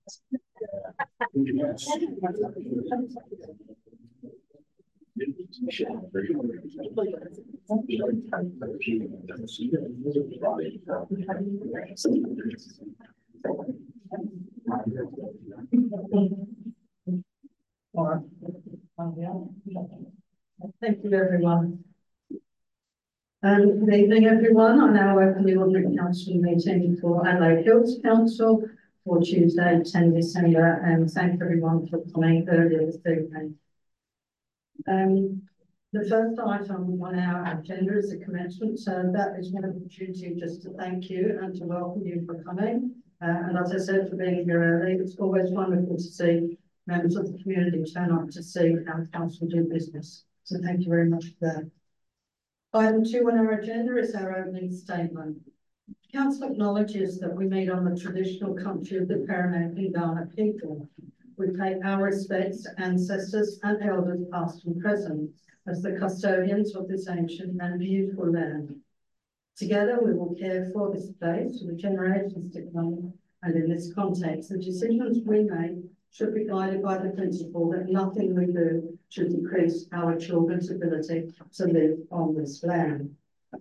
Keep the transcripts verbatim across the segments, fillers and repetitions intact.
Thank you, everyone. Um, good evening, everyone. I now open the ordinary council meeting for Adelaide Hills Council for Tuesday, the tenth of December, and thank everyone for coming earlier this evening. Um, the first item on our agenda is the commencement, so that is one opportunity just to thank you and to welcome you for coming. Uh, and as I said, for being here early, it's always wonderful to see members of the community turn up to see how the council do business. So thank you very much for that. Item two on our agenda is our opening statement. Council acknowledges that we meet on the traditional country of the Paramount Pingana people. We pay our respects to ancestors and elders past and present as the custodians of this ancient and beautiful land. Together we will care for this place for the generations to come, and in this context the decisions we make should be guided by the principle that nothing we do should decrease our children's ability to live on this land.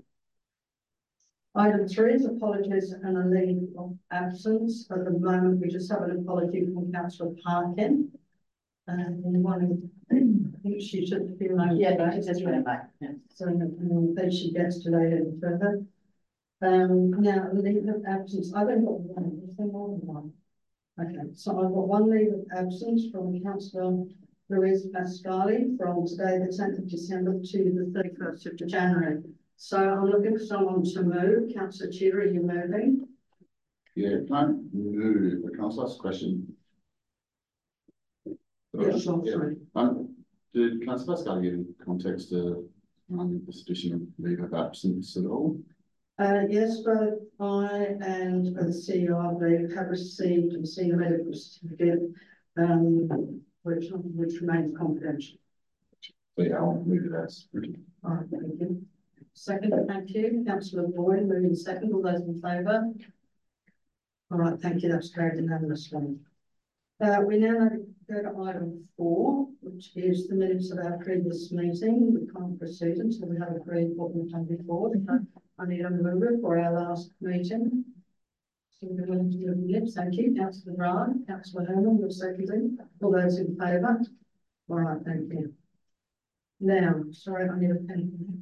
Item three is apologies and a leave of absence. At the moment, we just have an apology from Councillor Parkin. And uh, one, I think she should feel like yeah, but she says running back. Yeah. So um, then she gets delayed any further. Um, now, leave of absence. I've only got one. Is there more than one? Okay, so I've got one leave of absence from Councillor Louise Pascali from today, the tenth of December, to the thirty-first of January. So I'm looking for someone to move. Councillor Tudor, are you moving? Yeah, can I move? Can I ask a question? Yeah, sure, yeah. sorry. Um, did Councillor Pascali give context to um, this additional leave of absence at all? Uh, yes, both I and the C E O, I believe, have received and seen a medical certificate, um, which, which remains confidential. So yeah, I'll move it as written. All right, thank you. Second, thank you. Councillor Boyd, moving second. All those in favour? All right, thank you. That's carried unanimously. Uh, we now go to item four, which is the minutes of our previous meeting. We can't proceed until we have agreed what we've done before. So I need a mover for our last meeting. So we're willing to do the minutes. Thank you. Councillor Brown, Councillor Herman, your secretary. All those in favour? All right, thank you. Now, sorry, I need a pen.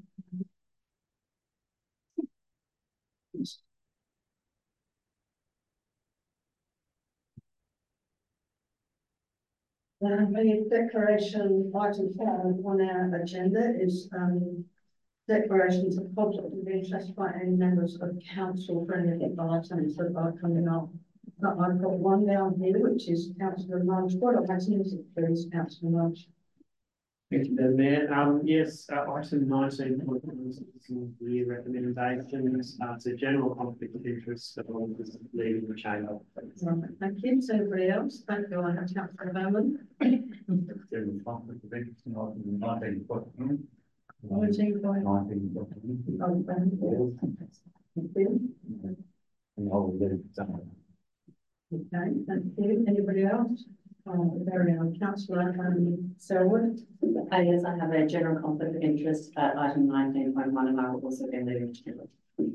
Uh, the declaration item five on our agenda is um, declarations of conflict of interest by any members of council for any of the items that are coming up. But I've got one down here, which is Councillor Munch. What item is it, please, Councillor Munch? Thank you, Madam Mayor. Um, yes, uh, item nineteen point one is the recommendations. Uh, it's a general conflict of interest, so I'll just leave in the chamber. Right, thank you. So everybody else, thank you. I have Councillor Bowman. General conflict of interest in item nineteen point one. nineteen point one. nineteen point one. Oh, thank you. And I'll leave it down. Okay, thank you. Anybody else? Oh, very on. Councillor um, Selwood. Uh, yes, I have a general conflict of interest at item nineteen point one, and I will also be leaving together.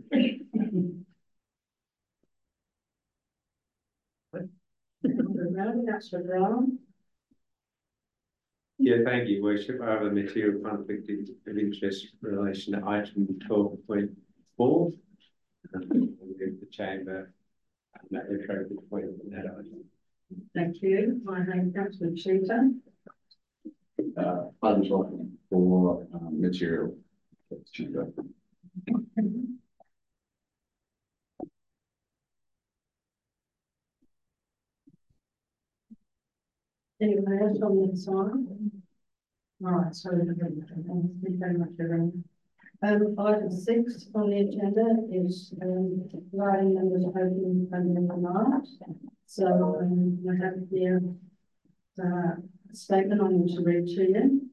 Councillor Brown. Yeah, thank you, Worship. I have a material conflict of interest in relation to item twelve point four. Um, we'll give the chamber um, that appropriate point on that item. Thank you. My name is Councillor Shooter. Uh, item twelve point four um, material. Anyone else on the side? All right, so thank you very much, everyone. Um, item six on the agenda is um, providing members of open and remarks. So um, I have here uh, a statement I want to read to you.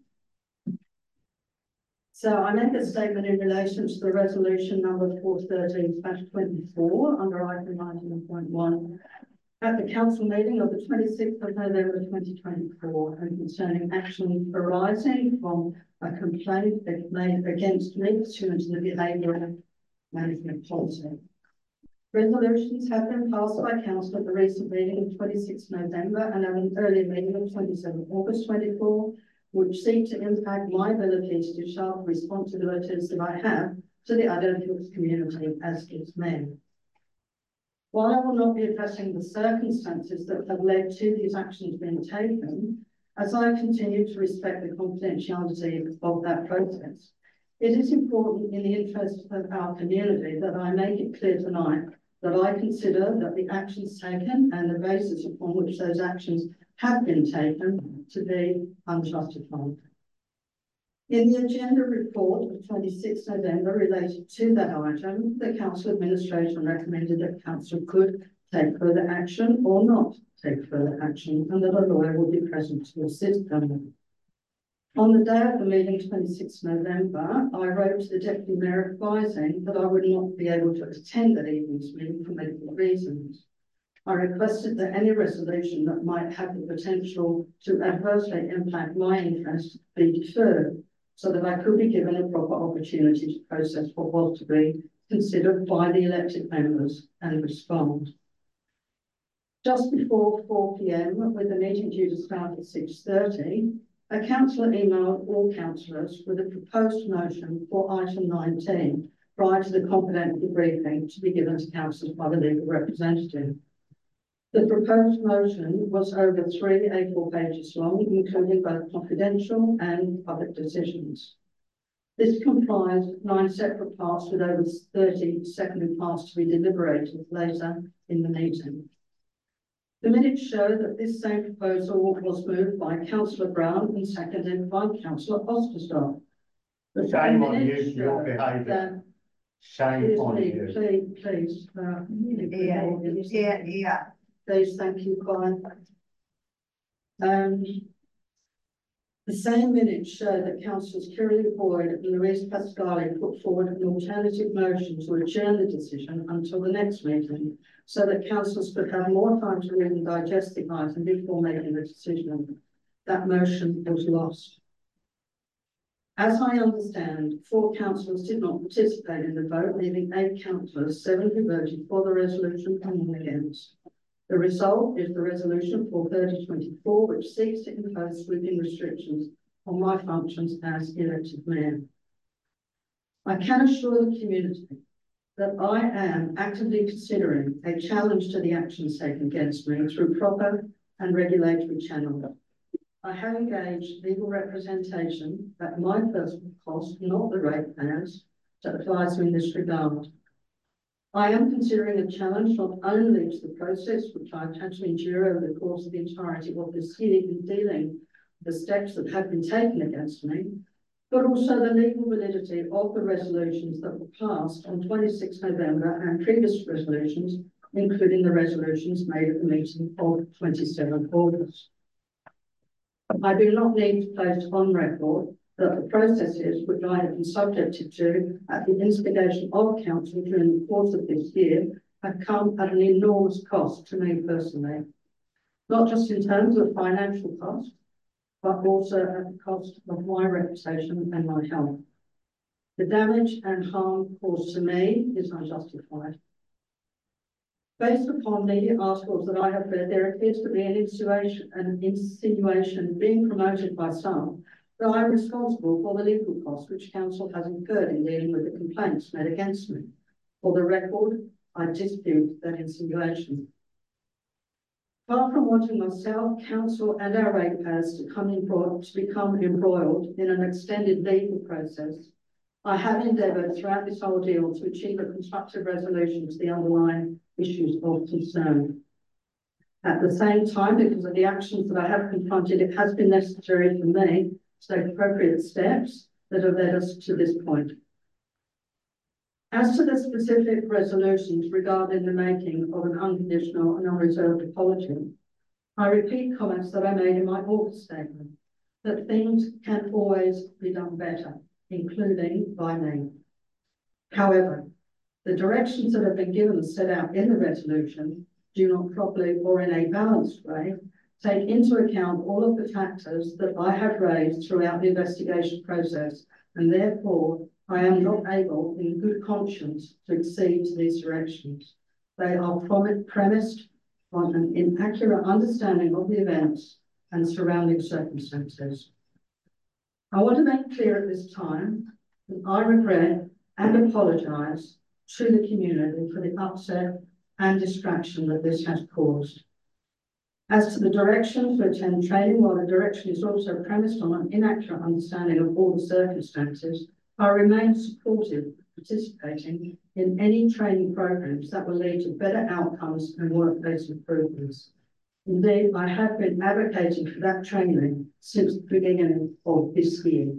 So I make a statement in relation to the resolution number four thirteen twenty-four under item nineteen point one, At the council meeting of the twenty-sixth of November twenty twenty-four and concerning action arising from a complaint made against me pursuant to the behavioural management policy. Resolutions have been passed by council at the recent meeting of twenty-sixth November and at an earlier meeting of twenty-seventh August twenty-four, which seek to impact my ability to discharge the responsibilities that I have to the Adelaide Hills community as its mayor. While I will not be addressing the circumstances that have led to these actions being taken, as I continue to respect the confidentiality of that process, it is important in the interest of our community that I make it clear tonight that I consider that the actions taken and the basis upon which those actions have been taken to be unjustified. In the agenda report of twenty-sixth November related to that item, the council administration recommended that council could take further action or not take further action, and that a lawyer would be present to assist them. On the day of the meeting, twenty-sixth November, I wrote to the Deputy Mayor advising that I would not be able to attend that evening's meeting for medical reasons. I requested that any resolution that might have the potential to adversely impact my interests be deferred, so that I could be given a proper opportunity to process what was to be considered by the elected members and respond. Just before four p m, with the meeting due to start at six thirty, a councillor emailed all councillors with a proposed motion for item nineteen prior to the confidential briefing to be given to councillors by the legal representative. The proposed motion was over three A four pages long, including both confidential and public decisions. This comprised nine separate parts with over thirty secondary parts to be deliberated later in the meeting. The minutes show that this same proposal was moved by Councillor Brown and seconded by Councillor Osterstock. The Shame on you, minutes your show behaviour. that- Shame Excuse on me, you. please, please, uh, Yeah, yeah, yeah. please, thank you, Colin. Um, the same minutes show that councillors Kirrilly Boyd and Louise Pascali put forward an alternative motion to adjourn the decision until the next meeting, so that councillors could have more time to read and digest the item before making a decision. That motion was lost. As I understand, four councillors did not participate in the vote, leaving eight councillors, seven who voted for the resolution and one against. The result is the resolution for thirty twenty-four, which seeks to impose sweeping restrictions on my functions as elected mayor. I can assure the community that I am actively considering a challenge to the actions taken against me through proper and regulatory channels. I have engaged legal representation at my personal cost, not the ratepayers, that applies in this regard. I am considering a challenge not only to the process which I've had to endure over the course of the entirety of this year in dealing with the steps that have been taken against me, but also the legal validity of the resolutions that were passed on twenty-sixth November and previous resolutions, including the resolutions made at the meeting of twenty-seventh August. I do not need to place on record that the processes which I have been subjected to at the instigation of council during the course of this year have come at an enormous cost to me personally, not just in terms of financial cost, but also at the cost of my reputation and my health. The damage and harm caused to me is unjustified. Based upon media articles that I have read, there appears to be an insinuation, an insinuation being promoted by some that I am responsible for the legal costs which council has incurred in dealing with the complaints made against me. For the record, I dispute that insinuation. Far from wanting myself, council and our ratepayers to come embroiled, to become embroiled in an extended legal process, I have endeavoured throughout this whole deal to achieve a constructive resolution to the underlying issues of concern. At the same time, because of the actions that I have confronted, it has been necessary for me to take appropriate steps that have led us to this point. As to the specific resolutions regarding the making of an unconditional and unreserved apology, I repeat comments that I made in my August statement, that things can always be done better, including by me. However, the directions that have been given and set out in the resolution do not properly or in a balanced way take into account all of the factors that I have raised throughout the investigation process, and therefore I am not able in good conscience to accede to these directions. They are prom- premised on an inaccurate understanding of the events and surrounding circumstances. I want to make clear at this time that I regret and apologise to the community for the upset and distraction that this has caused. As to the direction to attend training, while the direction is also premised on an inaccurate understanding of all the circumstances, I remain supportive of participating in any training programs that will lead to better outcomes and workplace improvements. Indeed, I have been advocating for that training since the beginning of this year.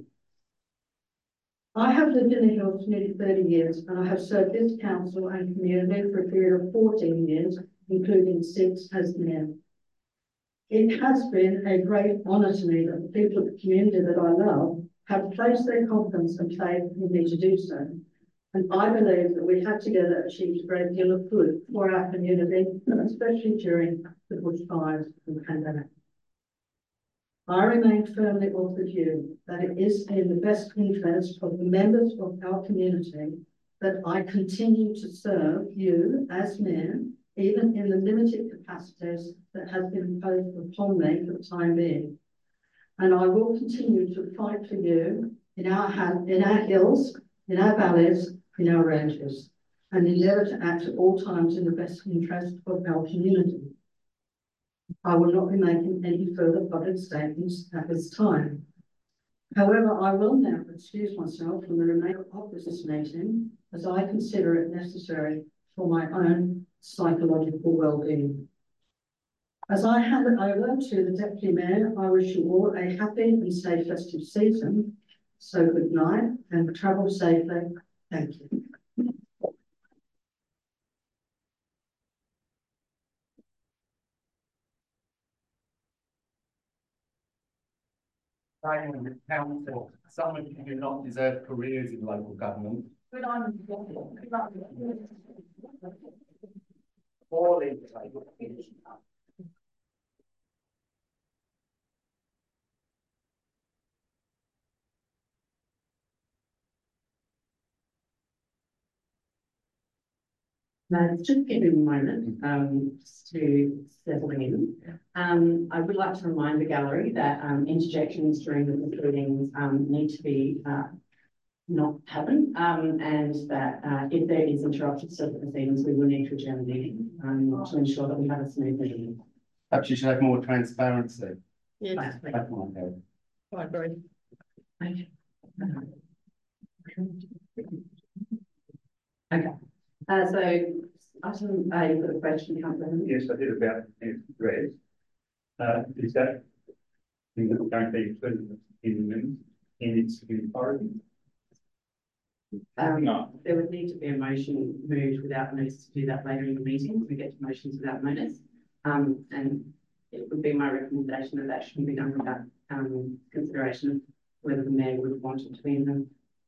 I have lived in the Hills for nearly thirty years, and I have served this council and community for a period of fourteen years, including six as mayor. It has been a great honour to me that the people of the community that I love have placed their confidence and faith in me to do so. And I believe that we have together achieved a great deal of good for our community, especially during the bushfires and the pandemic. I remain firmly of the view that it is in the best interest of the members of our community that I continue to serve you as mayor, even in the limited capacities that has been imposed upon me for the time being. And I will continue to fight for you in our, in our hills, in our valleys, in our ranges, and endeavour to act at all times in the best interest of our community. I will not be making any further public statements at this time. However, I will now excuse myself from the remainder of this meeting as I consider it necessary for my own psychological well-being. As I hand it over to the Deputy Mayor, I wish you all a happy and safe festive season. So good night and travel safely. Thank you. Saying in the council, some of you do not deserve careers in local government. Poorly. Now, just give me a moment um, just to settle in. Um, I would like to remind the gallery that um, interjections during the proceedings um, need to be uh, not happen, um, and that uh, if there is interruptions to the proceedings, we will need to adjourn the meeting um, to ensure that we have a smooth meeting. Perhaps you should have more transparency. Yes. That might help. I agree. Okay. Okay. Uh, so, item A, you've got a question, Councillor. Yes, I did about red. Uh, is that thing that going to be included in the minutes in its authority? Um, No. There would need to be a motion moved without notice to do that later in the meeting. We get to motions without notice. Um, and it would be my recommendation that that shouldn't be done without um, consideration of whether the mayor would want it to be in them.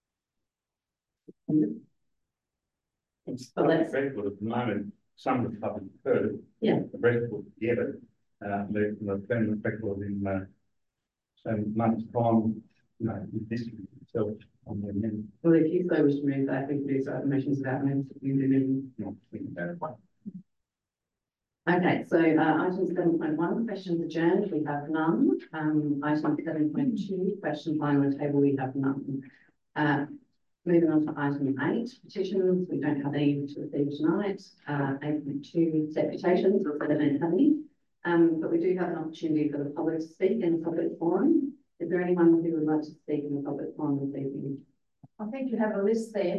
It's But let's- record at the moment, some of the public heard. Yeah. The record, yeah, but, uh, the, the permanent record in, uh, some months time, you know, the district itself on the amendment. Well, if you so wish to move that, we can do so at motions without notice. We can do meeting. Not thinking about it. Okay, so uh, item seven point one, questions adjourned, we have none. Um, item seven point two, question line on the table, we have none. Uh, moving on to item eight, petitions, we don't have any to receive tonight. Uh, eight point two, deputations, we don't have any. Um, but we do have an opportunity for the public to speak in the public forum. Is there anyone who would like to speak in the public forum this evening? I think you have a list there.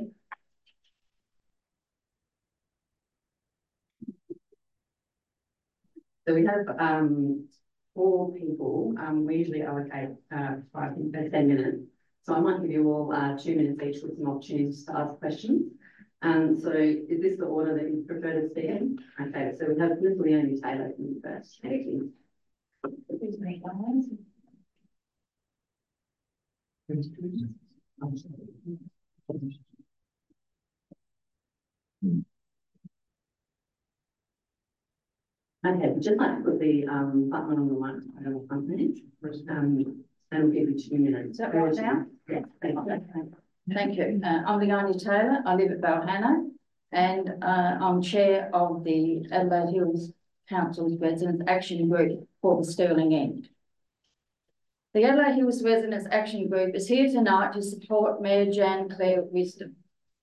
So we have um, four people. Um, we usually allocate uh, five, uh, ten minutes. So I might give you all uh, two minutes each with some opportunities to ask questions. Um, so is this the order that you prefer to speak in? Okay, so we have Miz Leonie Taylor from first. Thank you. Okay, we'd just like to put the um button on the microphone on the front there. Um, and we'll give you two minutes. Is that right now? Yeah, thank you. Thank you. Uh, I'm Leonie Taylor. I live at Balhana, and uh, I'm chair of the Adelaide Hills Council's Residents Action Group for the Stirling End. The Adelaide Hills Residents Action Group is here tonight to support Mayor Jan Claire Wisdom.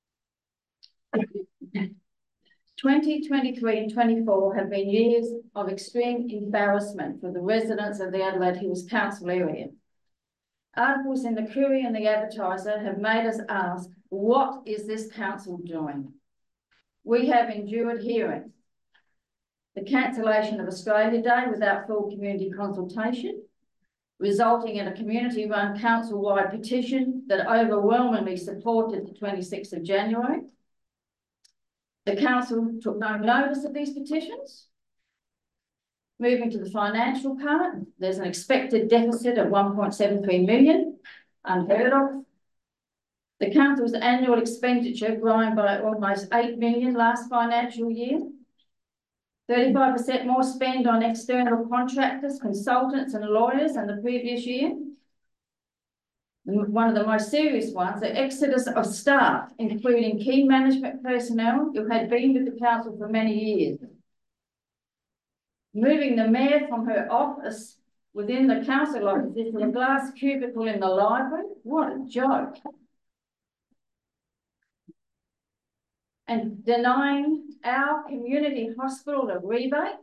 twenty twenty-three and twenty-four have been years of extreme embarrassment for the residents of the Adelaide Hills Council area. Articles in the Courier and the Advertiser have made us ask, what is this council doing? We have endured hearings, the cancellation of Australia Day without full community consultation, resulting in a community-run council-wide petition that overwhelmingly supported the twenty-sixth of January. The council took no notice of these petitions. Moving to the financial part, there's an expected deficit of one point seven three million, unheard of. The council's annual expenditure growing by almost eight million last financial year. thirty-five percent more spend on external contractors, consultants and lawyers than the previous year. One of the most serious ones, the exodus of staff, including key management personnel who had been with the council for many years. Moving the mayor from her office within the council office to a glass cubicle in the library. What a joke. And denying our community hospital a rebate.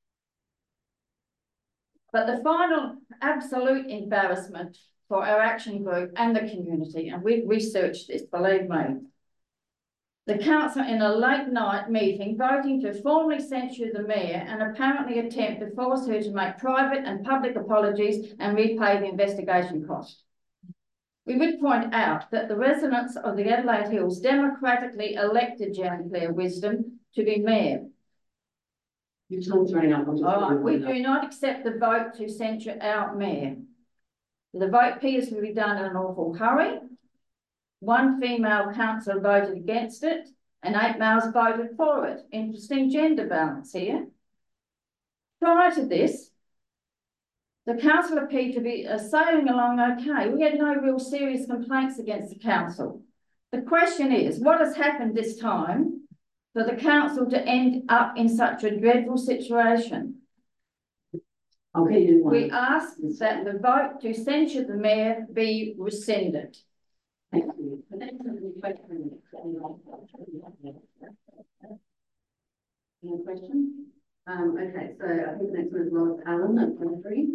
But the final absolute embarrassment for our action group and the community, and we've researched this, believe me. The council in a late night meeting voting to formally censure the mayor and apparently attempt to force her to make private and public apologies and repay the investigation cost. We would point out that the residents of the Adelaide Hills democratically elected Jan Claire Wisdom to be mayor. You talked very up. Oh, we do not accept the vote to censure our mayor. The vote appears to be done in an awful hurry. One female councillor voted against it and eight males voted for it. Interesting gender balance here. Prior to this, the council appeared to be uh, sailing along okay. We had no real serious complaints against the council. The question is, what has happened this time for the council to end up in such a dreadful situation? Okay, we ask that the vote to censure the mayor be rescinded. Thank you. Any questions? Um, okay, so I think the next one is Lois Allen at twenty-three.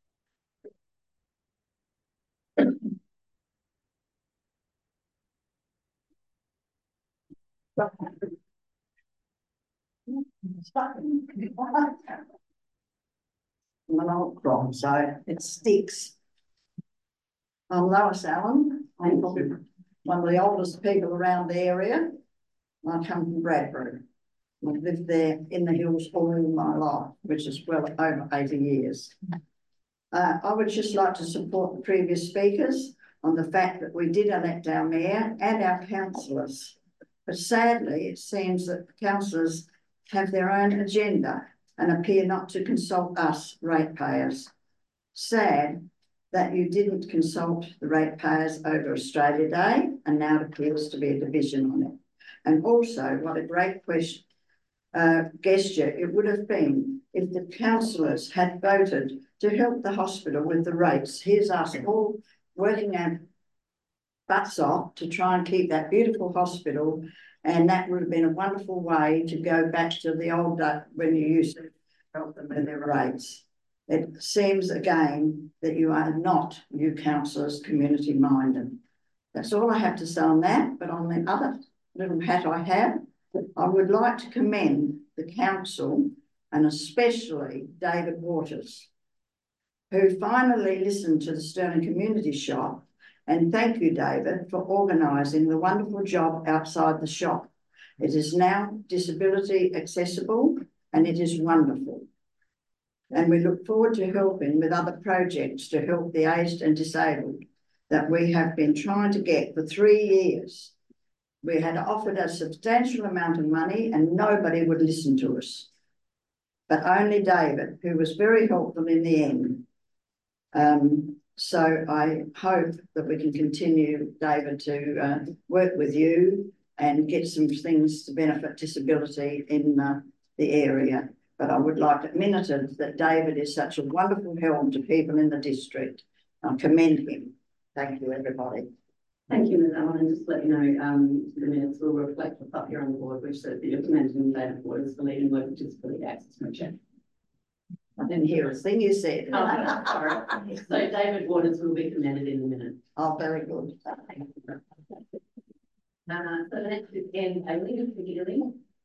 I'm an old crop, so it sticks. I'm Lois Allen. I'm probably one of the oldest people around the area. I come from Bradbury. I've lived there in the hills all my life, which is well over eighty years. Uh, I would just like to support the previous speakers on the fact that we did elect our mayor and our councillors. But sadly, it seems that councillors have their own agenda and appear not to consult us ratepayers. Sad that you didn't consult the ratepayers over Australia Day, and now it appears to be a division on it. And also, what a great question, uh, gesture it would have been if the councillors had voted to help the hospital with the rates. Here's us all working our butts off to try and keep that beautiful hospital, and that would have been a wonderful way to go back to the old day when you used to help them with their rates. It seems again that you are not, you councillors, community minded. That's all I have to say on that. But on the other little hat I have, I would like to commend the council and especially David Waters, who finally listened to the Stirling Community Shop. And thank you, David, for organising the wonderful job outside the shop. It is now disability accessible and it is wonderful. And we look forward to helping with other projects to help the aged and disabled that we have been trying to get for three years. We had offered a substantial amount of money and nobody would listen to us. but only David, who was very helpful in the end. Um, so I hope that we can continue, David, to uh, work with you and get some things to benefit disability in uh, the area. But I would like it minuted that David is such a wonderful help to people in the district. I commend him. Thank you, everybody. Thank you, Miz Allen, and just to let you know, um, the minutes will reflect what's up here on the board, which says that you're commending David Waters for leading work with disability access project. I didn't hear a thing you said. Oh, sorry. So David Waters will be commended in a minute. Oh, very good. Uh, so the next is Ian Bailey of Piccadilly.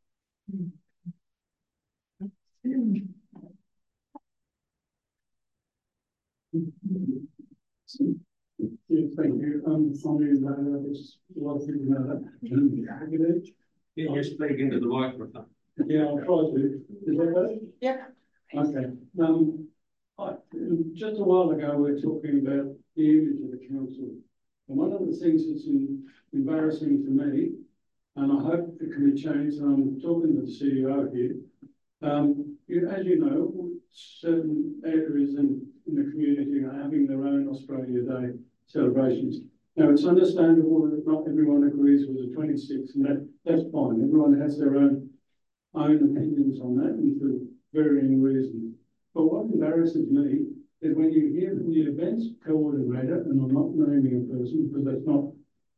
Yeah, thank you. Um, I'm in, uh, there's a lot of people know that. Can you speak into the microphone? Yeah, I'll try to. Is that better? Yeah. Okay. Um, I, just a while ago, we were talking about the image of the council. And one of the things that's in, embarrassing to me, and I hope it can be changed, and I'm talking to the C E O here. Um, you, as you know, certain areas in, in the community are having their own Australia Day celebrations. Now, it's understandable that not everyone agrees with the twenty-sixth, and that, that's fine. Everyone has their own, own opinions on that, and for varying reasons. But what embarrasses me is when you hear from the events coordinator, and I'm not naming a person because that's not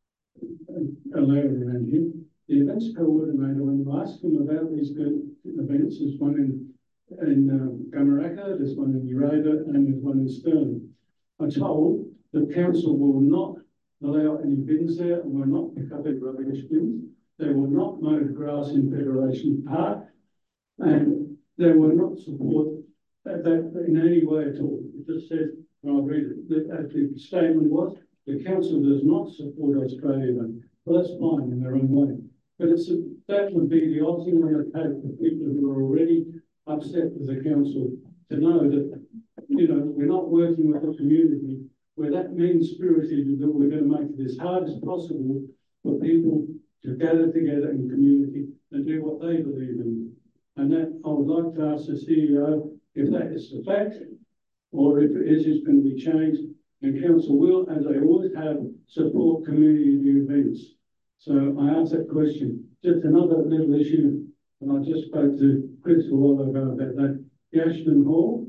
allowed around here, the events coordinator, when you ask them about these good events, there's one in, in um, Gamaraka, there's one in Urada, and there's one in Stirling. I'm told the council will not allow any bins there and will not pick up any rubbish bins. They will not mow grass in Federation Park, and they will not support that, that in any way at all. It just says, and I'll read it, that, as the statement was, the council does not support Australia Day. Well, that's fine in their own way. But it's a, that would be the icing on the cake for people who are already upset with the council to know that, you know, we're not working with the community where that mean-spirited that we're going to make it as hard as possible for people to gather together in community and do what they believe in. And that I would like to ask the C E O if that is the fact or if it is, it's going to be changed. And council will, as they always have, support community events. So I asked that question. Just another little issue, and I just spoke to Chris a while ago about that. The Ashton Hall,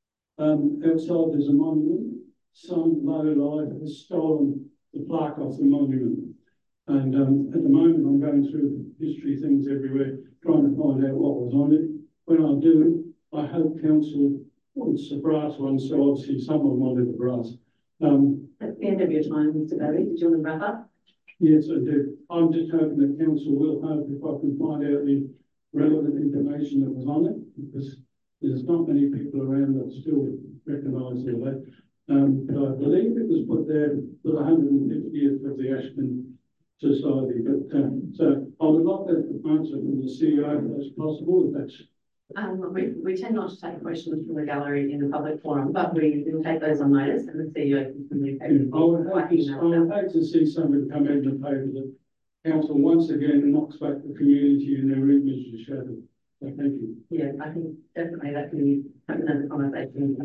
um, outside there's a monument. Some low life has stolen the plaque off the monument. And um, at the moment, I'm going through history things everywhere, trying to find out what was on it. When I do, I hope council wants the brass one, so obviously someone wanted the brass. Um, At the end of your time, Mister Barry, did you want to wrap up? Yes, I do. I'm just hoping that council will hope if I can find out the relevant information that was on it, because there's not many people around that still recognise all that. Um, but I believe it was put there for the one hundred fiftieth of the Ashton Society. But um, so I would like that answer from the C E O as possible, if that's. Um, we, we tend not to take questions from the gallery in a public forum, but we will take those on notice and the C E O can communicate. Yeah, I would hate to, I would hate to see somebody come out in the paper that council once again knocks back the community and their image is shattered. So thank you. Yeah, I think definitely that can be something as a conversation.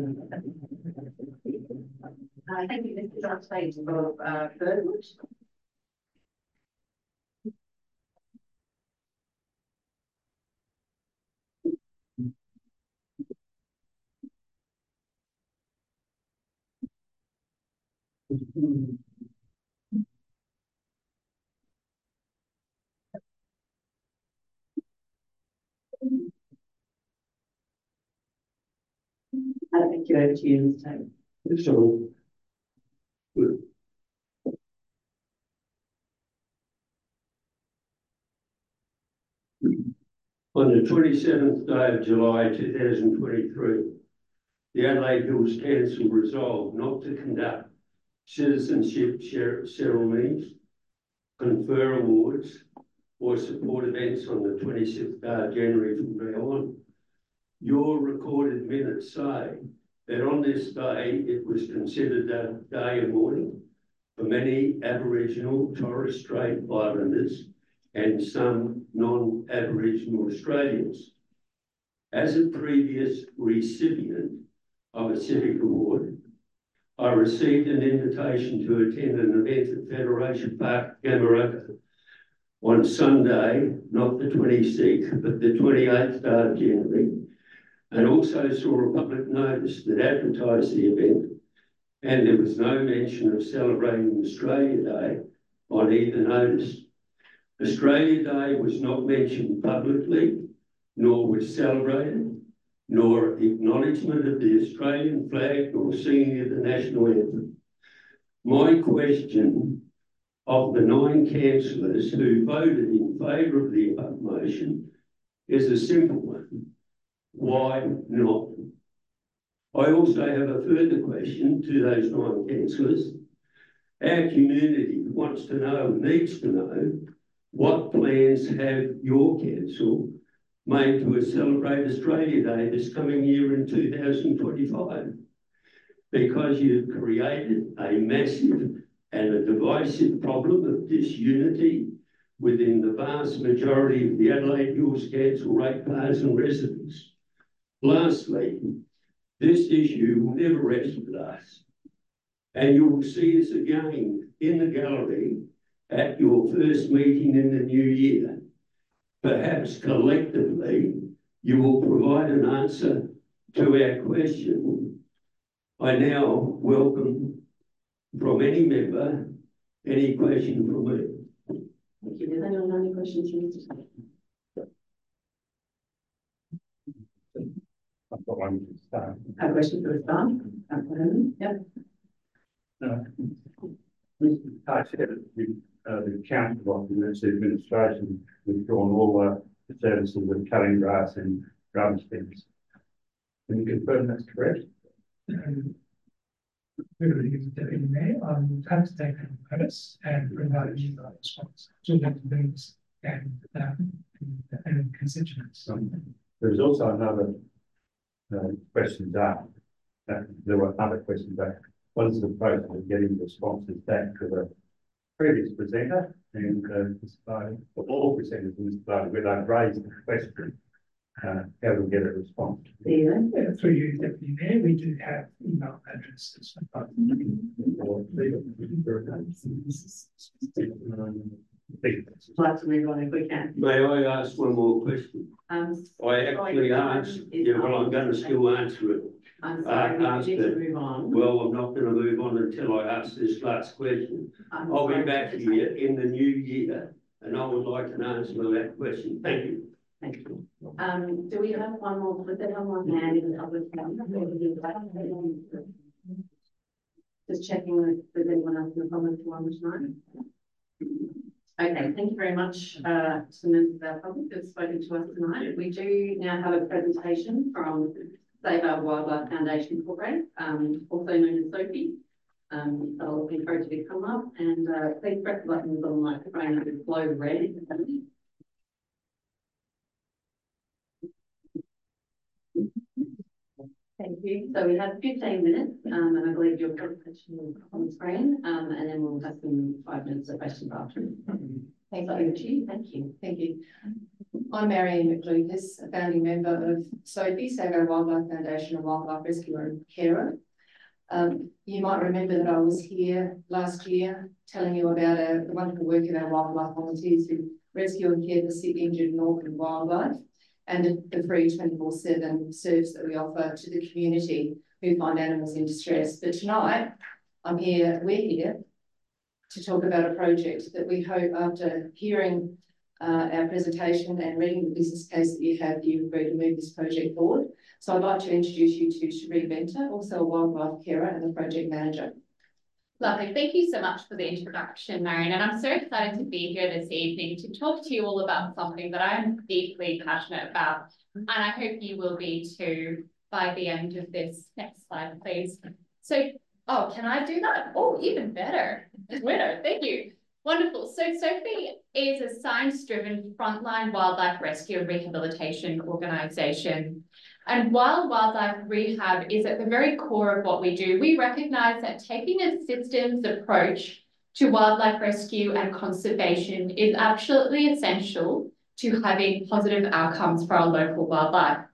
Uh, thank you. This is our stage of uh, Birdwood. I thank you over to you, Mister Taylor. So, on the twenty-seventh day of July two thousand twenty-three, the Adelaide Hills Council resolved not to conduct citizenship ceremonies, confer awards, or support events on the twenty-sixth day of January from now on. Your recorded minutes say that on this day it was considered a day of mourning for many Aboriginal Torres Strait Islanders and some non-Aboriginal Australians. As a previous recipient of a civic award, I received an invitation to attend an event at Federation Park, Gamaraka, on Sunday, not the twenty-sixth, but the twenty-eighth day of January, and also saw a public notice that advertised the event, and there was no mention of celebrating Australia Day on either notice. Australia Day was not mentioned publicly, nor was celebrated, nor acknowledgement of the Australian flag, nor singing of the national anthem. My question of the nine councillors who voted in favour of the above motion is a simple one. Why not? I also have a further question to those nine councillors. Our community wants to know, needs to know, what plans have your council made to celebrate Australia Day this coming year in two thousand twenty-five? Because you've created a massive and a divisive problem of disunity within the vast majority of the Adelaide Hills Council ratepayers and residents. Lastly, this issue will never rest with us, and you will see us again in the gallery at your first meeting in the new year. Perhaps collectively, you will provide an answer to our question. I now welcome from any member any question from me. Thank you. Does anyone have any questions for Mister Taylor? I've got one to start. A question for the staff? Yep. No. Mister Taylor said the, uh, the Council of the Emergency Administration withdrawn all uh, the services of cutting grass and rubbish bins. Can you confirm that's correct? Um, Deputy Mayor, I'm happy to take that notice and provide you a response to that news and, um, and, and constituents. Um, there's also another uh, question asked. Uh, there were other questions asked. What is the process of getting responses back to the previous presenter and uh, Mister Barty, or all presenters in Mister Barty, where they've raised the question? Uh, how do we get a response? Yeah, through you, Deputy Mayor, we do have email addresses. Like to move on if we can. May I ask one more question? Um, I actually answered, yeah, well, I'm going to still answer it. I'm sorry, Uh, we need ask to it. move on. Well, I'm not going to move on until I ask this last question. I'm I'll be sorry, back Mister here Taylor. in the new year, and I would like an answer to that question. Thank you. Thank you. Um, do we have one more? Was there one more hand in the public? Just checking if there's anyone else in the comments who want to tonight. Okay, thank you very much uh, to the members of our public that have spoken to us tonight. We do now have a presentation from Save Our Wildlife Foundation Incorporated, um, also known as Sophie. Um, I'll encourage you to come up and uh, please press the buttons on the microphone that will glow red. Thank you. So we have fifteen minutes, um, and I believe your presentation will come on the screen, um, and then we'll have some five minutes of questions after. Thank so you. Thank you. Thank you. I'm Marianne McLucas, a founding member of Sophie, Save Our Wildlife Foundation, a wildlife rescuer and carer. Um, you might remember that I was here last year telling you about our, the wonderful work of our wildlife volunteers who rescue and care for sick, injured and orphaned wildlife, and the free twenty-four seven service that we offer to the community who find animals in distress. But tonight, I'm here, we're here to talk about a project that we hope, after hearing uh, our presentation and reading the business case that you have, you agree to move this project forward. So I'd like to introduce you to Cherie Venter, also a wildlife carer and the project manager. Lovely. Thank you so much for the introduction, Marion. And I'm so excited to be here this evening to talk to you all about something that I'm deeply passionate about. And I hope you will be too by the end of this. Next slide, please. So, oh, can I do that? Oh, even better. Winner, thank you. Wonderful. So Sophie is a science-driven frontline wildlife rescue and rehabilitation organisation. And while wildlife rehab is at the very core of what we do, we recognise that taking a systems approach to wildlife rescue and conservation is absolutely essential to having positive outcomes for our local wildlife.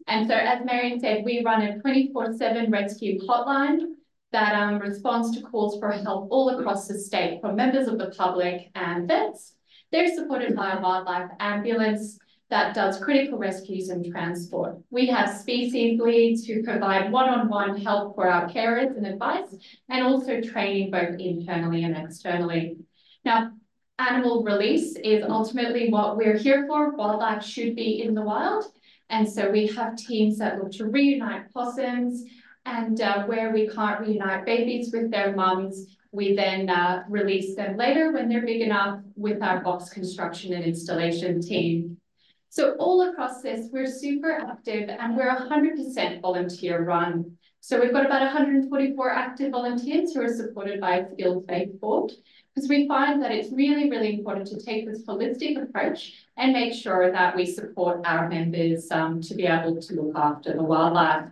And so, as Marion said, we run a twenty-four seven rescue hotline that um, responds to calls for help all across the state from members of the public and vets. They're supported by a wildlife ambulance that does critical rescues and transport. We have species leads who provide one-on-one help for our carers and advice, and also training both internally and externally. Now, animal release is ultimately what we're here for. Wildlife should be in the wild. And so we have teams that look to reunite possums, and uh, where we can't reunite babies with their mums, we then uh, release them later when they're big enough with our box construction and installation team. So all across this, we're super active and we're one hundred percent volunteer run. So we've got about one hundred forty-four active volunteers who are supported by a skills-based board, because we find that it's really, really important to take this holistic approach and make sure that we support our members um, to be able to look after the wildlife.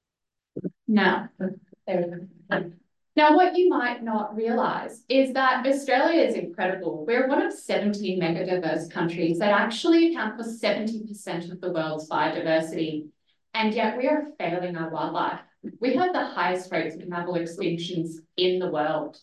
Now, there we go. Now, what you might not realise is that Australia is incredible. We're one of seventeen megadiverse countries that actually account for seventy percent of the world's biodiversity, and yet we are failing our wildlife. We have the highest rates of mammal extinctions in the world.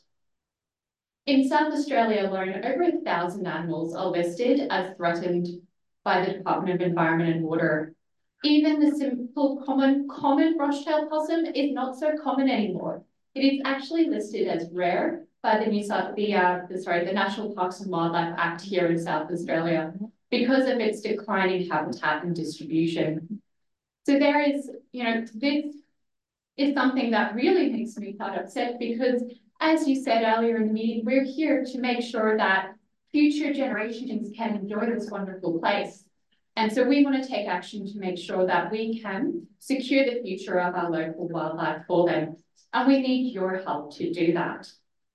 In South Australia alone, over a thousand animals are listed as threatened by the Department of Environment and Water. Even the simple common, common brush-tailed possum is not so common anymore. It is actually listed as rare by the New South, the, uh, the, sorry, the National Parks and Wildlife Act here in South Australia because of its declining habitat and distribution. So there is, you know, this is something that really makes me quite upset because, as you said earlier in the meeting, we're here to make sure that future generations can enjoy this wonderful place. And so we want to take action to make sure that we can secure the future of our local wildlife for them. And we need your help to do that.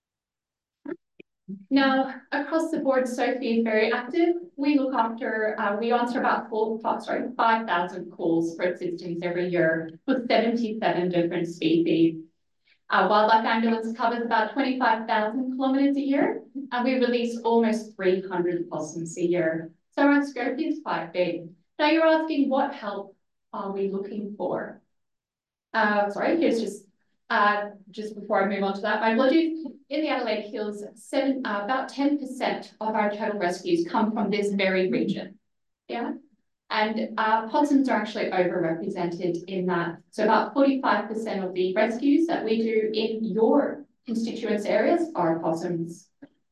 Now, across the board, Sophie is very active. We look after, uh, we answer about four, sorry, five thousand calls for assistance every year with seventy-seven different species. Our wildlife ambulance covers about twenty-five thousand kilometres a year, and we release almost three hundred possums a year. So our scope is quite big. Now you're asking, what help are we looking for? Uh, sorry, here's just, uh, just before I move on to that, my apologies. In the Adelaide Hills, seven, uh, about ten percent of our total rescues come from this very region. Yeah. And uh, possums are actually overrepresented in that. So about forty-five percent of the rescues that we do in your constituents areas are possums.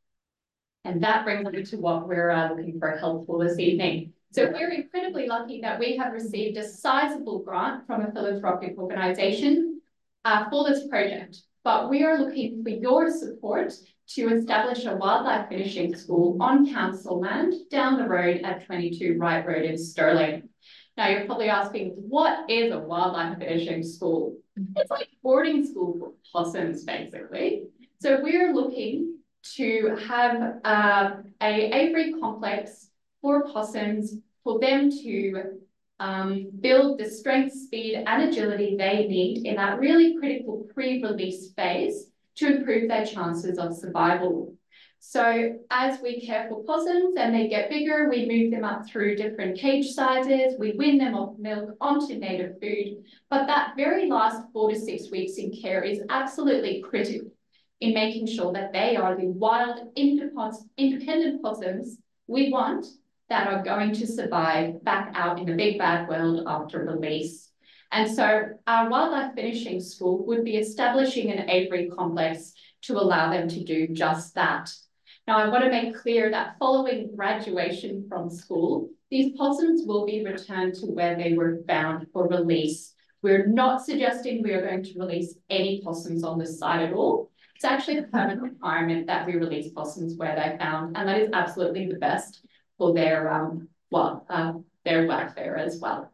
And that brings me to what we're uh, looking for help for this evening. So we're incredibly lucky that we have received a sizable grant from a philanthropic organisation uh, for this project. But we are looking for your support to establish a wildlife finishing school on council land down the road at twenty-two Wright Road in Stirling. Now you're probably asking, what is a wildlife finishing school? It's like boarding school for possums, basically. So we're looking to have uh, a aviary complex for possums, for them to um, build the strength, speed and agility they need in that really critical pre-release phase to improve their chances of survival. So as we care for possums and they get bigger, we move them up through different cage sizes, we wean them off milk onto native food, but that very last four to six weeks in care is absolutely critical in making sure that they are the wild, independent possums we want that are going to survive back out in the big bad world after release. And so our wildlife finishing school would be establishing an aviary complex to allow them to do just that. Now, I want to make clear that following graduation from school, these possums will be returned to where they were found for release. We're not suggesting we are going to release any possums on this site at all. It's actually a permanent requirement that we release possums where they're found, and that is absolutely the best for their um, well, uh, their welfare as well.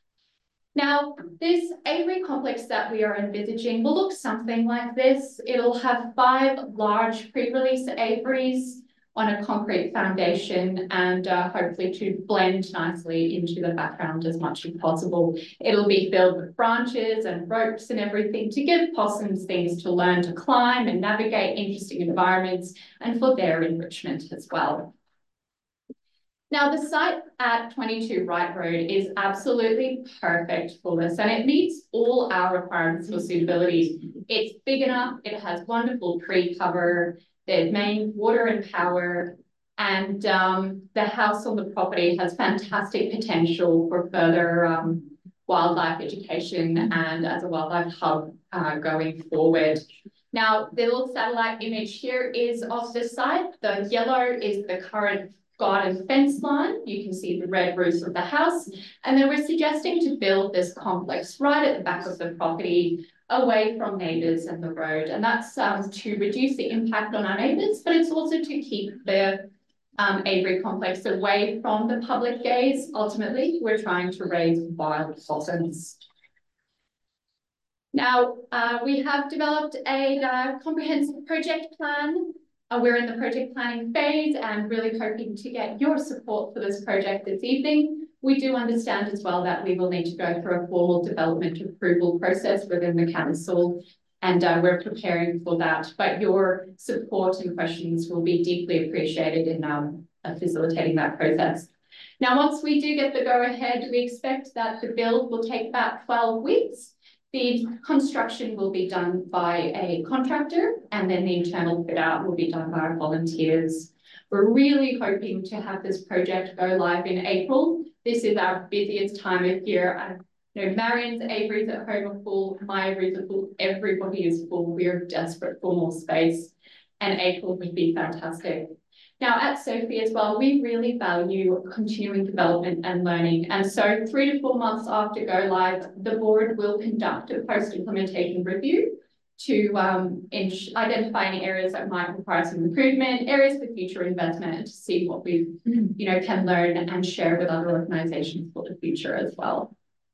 Now, this aviary complex that we are envisaging will look something like this. It'll have five large pre-release aviaries on a concrete foundation and uh, hopefully to blend nicely into the background as much as possible. It'll be filled with branches and ropes and everything to give possums things to learn to climb and navigate interesting environments and for their enrichment as well. Now, the site at twenty-two Wright Road is absolutely perfect for this, and it meets all our requirements for suitability. It's big enough, it has wonderful tree cover, there's main water and power, and um, the house on the property has fantastic potential for further um, wildlife education and as a wildlife hub uh, going forward. Now, the little satellite image here is of the site. The yellow is the current garden fence line. You can see the red roofs of the house. And then we're suggesting to build this complex right at the back of the property, away from neighbours and the road. And that's um, to reduce the impact on our neighbours, but it's also to keep the um, Avery complex away from the public gaze. Ultimately, we're trying to raise wild possums. Now, uh, we have developed a uh, comprehensive project plan. Uh, we're in the project planning phase and really hoping to get your support for this project this evening. We do understand as well that we will need to go through a formal development approval process within the council, and uh, we're preparing for that. But your support and questions will be deeply appreciated in um, uh, facilitating that process. Now, once we do get the go-ahead, we expect that the build will take about twelve weeks. The construction will be done by a contractor, and then the internal fit out will be done by our volunteers. We're really hoping to have this project go live in April. This is our busiest time of year. I know Marion's Avery's at home are full, my Avery's are full, everybody is full. We're desperate for more space, and April would be fantastic. Now at Sophie as well, we really value continuing development and learning. And so three to four months after go live, the board will conduct a post-implementation review to um, identify any areas that might require some improvement, areas for future investment, and to see what we you know, can learn and share with other organisations for the future as well.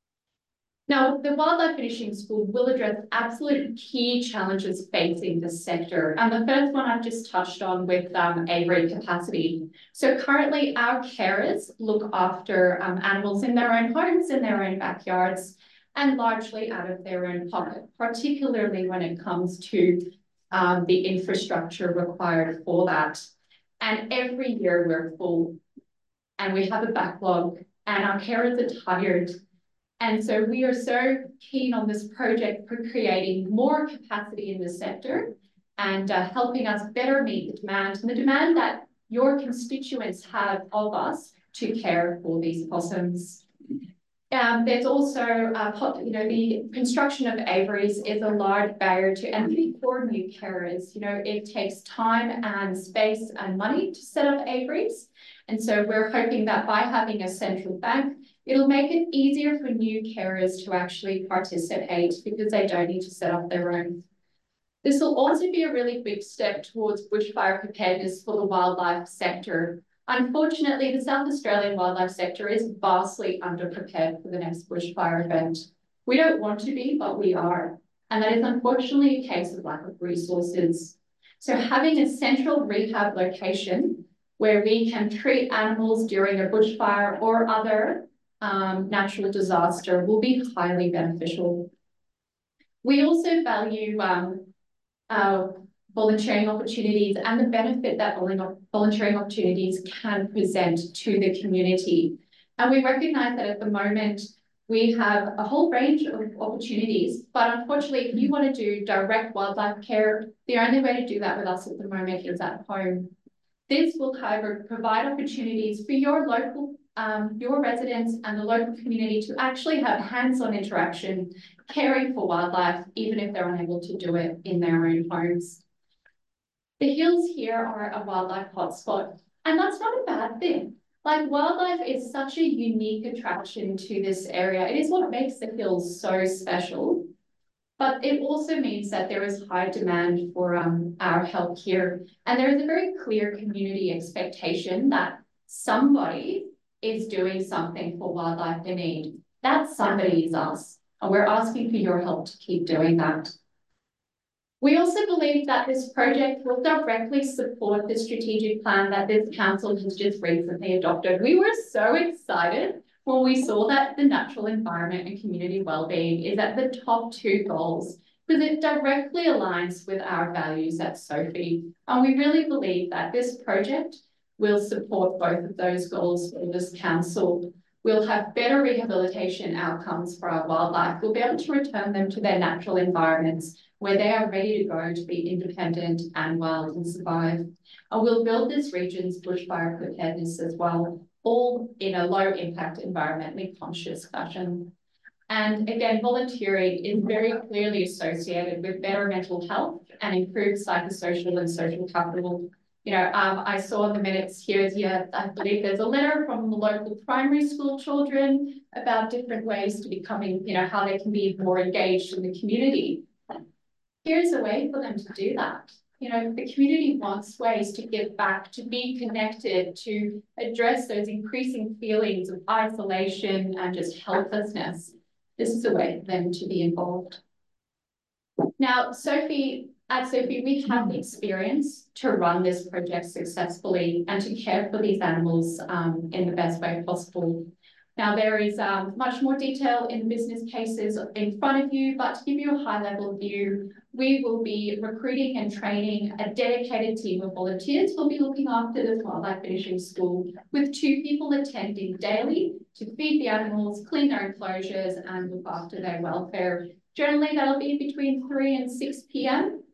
Now, the Wildlife Finishing School will address absolute key challenges facing the sector. And the first one I've just touched on with um, Avery capacity. So currently our carers look after um, animals in their own homes, in their own backyards, and largely out of their own pocket, particularly when it comes to um, the infrastructure required for that. And every year we're full and we have a backlog and our carers are tired. And so we are so keen on this project for creating more capacity in the sector and uh, helping us better meet the demand and the demand that your constituents have of us to care for these possums. Um, there's also, uh, you know, the construction of aviaries is a large barrier to entry for new carers. You know, it takes time and space and money to set up aviaries. And so we're hoping that by having a central bank, it'll make it easier for new carers to actually participate because they don't need to set up their own. This will also be a really big step towards bushfire preparedness for the wildlife sector. Unfortunately, the South Australian wildlife sector is vastly underprepared for the next bushfire event. We don't want to be, but we are. And that is unfortunately a case of lack of resources. So having a central rehab location where we can treat animals during a bushfire or other um, natural disaster will be highly beneficial. We also value um, uh, volunteering opportunities and the benefit that volunteering opportunities can present to the community. And we recognise that at the moment, we have a whole range of opportunities, but unfortunately, if you want to do direct wildlife care, the only way to do that with us at the moment is at home. This will, however, provide opportunities for your local, um, your residents and the local community to actually have hands-on interaction, caring for wildlife, even if they're unable to do it in their own homes. The hills here are a wildlife hotspot, and that's not a bad thing. Like, wildlife is such a unique attraction to this area. It is what makes the hills so special, but it also means that there is high demand for um, our help here. And there is a very clear community expectation that somebody is doing something for wildlife in need. That somebody is us, and we're asking for your help to keep doing that. We also believe that this project will directly support the strategic plan that this council has just recently adopted. We were so excited when we saw that the natural environment and community wellbeing is at the top two goals, because it directly aligns with our values at Sophie. And we really believe that this project will support both of those goals for this council. We'll have better rehabilitation outcomes for our wildlife. We'll be able to return them to their natural environments where they are ready to go to be independent and wild and survive. And we'll build this region's bushfire preparedness as well, all in a low impact, environmentally conscious fashion. And again, volunteering is very clearly associated with better mental health and improved psychosocial and social capital. You know, um, I saw in the minutes here, yeah, I believe there's a letter from the local primary school children about different ways to becoming, you know, how they can be more engaged in the community. Here's a way for them to do that. You know, the community wants ways to give back, to be connected, to address those increasing feelings of isolation and just helplessness. This is a way for them to be involved. Now, Sophie, at Sophie, we have the experience to run this project successfully and to care for these animals um, in the best way possible. Now, there is um, much more detail in the business cases in front of you, but to give you a high-level view, we will be recruiting and training a dedicated team of volunteers who will be looking after the wildlife finishing school, with two people attending daily to feed the animals, clean their enclosures, and look after their welfare. Generally, that'll be between three and six p m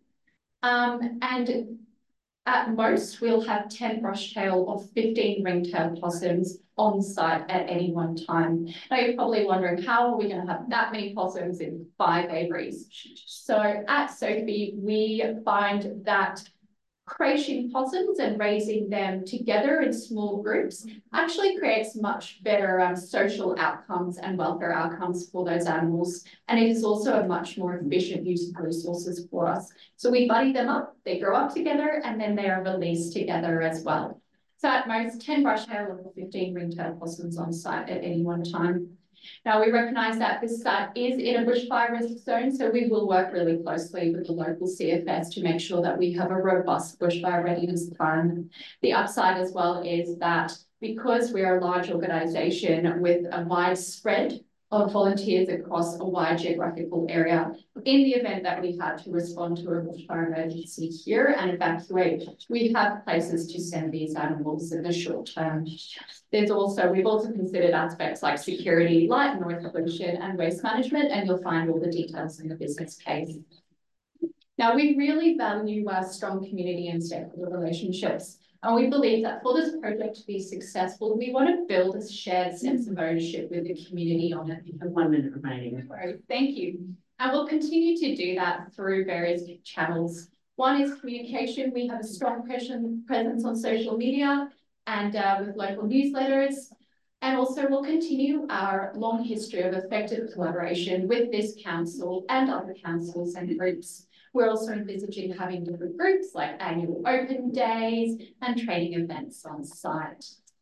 Um, and at most, we'll have ten brushtail or fifteen ringtail possums on site at any one time. Now you're probably wondering, how are we going to have that many possums in five aviaries? So at Sophie, we find that creating possums and raising them together in small groups actually creates much better um, social outcomes and welfare outcomes for those animals. And it is also a much more efficient use of resources for us. So we buddy them up, they grow up together, and then they are released together as well. So at most ten brushtail or fifteen ringtail possums on site at any one time. Now we recognise that this site is in a bushfire risk zone, so we will work really closely with the local C F S to make sure that we have a robust bushfire readiness plan. The upside as well is that because we are a large organisation with a wide spread of volunteers across a wide geographical area, in the event that we had to respond to a bushfire emergency here and evacuate, we have places to send these animals in the short term. There's also, we've also considered aspects like security, light noise pollution, and waste management, and you'll find all the details in the business case. Now, we really value our strong community and stakeholder relationships. And we believe that for this project to be successful, we want to build a shared sense of ownership with the community on it. You have one minute remaining. Right, thank you. And we'll continue to do that through various channels. One is communication. We have a strong presence on social media and uh, with local newsletters. And also we'll continue our long history of effective collaboration with this council and other councils and groups. We're also envisaging having different groups like annual open days and training events on site.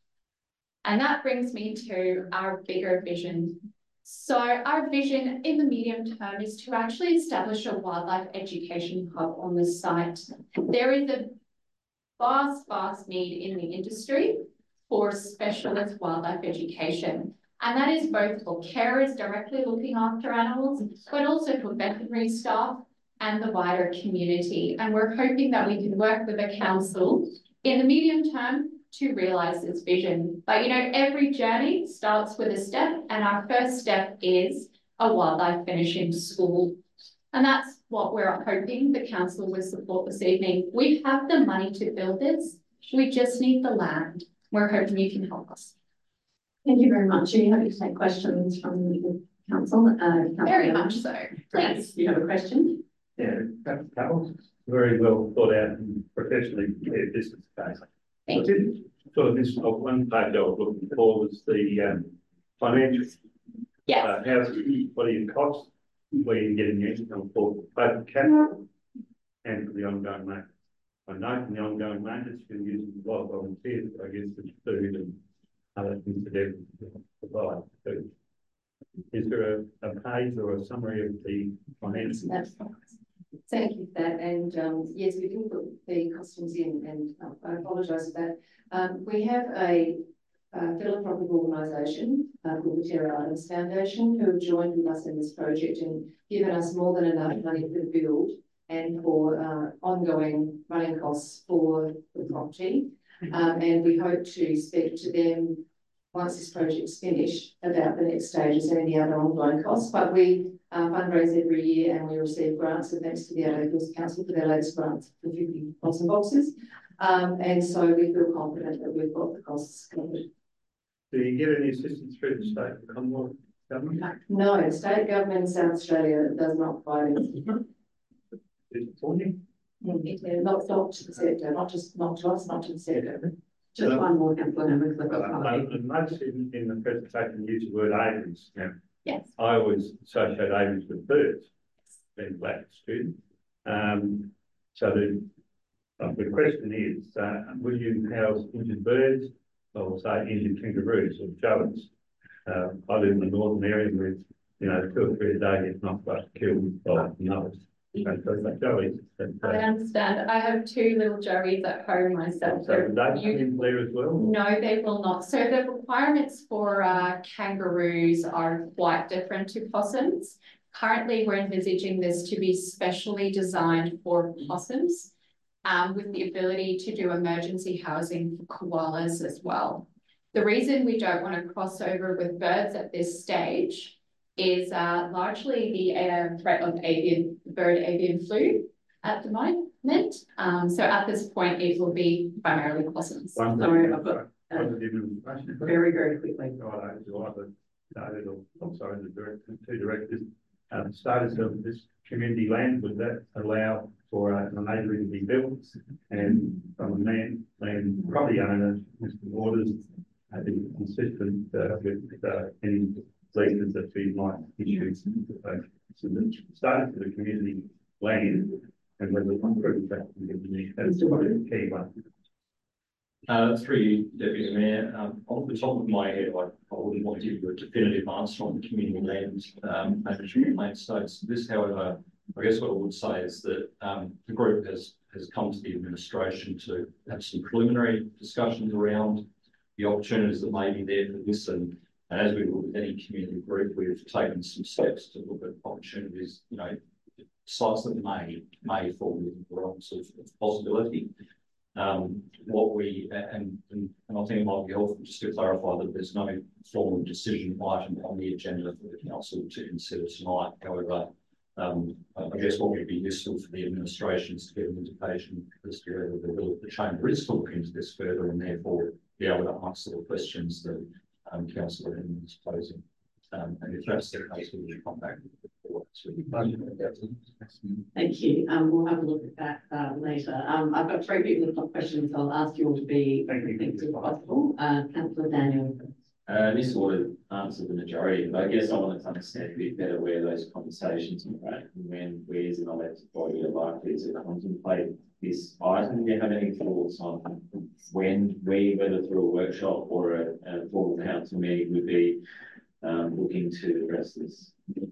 And that brings me to our bigger vision. So our vision in the medium term is to actually establish a wildlife education hub on the site. There is a vast, vast need in the industry for specialist wildlife education. And that is both for carers directly looking after animals, but also for veterinary staff and the wider community. And we're hoping that we can work with the council in the medium term to realise this vision. But you know, every journey starts with a step, and our first step is a wildlife finishing school. And that's what we're hoping the council will support this evening. We have the money to build this. We just need the land. We're hoping you can help us. Thank you very much. Are you happy to take questions from the council? Uh, very much so. Please. You have a question? Yeah, that was very well thought out and professionally prepared business case. Thank you. Sort of this of one page I was looking for was the um, financial. Yes. Uh, how's what are your costs? Where you're getting the income for both capital and for the ongoing maintenance. I know from the ongoing maintenance you're using a lot of volunteers, I guess, for food and other things that they provide. Food. Is there a, a page or a summary of the financial? Thank you for that. And um, yes, we didn't put the costumes in, and uh, I apologise for that. Um, we have a, a philanthropic organisation uh, called the Terra Islands Foundation, who have joined with us in this project and given us more than enough money for the build and for uh, ongoing running costs for the property. Um, and we hope to speak to them once this project's finished about the next stages and any other ongoing costs. But we uh, fundraise every year and we receive grants, and thanks to the Adelaide Hills Council for their latest grants for fifty pots boxes. Um, and so we feel confident that we've got the costs covered. Do you get any assistance through the state or Commonwealth government? No, state government in South Australia does not provide any. Is it funding? Not, not to the sector, not just, not to us, not to the sector. Just Um, one more councillor member. because I've got I five. I noticed in, in the presentation, you use the word avians. Now, Yes. I always associate avians with birds, being a black student. Um, so the, uh, the question is, uh, will you house injured birds, or say injured kangaroos or joeys? Uh, I live in the northern area where, you know, two or three a day get knocked back, killed by numbers. So, so like joeys. but, uh, I understand. I have two little joeys at home myself. So They're would they come beautiful. in there as well? No, they will not. So the requirements for uh, kangaroos are quite different to possums. Currently, we're envisaging this to be specially designed for possums, um, with the ability to do emergency housing for koalas as well. The reason we don't want to cross over with birds at this stage is uh, largely the uh, threat of avian, bird avian flu at the moment. Um, so at this point, it will be primarily possums. One Sorry, I've got uh, One different information. very, very quickly. Right, so either David or, I'm sorry, the director, two directors, um, status of this community land, would that allow for a, an neighbourhood to be built? And from a man, land property owner, Mister Waters, I think consistent uh, with uh, any leases that we might issue. Uh, so the status of the community land and whether it's approved that we can be, that's the key one. Uh, through Deputy Mayor, um, off the top of my head, I, I wouldn't want to give you a definitive answer on the community land um, management land states. This, however, I guess what I would say is that um, the group has has come to the administration to have some preliminary discussions around the opportunities that may be there for this, and, and as we look with any community group, we've taken some steps to look at opportunities, you know, sites that may may fall within the realms of, of possibility. Um, what we, and, and, and I think it might be helpful just to clarify that there's no formal decision item on the agenda for the council to consider tonight. However, um, I guess what would be useful for the administration is to get an indication as to whether the, the chamber is to look into this further and therefore be able to answer the questions that um, Councillor Inman is posing. Um, and if that's the case, we will come back with the report. Thank you. Um, we'll have a look at that uh, later. Um, I've got three people who've got questions. I'll ask you all to be as as possible. Uh, Councillor Daniel. Uh, this would answer the majority, but I guess I wanted to understand a bit better where those conversations are at and when we as an elected body are likely to contemplate this item. Do you have any thoughts on when we, whether through a workshop or a, a formal council meeting, would be um, looking to address this?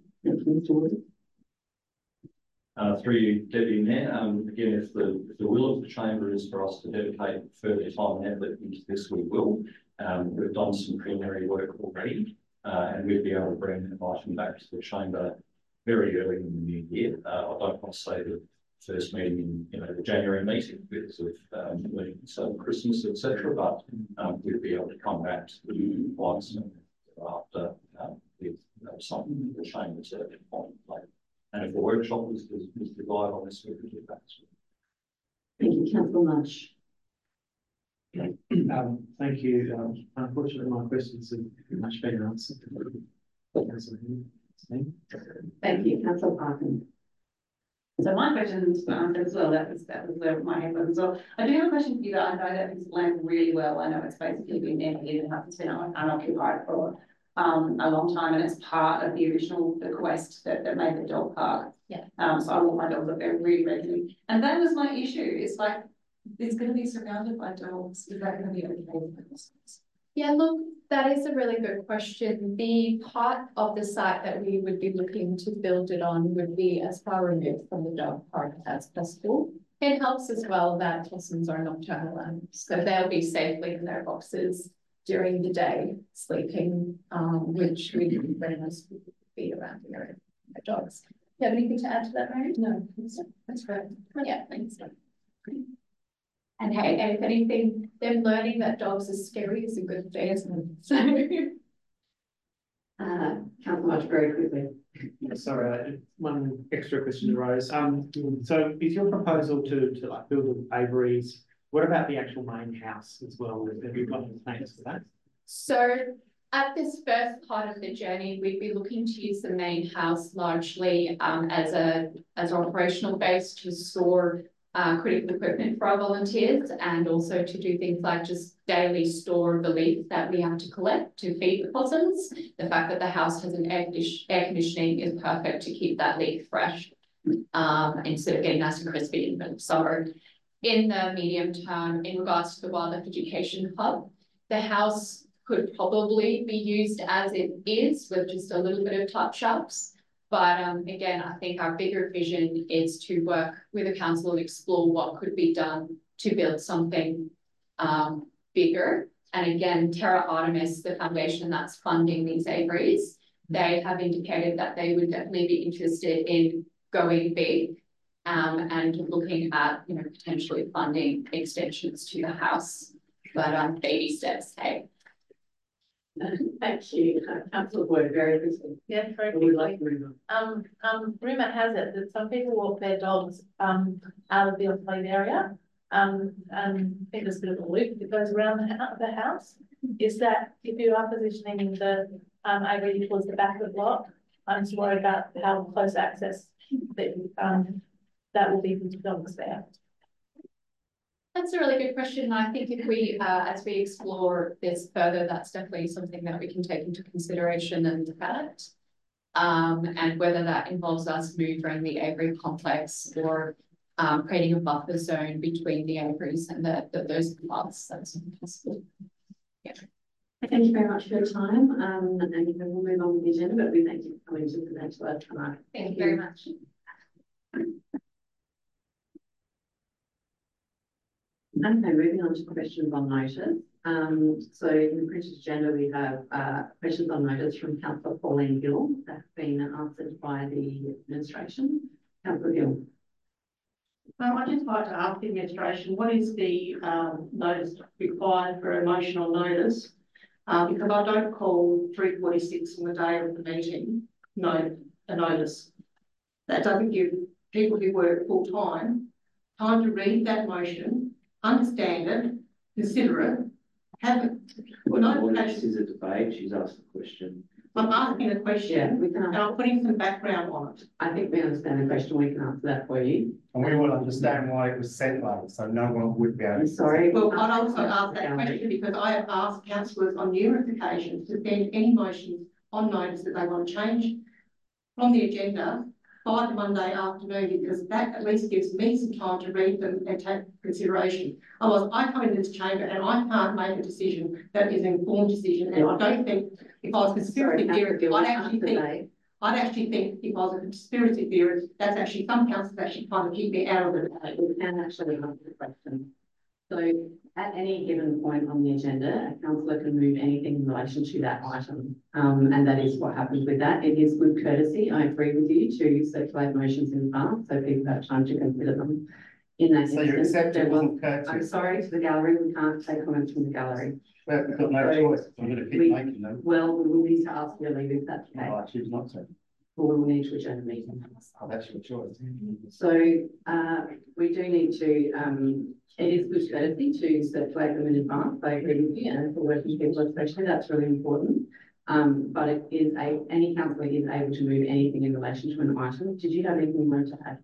Uh, through you, Deputy Mayor, um, again, if the, if the will of the chamber is for us to dedicate further time and effort into this, we will. Um, we've done some preliminary work already, uh, and we'll be able to bring an item back to the chamber very early in the new year. Uh, I don't want to say the first meeting in, you know, the January meeting because of um, so Christmas, et cetera, but um, we'll be able to come back to the once after um, with you know, something the chamber to contemplate. And if a workshop is, is, is divided on this, we could do that. Thank you, Councillor Mudge. Um, thank you. Um, unfortunately, my questions have pretty much been answered. Thank you, Councillor Parkin. So my question was answered as well. That was that was where my head was as well. I do have a question for you that I know that piece of land really well. I know it's basically been there for years and has been unoccupied for um, a long time, and it's part of the original bequest that, that made the dog park. Yeah. Um, so I walk my dogs up there really regularly, and that was my issue. It's like it's going to be surrounded by dogs. Is that going to be okay for this? Yeah, look, that is a really good question. The part of the site that we would be looking to build it on would be as far removed from the dog park as possible. It helps as well that possums are nocturnal animals, so they'll be safely in their boxes during the day, sleeping, um, which we very nice people be around the area. Dogs. Do you have anything to add to that, Mary? No, that's great. Yeah, thanks. And hey, and if anything, them learning that dogs are scary is a good thing, isn't it? So. Uh, Councillor Hodge, very quickly. Yeah, sorry, uh, one extra question arose. Um, so is your proposal to, to like build the aviaries, what about the actual main house as well? Have you got any plans for that? So at this first part of the journey, we'd be looking to use the main house largely um, as a as an operational base to store uh, critical equipment for our volunteers, and also to do things like just daily store the leaf that we have to collect to feed the possums. The fact that the house has an air, air conditioning is perfect to keep that leaf fresh um, instead of getting nice and crispy in the summer. In the medium term, in regards to the Wildlife Education Hub, the house could probably be used as it is with just a little bit of touch-ups. But um, again, I think our bigger vision is to work with the council and explore what could be done to build something um, bigger. And again, Terra Artemis, the foundation that's funding these aviaries, they have indicated that they would definitely be interested in going big um, and looking at, you know, potentially funding extensions to the house. But um, baby steps, hey. Thank you, uh, Councillor Boyd, very quickly. Yeah, very Would we quickly. like to move on? Um, um, rumour has it that some people walk their dogs um out of the off-lead area. Um, and I think there's a bit of a loop that goes around the, hou- the house. Is that if you are positioning the um aviary towards the back of the block, I'm just worried about how close access that um that will be for the dogs there. That's a really good question. I think if we, uh, as we explore this further, that's definitely something that we can take into consideration and look at. Um, and whether that involves us moving the aviary complex or um, creating a buffer zone between the aviaries and the, the those plots, that's possible. Yeah. Thank you very much for your time. Um, and we'll move on with the agenda, but we thank you for coming to present to us tonight. Thank you very much. Okay, moving on to questions on notice. Um, so in the printed agenda, we have uh, questions on notice from Councillor Pauline Gill that have been answered by the administration. Councillor Gill. Um, I'd just like to ask the administration, what is the um, notice required for emotional notice? Uh, because I don't call three forty-six on the day of the meeting, no, a notice. That doesn't give people who work full time time to read that motion, understand it, consider it, have it. Well, no, this is a debate. She's asked the question. I'm asking a question, Yeah, we can and I'm putting some background on it. I think we understand the question. We can answer that for you. And we will understand why it was sent late, so no one would be able to. Sorry. Well, I'd also ask that question because I have asked councillors on numerous occasions to send any motions on notice that they want to change from the agenda by the Monday afternoon, because that at least gives me some time to read them and take consideration. Otherwise, I come into this chamber and I can't make a decision that is an informed decision. And I don't think if I was a conspiracy theorist, I'd actually think, I'd actually think if I was a conspiracy theorist, that's actually some councils actually trying to keep me out of the debate. We can actually answer the question. So at any given point on the agenda, a councillor can move anything in relation to that item. Um, and that is what happens with that. It is good courtesy, I agree with you, to circulate motions in advance so people have time to consider them. In that So you accept it wasn't courtesy? I'm sorry to the gallery, we can't take comments from the gallery. Well, we've got no So choice. I'm going to keep we- making them. Well, we will need to ask you to leave if that's okay. No, I choose not to. Or we will need to adjourn the meeting. Oh, that's your choice. So uh, we do need to, um, it is good courtesy to circulate them in advance. I agree with you, and for working people especially, that's really important. Um, but it is a, any councillor is able to move anything in relation to an item. Did you have anything you wanted to add?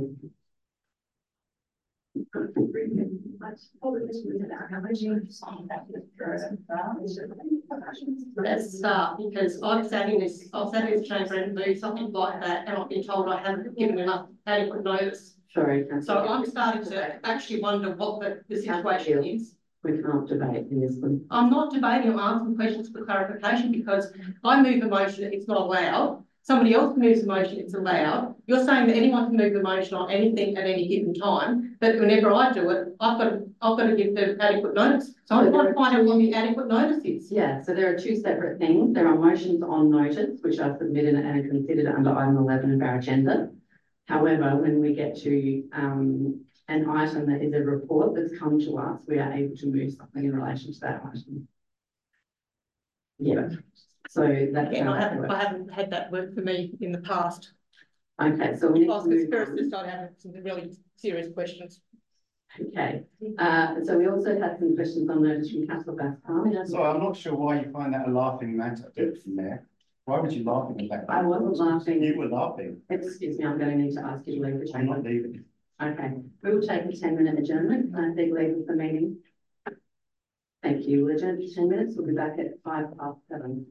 Let's start, because I've sat in this, I've sat in this chamber and moved something like that, and I've been told I haven't given enough adequate notice. Sorry. So I'm starting to actually wonder what the, the situation is. We can't debate in this one. I'm not debating, I'm asking questions for clarification, because I move a motion, it's not allowed. Somebody else moves a motion, it's allowed. You're saying that anyone can move the motion on anything at any given time, but whenever I do it, I've got to, I've got to give them adequate notice. So I'm trying to find out what the adequate notice is. Yeah, so there are two separate things. There are motions on notice, which are submitted and are considered under item eleven of our agenda. However, when we get to um, an item that is a report that's come to us, we are able to move something in relation to that item. Yeah, so that's. Yeah, how I that haven't, works. I haven't had that work for me in the past. Okay, so we If need I was to move conspiracy, on. I'd have some really serious questions. Okay, uh, so we also had some questions on notice from Councillor Bascom. So I'm not sure why you find that a laughing matter from there. Why would you laughing at that? I wasn't laughing. You were laughing. Excuse me, I'm going to need to ask you to leave the I'm chamber. not leaving. Okay, we will take a ten minute adjournment. Can I take leave of the meeting? Thank you. We'll adjourn for ten minutes. We'll be back at five past seven.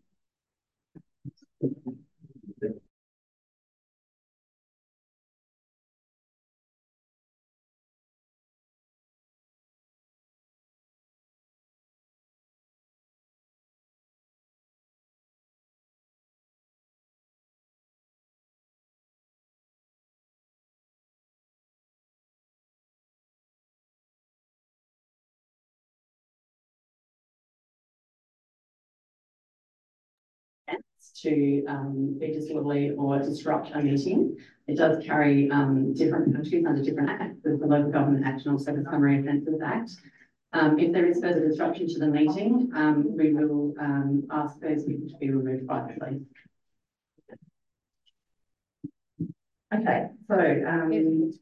To um, be disorderly or disrupt a meeting. It does carry um, different countries under different acts. There's the Local Government Act and also the Summary Offences Act. Um, if there is further disruption to the meeting, um, we will um, ask those people to be removed privately. Okay, so um,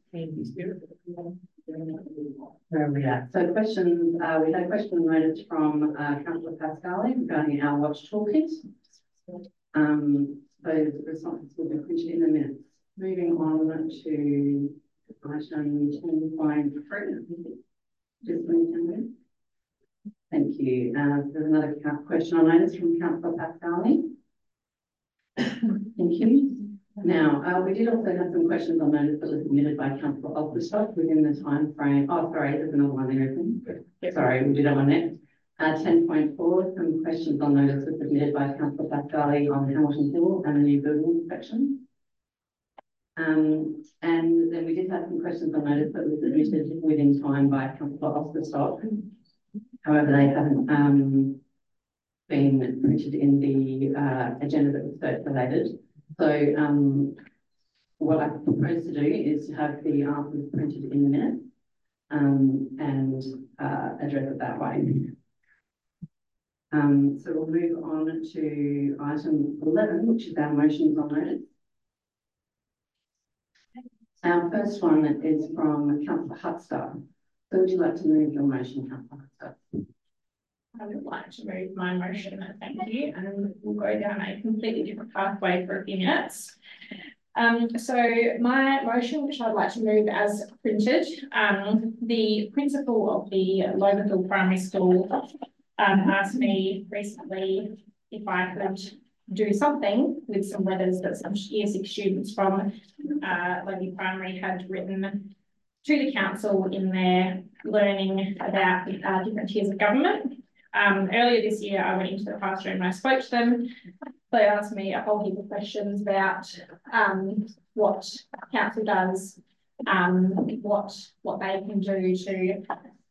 where are we at? So questions, uh, we had a question noted from uh, Councillor Pascali regarding our watch toolkit. Um, those responses will be printed in the minutes. Moving on to item ten point three. Just ten Thank you. Uh, there's another question on notice from Councillor Pascali. Thank you. Now, uh, we did also have some questions on notice that were submitted by Councillor Alderstock within the time frame. Oh, sorry, there's another one there, isn't there? Sorry, we'll do that one next. Uh, ten point four, some questions on notice were submitted by Councillor Pascali on Hamilton Hill and the new building inspection. Um, and then we did have some questions on notice that were submitted within time by Councillor Alderstock. However, they haven't um, been printed in the uh, agenda that was circulated. So um, what I propose to do is to have the answers printed in the minutes um, and uh, address it that way. Um, so we'll move on to item eleven, which is our motions on notice. Our first one is from Councillor Hutster. So would you like to move your motion, Councillor Hutster? I would like to move my motion, thank you, and we'll go down a completely different pathway for a few minutes. Um, so my motion, which I'd like to move as printed, um, the principal of the Loberville Primary School um, asked me recently if I could do something with some letters that some year six students from uh, Logie Primary had written to the council in their learning about uh, different tiers of government. Um, earlier this year, I went into the classroom and I spoke to them. They asked me a whole heap of questions about um, what council does, um, what what they can do to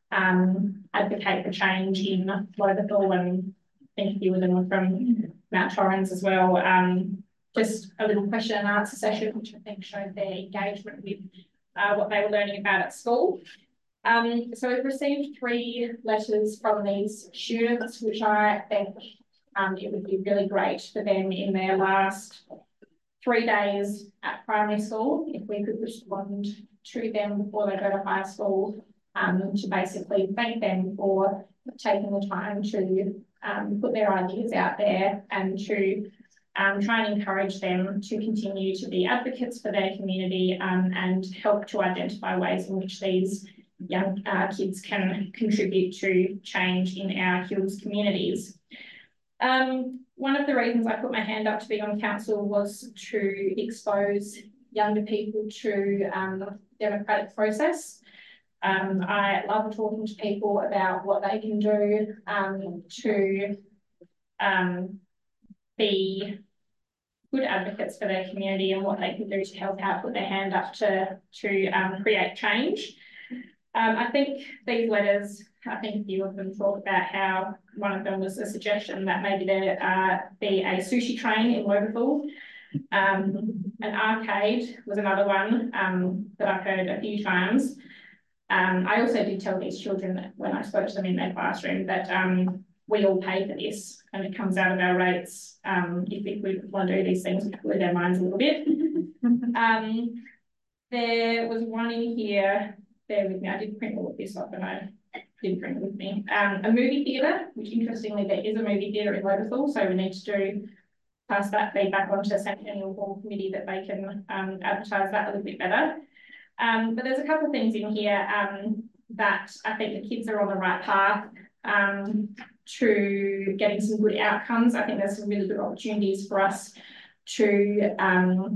um, advocate for change in Loberville, and I think a few of them were from Mount Torrens as well. Um, just a little question and answer session, which I think showed their engagement with uh, what they were learning about at school. Um, so we've received three letters from these students, which I think um, it would be really great for them in their last three days at primary school, if we could respond to them before they go to high school, um, to basically thank them for taking the time to um, put their ideas out there and to um, try and encourage them to continue to be advocates for their community um, and help to identify ways in which these young uh, kids can contribute to change in our Hills communities. Um, one of the reasons I put my hand up to be on council was to expose younger people to um, the democratic process. Um, I love talking to people about what they can do um, to um, be good advocates for their community and what they can do to help out, put their hand up to, to um, create change. Um, I think these letters, I think a few of them talk about how one of them was a suggestion that maybe there uh, be a sushi train in Loberville. Um, an arcade was another one um, that I've heard a few times. Um, I also did tell these children when I spoke to them in their classroom that um, we all pay for this and it comes out of our rates. Um, if we, we want to do these things, we blow their minds a little bit. um, there was one in here, bear with me, I did print all of this off and I did bring it with me. Um, a movie theatre, which interestingly there is a movie theatre in Lotusville, so we need to do pass that feedback on to the Centennial Hall Committee that they can um, advertise that a little bit better. Um, but there's a couple of things in here um, that I think the kids are on the right path um, to getting some good outcomes. I think there's some really good opportunities for us to, um,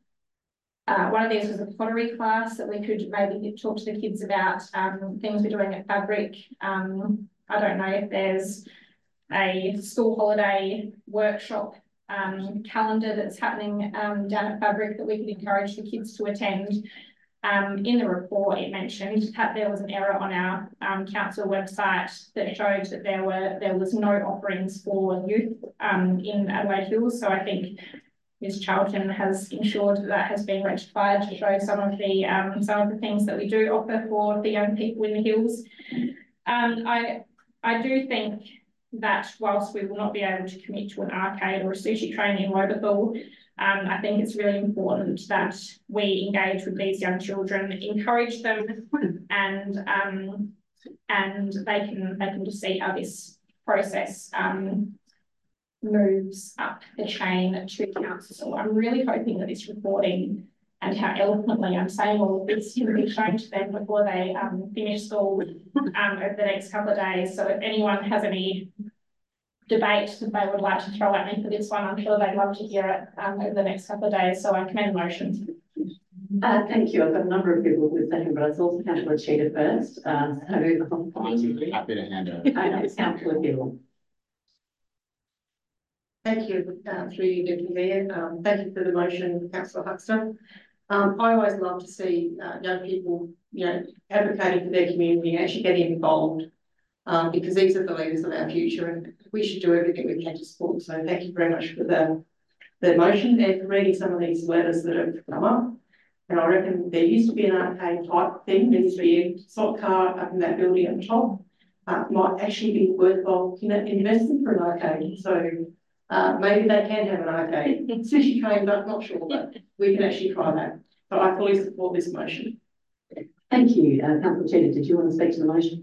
uh, one of these was a pottery class that we could maybe talk to the kids about um, things we're doing at Fabric. Um, I don't know if there's a school holiday workshop um, calendar that's happening um, down at Fabric that we could encourage the kids to attend. Um, in the report, it mentioned that there was an error on our um, council website that showed that there were there was no offerings for youth um, in Adelaide Hills. So I think Miz Charlton has ensured that that has been rectified to show some of the um, some of the things that we do offer for the young people in the hills. Um, I I do think that whilst we will not be able to commit to an arcade or a sushi train in Loberthal, um, I think it's really important that we engage with these young children, encourage them, and um, and they can they can just see how this process um, moves up the chain to council. So I'm really hoping that this reporting and how eloquently I'm saying all of this can be shown to them before they um, finish school um, over the next couple of days. So if anyone has any debate that they would like to throw at me for this one, I'm sure they'd love to hear it um, over the next couple of days. So I commend the motion. Uh, thank you. I've got a number of people with second, but it's also Councillor Cheetah first. Uh, so I'm happy to hand over. uh, it's Councillor Gill. Thank you, uh, through you, Deputy Mayor. Um, thank you for the motion, Councillor Huxter. Um, I always love to see uh, young people, you know, advocating for their community and actually getting involved, um, because these are the leaders of our future, and we should do everything we can to support. So thank you very much for the the motion and for reading some of these letters that have come up. And I reckon there used to be an arcade type thing. There used to be a slot car up in that building at the top. Uh, might actually be worthwhile, you know, investing for an arcade. So uh, maybe they can have an arcade. Sushi trains, I'm not sure, but we can actually try that. So I fully support this motion. Thank you, uh, Councillor Cheetah. Did you want to speak to the motion?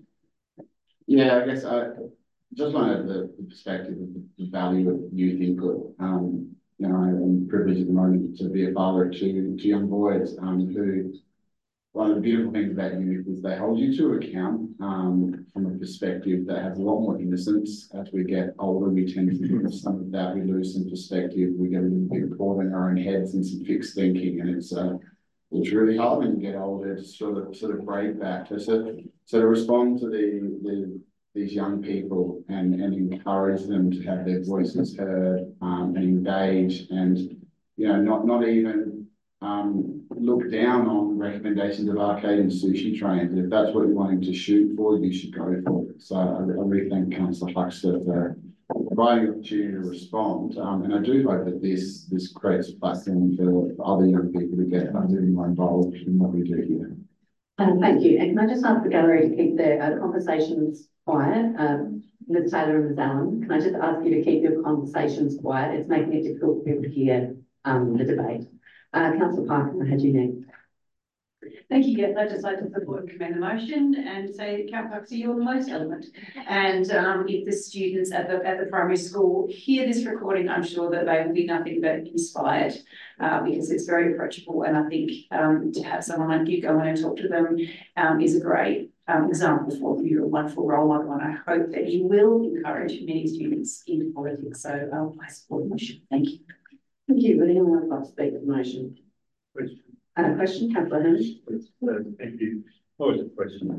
Yeah, I guess I just wanted the, the perspective of the value of youth input. Um, you know, I'm privileged at the moment to be a father of two, two young boys um, who, one of the beautiful things about youth is they hold you to account um, from a perspective that has a lot more innocence. As we get older, we tend to lose some of that. We lose some perspective. We get a little bit caught in our own heads and some fixed thinking, and it's uh, it's really hard when you get older to sort of sort of break that. To sort of, so to respond to the, the these young people and, and encourage them to have their voices heard um, and engage, and you know, not not even um, look down on recommendations of arcade and sushi trains. If that's what you're wanting to shoot for, you should go for it. So I, I really thank Councillor Huxter for providing the opportunity to respond, um, and I do hope that this this creates a platform for other young people to get a little more involved in what we do here. Um, thank you. And can I just ask the gallery to keep their uh, conversations quiet? Um, Miz Taylor and Miz Allen, can I just ask you to keep your conversations quiet? It's making it difficult for people to hear um, the debate. Uh, Councillor Parker, I had you next. Thank you. Yes, I'd just like to support and commend the motion and say, Councillor Huxter, you're the most element. And um, if the students at the at the primary school hear this recording, I'm sure that they will be nothing but inspired uh, because it's very approachable. And I think um, to have someone like you go in and talk to them um, is a great um, example for you. You're a wonderful role model, and I hope that you will encourage many students into politics. So um, I support the motion. Thank you. Thank you. Would anyone like to speak to the motion? Question. Uh, question, Councillor Hemming. Uh, thank you. Always a question.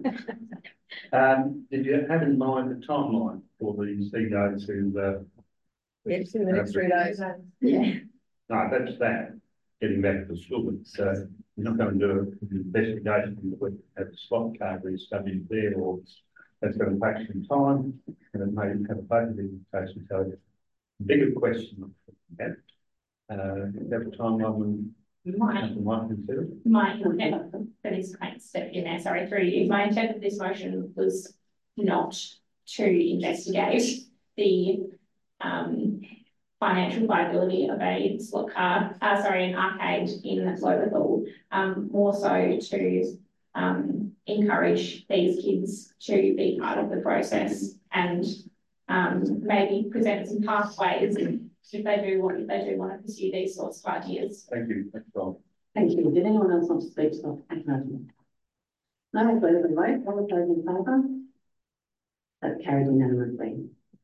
um, did you have in mind the timeline for the C E O to? Uh, Yes, in the next three days. Yeah. No, that's that. Getting back to the school. So you're not going to do an investigation with at the spot car where you're studying there, or that's going to take some time, and it may have a budget implication. So the bigger question. Uh, every time I'm. My, Might consider. my intent for this, I step in there, sorry, through you, my intent for this motion was not to investigate the um financial viability of a slot car, uh, sorry, an arcade in Lowthal, um, more so to um encourage these kids to be part of the process and um maybe present some pathways if they do want, if they do want to pursue these sorts of ideas. Thank you. Thanks, Don. Thank you. Did anyone else want to speak to that? I can. No, vote of the vote. All of those in favour? That's carried unanimously.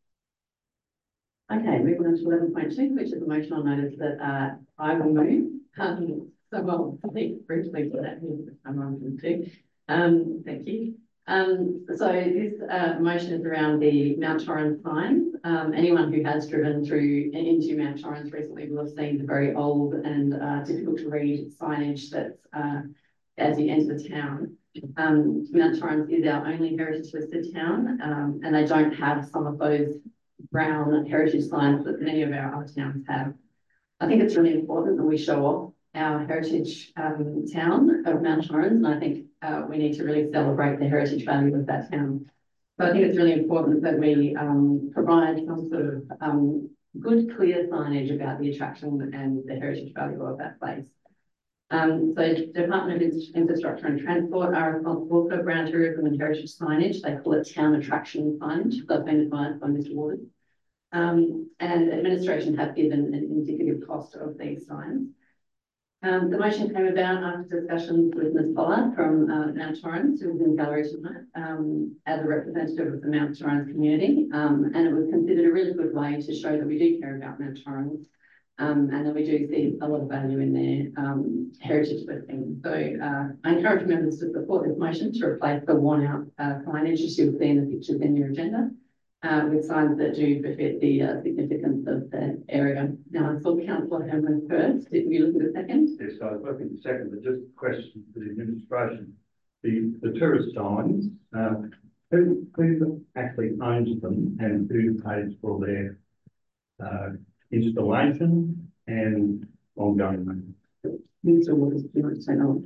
Okay, moving on to eleven point two, which is a motion on notice that uh, I will move. Um, so well, I think briefly for that, I'm on to. Um, thank you. Um, so this uh, motion is around the Mount Torrens signs. Um, anyone who has driven through and into Mount Torrens recently will have seen the very old and uh, difficult to read signage that's uh, as you enter the town. Um, Mount Torrens is our only heritage listed town, um, and they don't have some of those brown heritage signs that many of our other towns have. I think it's really important that we show off our heritage um, town of Mount Torrens, and I think uh, we need to really celebrate the heritage value of that town. So I think it's really important that we um, provide some sort of um, good, clear signage about the attraction and the heritage value of that place. Um, so the Department of Infrastructure and Transport are responsible for brown tourism and heritage signage. They call it town attraction signage. They've been advised by Mister Ward. Um, and administration have given an indicative cost of these signs. Um, the motion came about after discussions with Miz Pollard from uh, Mount Torrens, who was in the gallery tonight, um, as a representative of the Mount Torrens community. Um, and it was considered a really good way to show that we do care about Mount Torrens, um, and that we do see a lot of value in their um, heritage listing. So uh, I encourage members to support this motion to replace the worn out uh, signage as you'll see in the pictures in your agenda. Uh, with signs that do befit the uh, significance of the area. Now, I saw Councillor Herman first. Did we look at a second? Yes, I was looking at the second, but just a question for the administration. The, the tourist signs, uh, who, who actually owns them and who pays for their uh, installation and ongoing maintenance? Minister Waters, do you want to say no?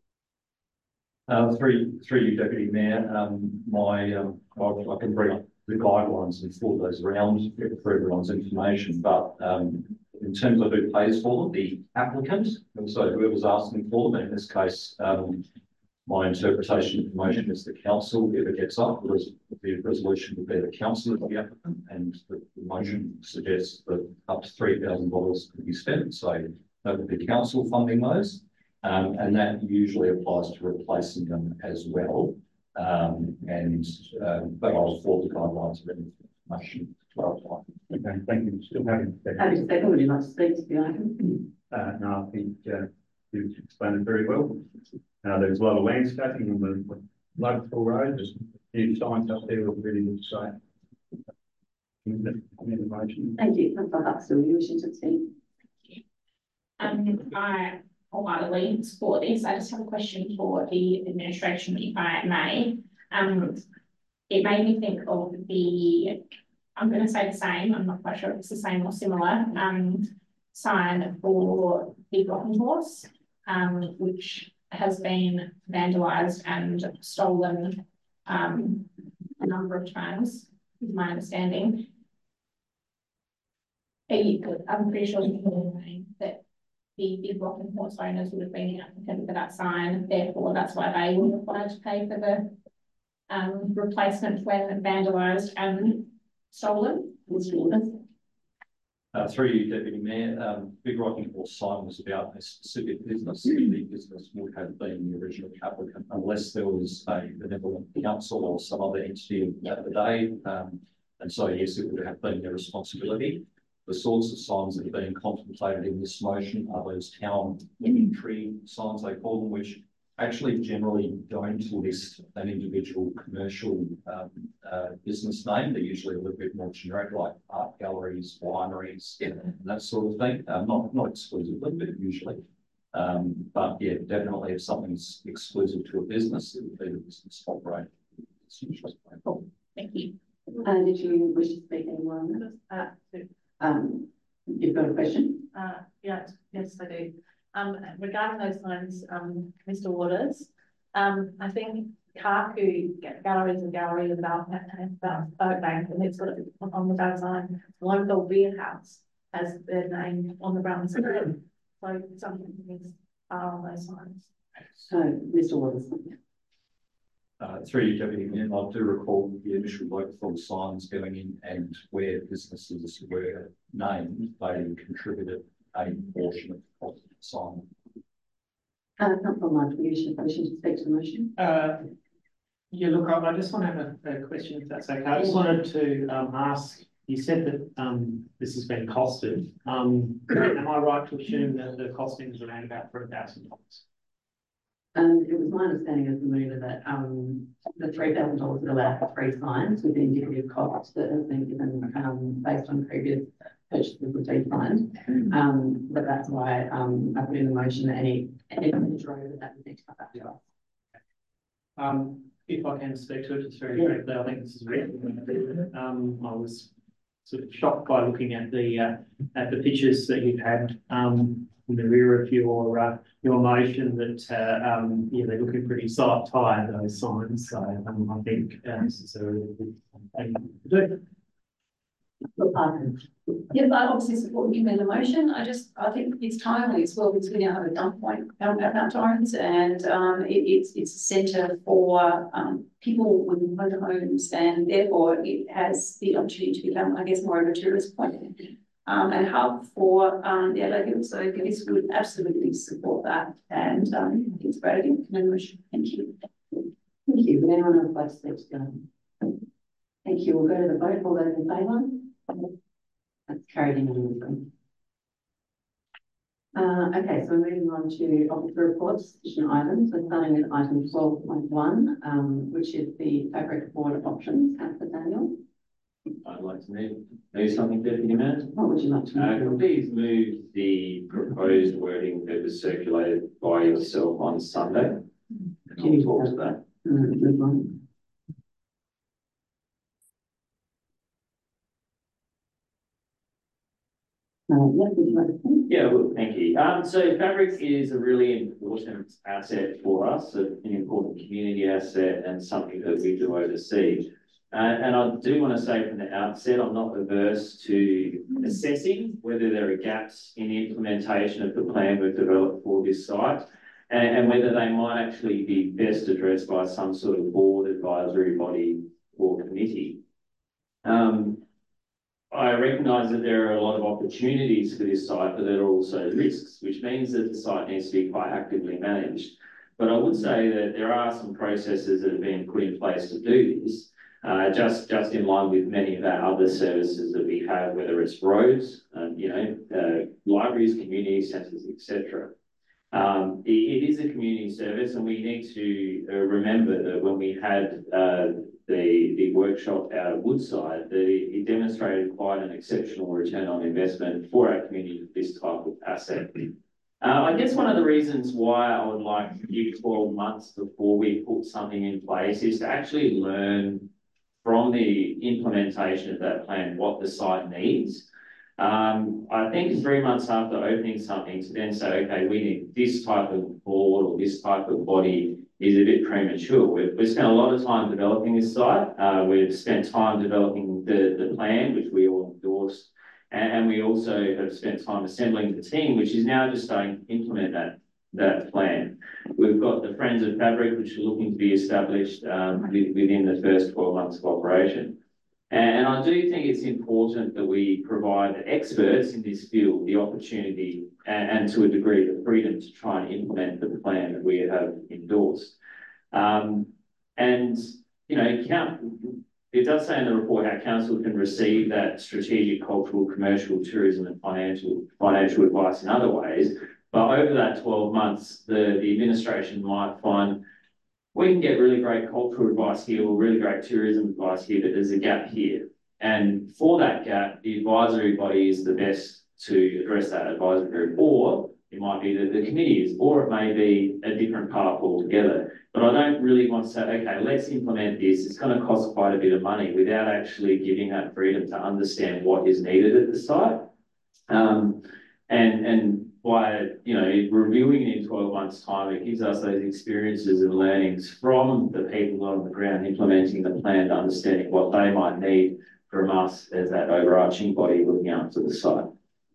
Uh, three, three, Deputy Mayor, um, my, um, I, I can bring up the guidelines and for those around for everyone's information, but um, in terms of who pays for them, the applicant, and so whoever's asking for them, in this case, um, my interpretation of the motion is the council, if it gets up, the, the resolution would be the council of the applicant, and the, the motion suggests that up to three thousand dollars could be spent, so that would be council funding those, um, and that usually applies to replacing them as well. Um, and um, but I'll follow the guidelines of information to apply. Okay, thank you. Still having Having a second, would you like to speak to the item? Uh, no, I think uh, you've explained it very well. Uh, there's a lot of landscaping on the Lowthal Road. There's new signs up there with really good sight. Thank you. Councillor Huxley, you wishing to speak? Um, I wholeheartedly support this. I just have a question for the administration, if I may. Um, it made me think of the, I'm going to say the same, I'm not quite sure if it's the same or similar, um, sign for the Rocking Horse, um, which has been vandalised and stolen um, a number of times, is my understanding. I'm pretty sure that the Big Rocking Horse owners would have been the applicant for that sign, therefore that's why they were required to pay for the um, replacement when vandalised and stolen. Uh, through you, Deputy Mayor, um, Big Rocking Horse sign was about a specific business. The business would have been the original applicant unless there was a benevolent council or some other entity at the day. Um, and so, yes, it would have been their responsibility. The sorts of signs that are being contemplated in this motion are those town inventory signs, they call them, which actually generally don't list an individual commercial um, uh, business name. They're usually a little bit more generic, like art galleries, wineries, and that sort of thing. Uh, not, not exclusively, but usually. Um, but yeah, definitely if something's exclusive to a business, it would be the business operating. It's usually Thank you. Uh, did you wish to speak anyone? Uh, um, you've got a question? Uh, yeah, yes, I do. Um, regarding those signs, um, Mister Waters, um, I think Kaku Galleries and Gallery is about, about Oakbank, and it's got it on the back sign. Local Beer House has their name on the brown side. So something needs are on those signs. So, Mister Waters. Uh, through you, Deputy Mayor, I do recall the initial local signs going in, and where businesses were named, they contributed a portion of the cost of the sign. Uh, Councillor Martin, you should, you should speak to the motion. Uh, yeah, look, I, I just want to have a, a question, if that's okay. I just wanted to um, ask, you said that um, this has been costed. Um, am I right to assume that the costing is around about three thousand dollars? Um, it was my understanding as the mover that um, the three thousand dollars would allow for three signs with the indicative cost that has been given um, based on previous purchases of these signs. Um, but that's why um, I put in the motion that any any drove that that would need to come back to us. Um, if I can speak to it just very Yeah. briefly, I think this is really um, I was sort of shocked by looking at the uh, at the pictures that you've had um, in the rear of your uh, your motion that uh, um, yeah, they're looking pretty tight, tired, those signs. So um, I think uh, this is a really good thing to do. Yeah, I obviously support you in the motion. I just, I think it's timely as well, because we now have a dump point out at Mount Torrens, and um, it, it's, it's a centre for um, people with motorhomes, and therefore it has the opportunity to become, I guess, more of a tourist point um, and hub for um, the Adelaide Hills. So this would absolutely support that, and um, I think it's a great idea. Motion. Thank you. Thank you. Would anyone else like to speak to that? Thank you. We'll go to the vote. All those in favour? That's carried unanimously. Uh, okay, so we're moving on to officer reports, decision items. We're starting with item twelve point one, um, which is the fabric board options. Councillor Daniel. I'd like to move, move something, Deputy Mayor. What would you like to Uh, move? can please move the proposed wording that was circulated by yourself on Sunday? Can you talk to that? Mm, move on. Uh, yeah, would you like to say? Yeah, well, thank you. Um, so fabric is a really important asset for us, an important community asset, and something that we do oversee. Uh, and I do want to say from the outset, I'm not averse to assessing whether there are gaps in the implementation of the plan we've developed for this site, and, and whether they might actually be best addressed by some sort of board, advisory body, or committee. Um, I recognise that there are a lot of opportunities for this site, but there are also risks, which means that the site needs to be quite actively managed. But I would say that there are some processes that have been put in place to do this, uh, just, just in line with many of our other services that we have, whether it's roads, um, you know, uh, libraries, community centres, et cetera. Um, it, it is a community service, and we need to uh, remember that when we had uh, the, the workshop out of Woodside, that it, it demonstrated quite an exceptional return on investment for our community with this type of asset. Uh, I guess one of the reasons why I would like to give twelve months before we put something in place is to actually learn from the implementation of that plan what the site needs. Um, I think three months after opening something to then say, okay, we need this type of board or this type of body is a bit premature. We've, we've spent a lot of time developing this site. Uh, we've spent time developing the, the plan, which we all endorsed. And, and we also have spent time assembling the team, which is now just starting to implement that, that plan. We've got the Friends of Fabric, which are looking to be established um, within the first twelve months of operation. And I do think it's important that we provide experts in this field the opportunity and, and to a degree the freedom to try and implement the plan that we have endorsed. Um, and, you know, count, it does say in the report how council can receive that strategic, cultural, commercial, tourism and financial, financial advice in other ways. But over that twelve months, the, the administration might find we can get really great cultural advice here or really great tourism advice here, but there's a gap here. And for that gap, the advisory body is the best to address that advisory group, or it might be that the committee is, or it may be a different path altogether. But I don't really want to say, okay, let's implement this. It's going to cost quite a bit of money without actually giving that freedom to understand what is needed at the site. Um, and, and by, you know, reviewing it in twelve months' time, it gives us those experiences and learnings from the people on the ground implementing the plan, understanding what they might need from us as that overarching body looking after the site.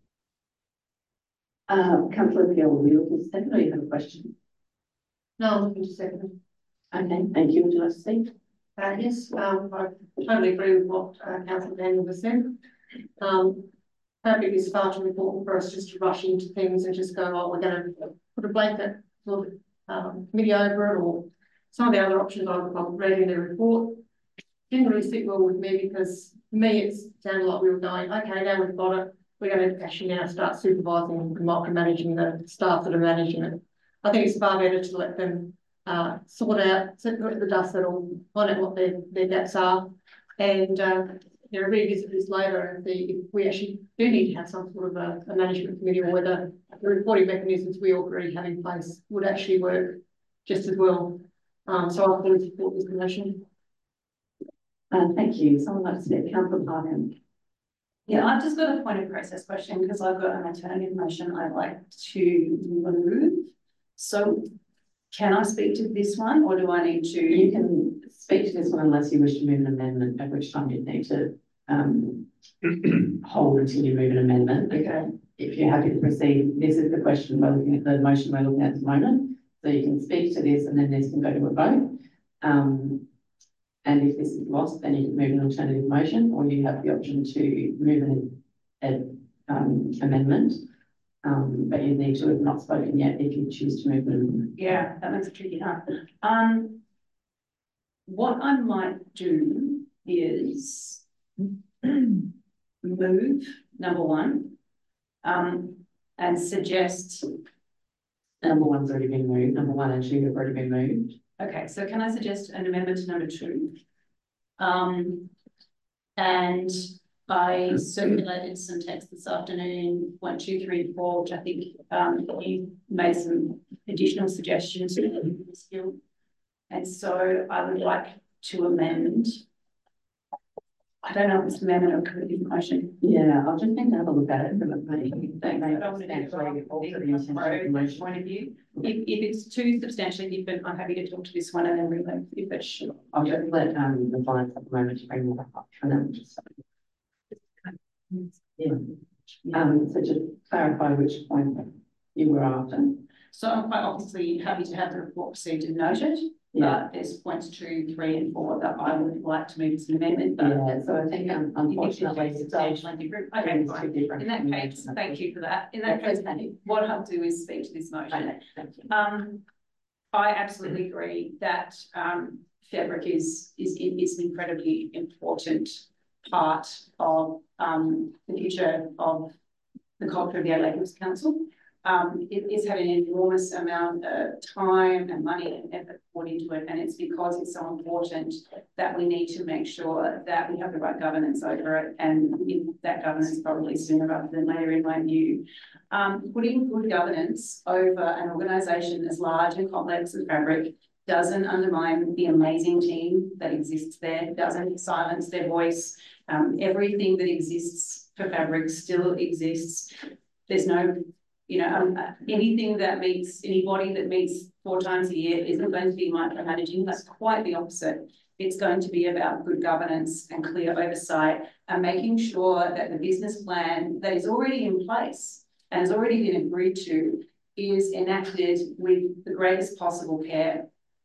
Uh, Councillor Gill, will you look at second or you have a question? No, I'm looking to second. Okay, thank you. Would you like to speak? Uh, yes, um, I totally agree with what uh, Councillor Daniel was said. Um, Fabric is far too important for us just to rush into things and just go, oh, we're going to put a blanket sort of um, committee over it, or some of the other options I've read in the report didn't really sit well with me, because for me it sounded like we were going, okay, now we've got it, we're going to actually now start supervising and micromanaging the staff that are managing it. I think it's far better to let them uh, sort out, let the dust settle, find out what their, their gaps are, and uh, you know, revisit this later and see if we actually do need to have some sort of a, a management committee, or whether the reporting mechanisms we already have in place would actually work just as well. Um, so I fully support this motion. Uh, thank you. Someone like to speak, Councillor Parham. Yeah, I've just got a point of process question, because I've got an alternative motion I'd like to move. So can I speak to this one, or do I need to? You can speak to this one unless you wish to move an amendment, at which time you'd need to um, hold until you move an amendment. Okay. If you're happy to proceed, this is the question we're looking at, the motion we're looking at at the moment. So you can speak to this and then this can go to a vote. Um, and if this is lost, then you can move an alternative motion, or you have the option to move an, an um, amendment. Um, but you need to have not spoken yet if you choose to move an amendment. Yeah, that makes it tricky, huh? Um, what I might do is move number one, um, and suggest. Number one's already been moved. Number one and two have already been moved. Okay, so can I suggest an amendment to number two? Um, and I circulated some text this afternoon, one, two, three, four, which I think um, you made some additional suggestions. And so I would like to amend. I don't know if it's an amendment or committee motion. Yeah, I'll just need to have a look at it. But maybe they may I don't want to do substantially alter the from a intention. point of view. If, if it's too substantially different, I'm happy to talk to this one and then remove if it's sure. I'll just let um the finance at the moment to bring that up, and then just yeah. Um, so just clarify which point you were after. So I'm quite obviously happy to have the report received and noted. Yeah. But there's points two, three, and four that I would like to move as an amendment. But Yeah, so I think um, unfortunately it's it's all different. Okay, it's fine. two different. In that case, thank you for that. In that case, what I'll do is speak to this motion. Um, I absolutely agree that um, fabric is is is an incredibly important part of um, the future of the culture of the Adelaide Hills Council. Um, it is having an enormous amount of time and money and effort put into it, and it's because it's so important that we need to make sure that we have the right governance over it, and that governance probably sooner rather than later, in my view. Um, putting good governance over an organisation as large and complex as Fabric doesn't undermine the amazing team that exists there, doesn't silence their voice. Um, everything that exists for Fabric still exists. There's no You know, um, anything that meets, anybody that meets four times a year isn't going to be micromanaging. That's quite the opposite. It's going to be about good governance and clear oversight and making sure that the business plan that is already in place and has already been agreed to is enacted with the greatest possible care.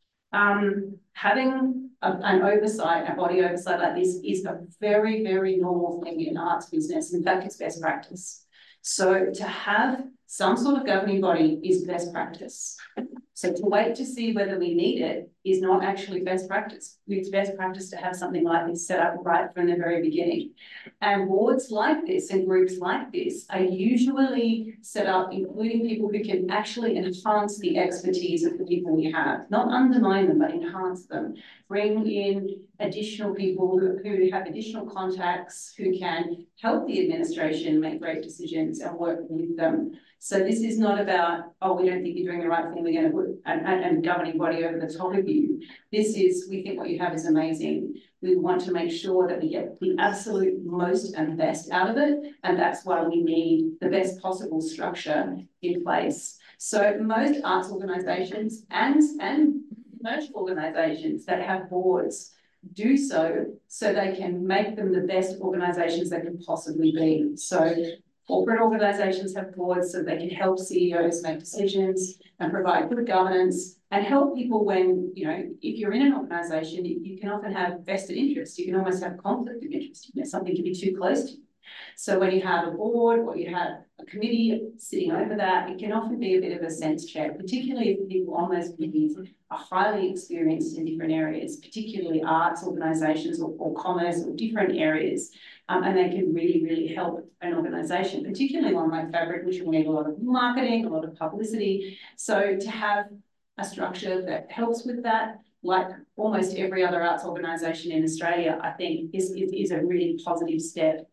Um, having a, an oversight, a body oversight like this is a very, very normal thing in arts business. In fact, it's best practice. So to have some sort of governing body is best practice. So to wait to see whether we need it is not actually best practice. It's best practice to have something like this set up right from the very beginning. And boards like this and groups like this are usually set up including people who can actually enhance the expertise of the people we have, not undermine them, but enhance them. Bring in additional people who, who have additional contacts, who can help the administration make great decisions and work with them. So this is not about, oh, we don't think you're doing the right thing, we're going to put an, an, an governing body over the top of you. This is, we think what you have is amazing. We want to make sure that we get the absolute most and best out of it. And that's why we need the best possible structure in place. So most arts organisations and, and commercial organisations that have boards do so, so they can make them the best organisations they can possibly be. So corporate organisations have boards so they can help C E Os make decisions and provide good governance and help people when, you know, if you're in an organisation, you, you can often have vested interest. You can almost have conflict of interest. You know, something can be too close to you. So when you have a board or you have a committee sitting over that, it can often be a bit of a sense check, particularly if people on those committees are highly experienced in different areas, particularly arts organisations or, or commerce or different areas. Um, and they can really, really help an organisation, particularly one like Fabric, which will need a lot of marketing, a lot of publicity. So to have a structure that helps with that, like almost every other arts organisation in Australia, I think is, is, is a really positive step.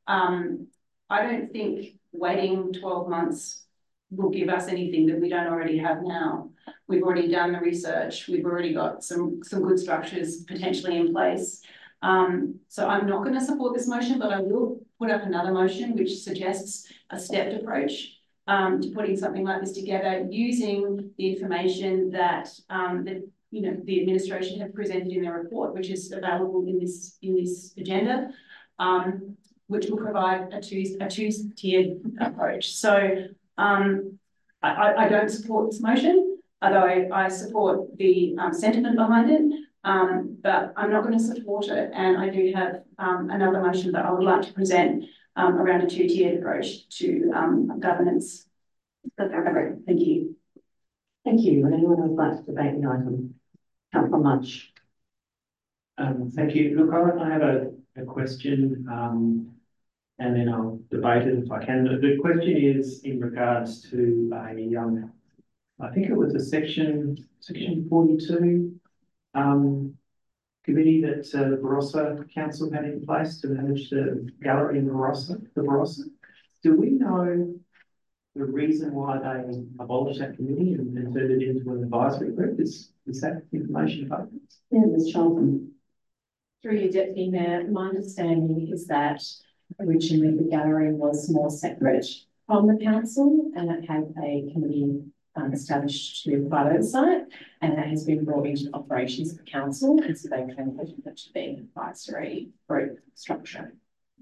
Um, I don't think waiting twelve months will give us anything that we don't already have now. We've already done the research. We've already got some, some good structures potentially in place. Um, so I'm not going to support this motion, but I will put up another motion which suggests a stepped approach um, to putting something like this together using the information that, um, that you know, the administration have presented in their report, which is available in this, in this agenda. Um, which will provide a two a two-tiered approach. So um, I, I don't support this motion, although I, I support the um, sentiment behind it, um, but I'm not going to support it. And I do have um, another motion that I would like to present um, around a two-tiered approach to um, governance. Thank you. Thank you. Would anyone else like to debate the item? Councillor Mudge. Um, thank you. Look, I, I have a, a question. Um, And then I'll debate it if I can. The question is in regards to a young, I think it was a section, section forty-two um, committee that uh, the Barossa Council had in place to manage the gallery in Barossa, the Barossa. Do we know the reason why they abolished that committee and, and turned it into an advisory group? Is, is that information available? Yeah, Miz Charlton. Through you, Deputy Mayor, my understanding is that originally the gallery was more separate from the council and it had a committee um, established to provide oversight, and that has been brought into operations of the council, and so they transitioned it to being an advisory group structure.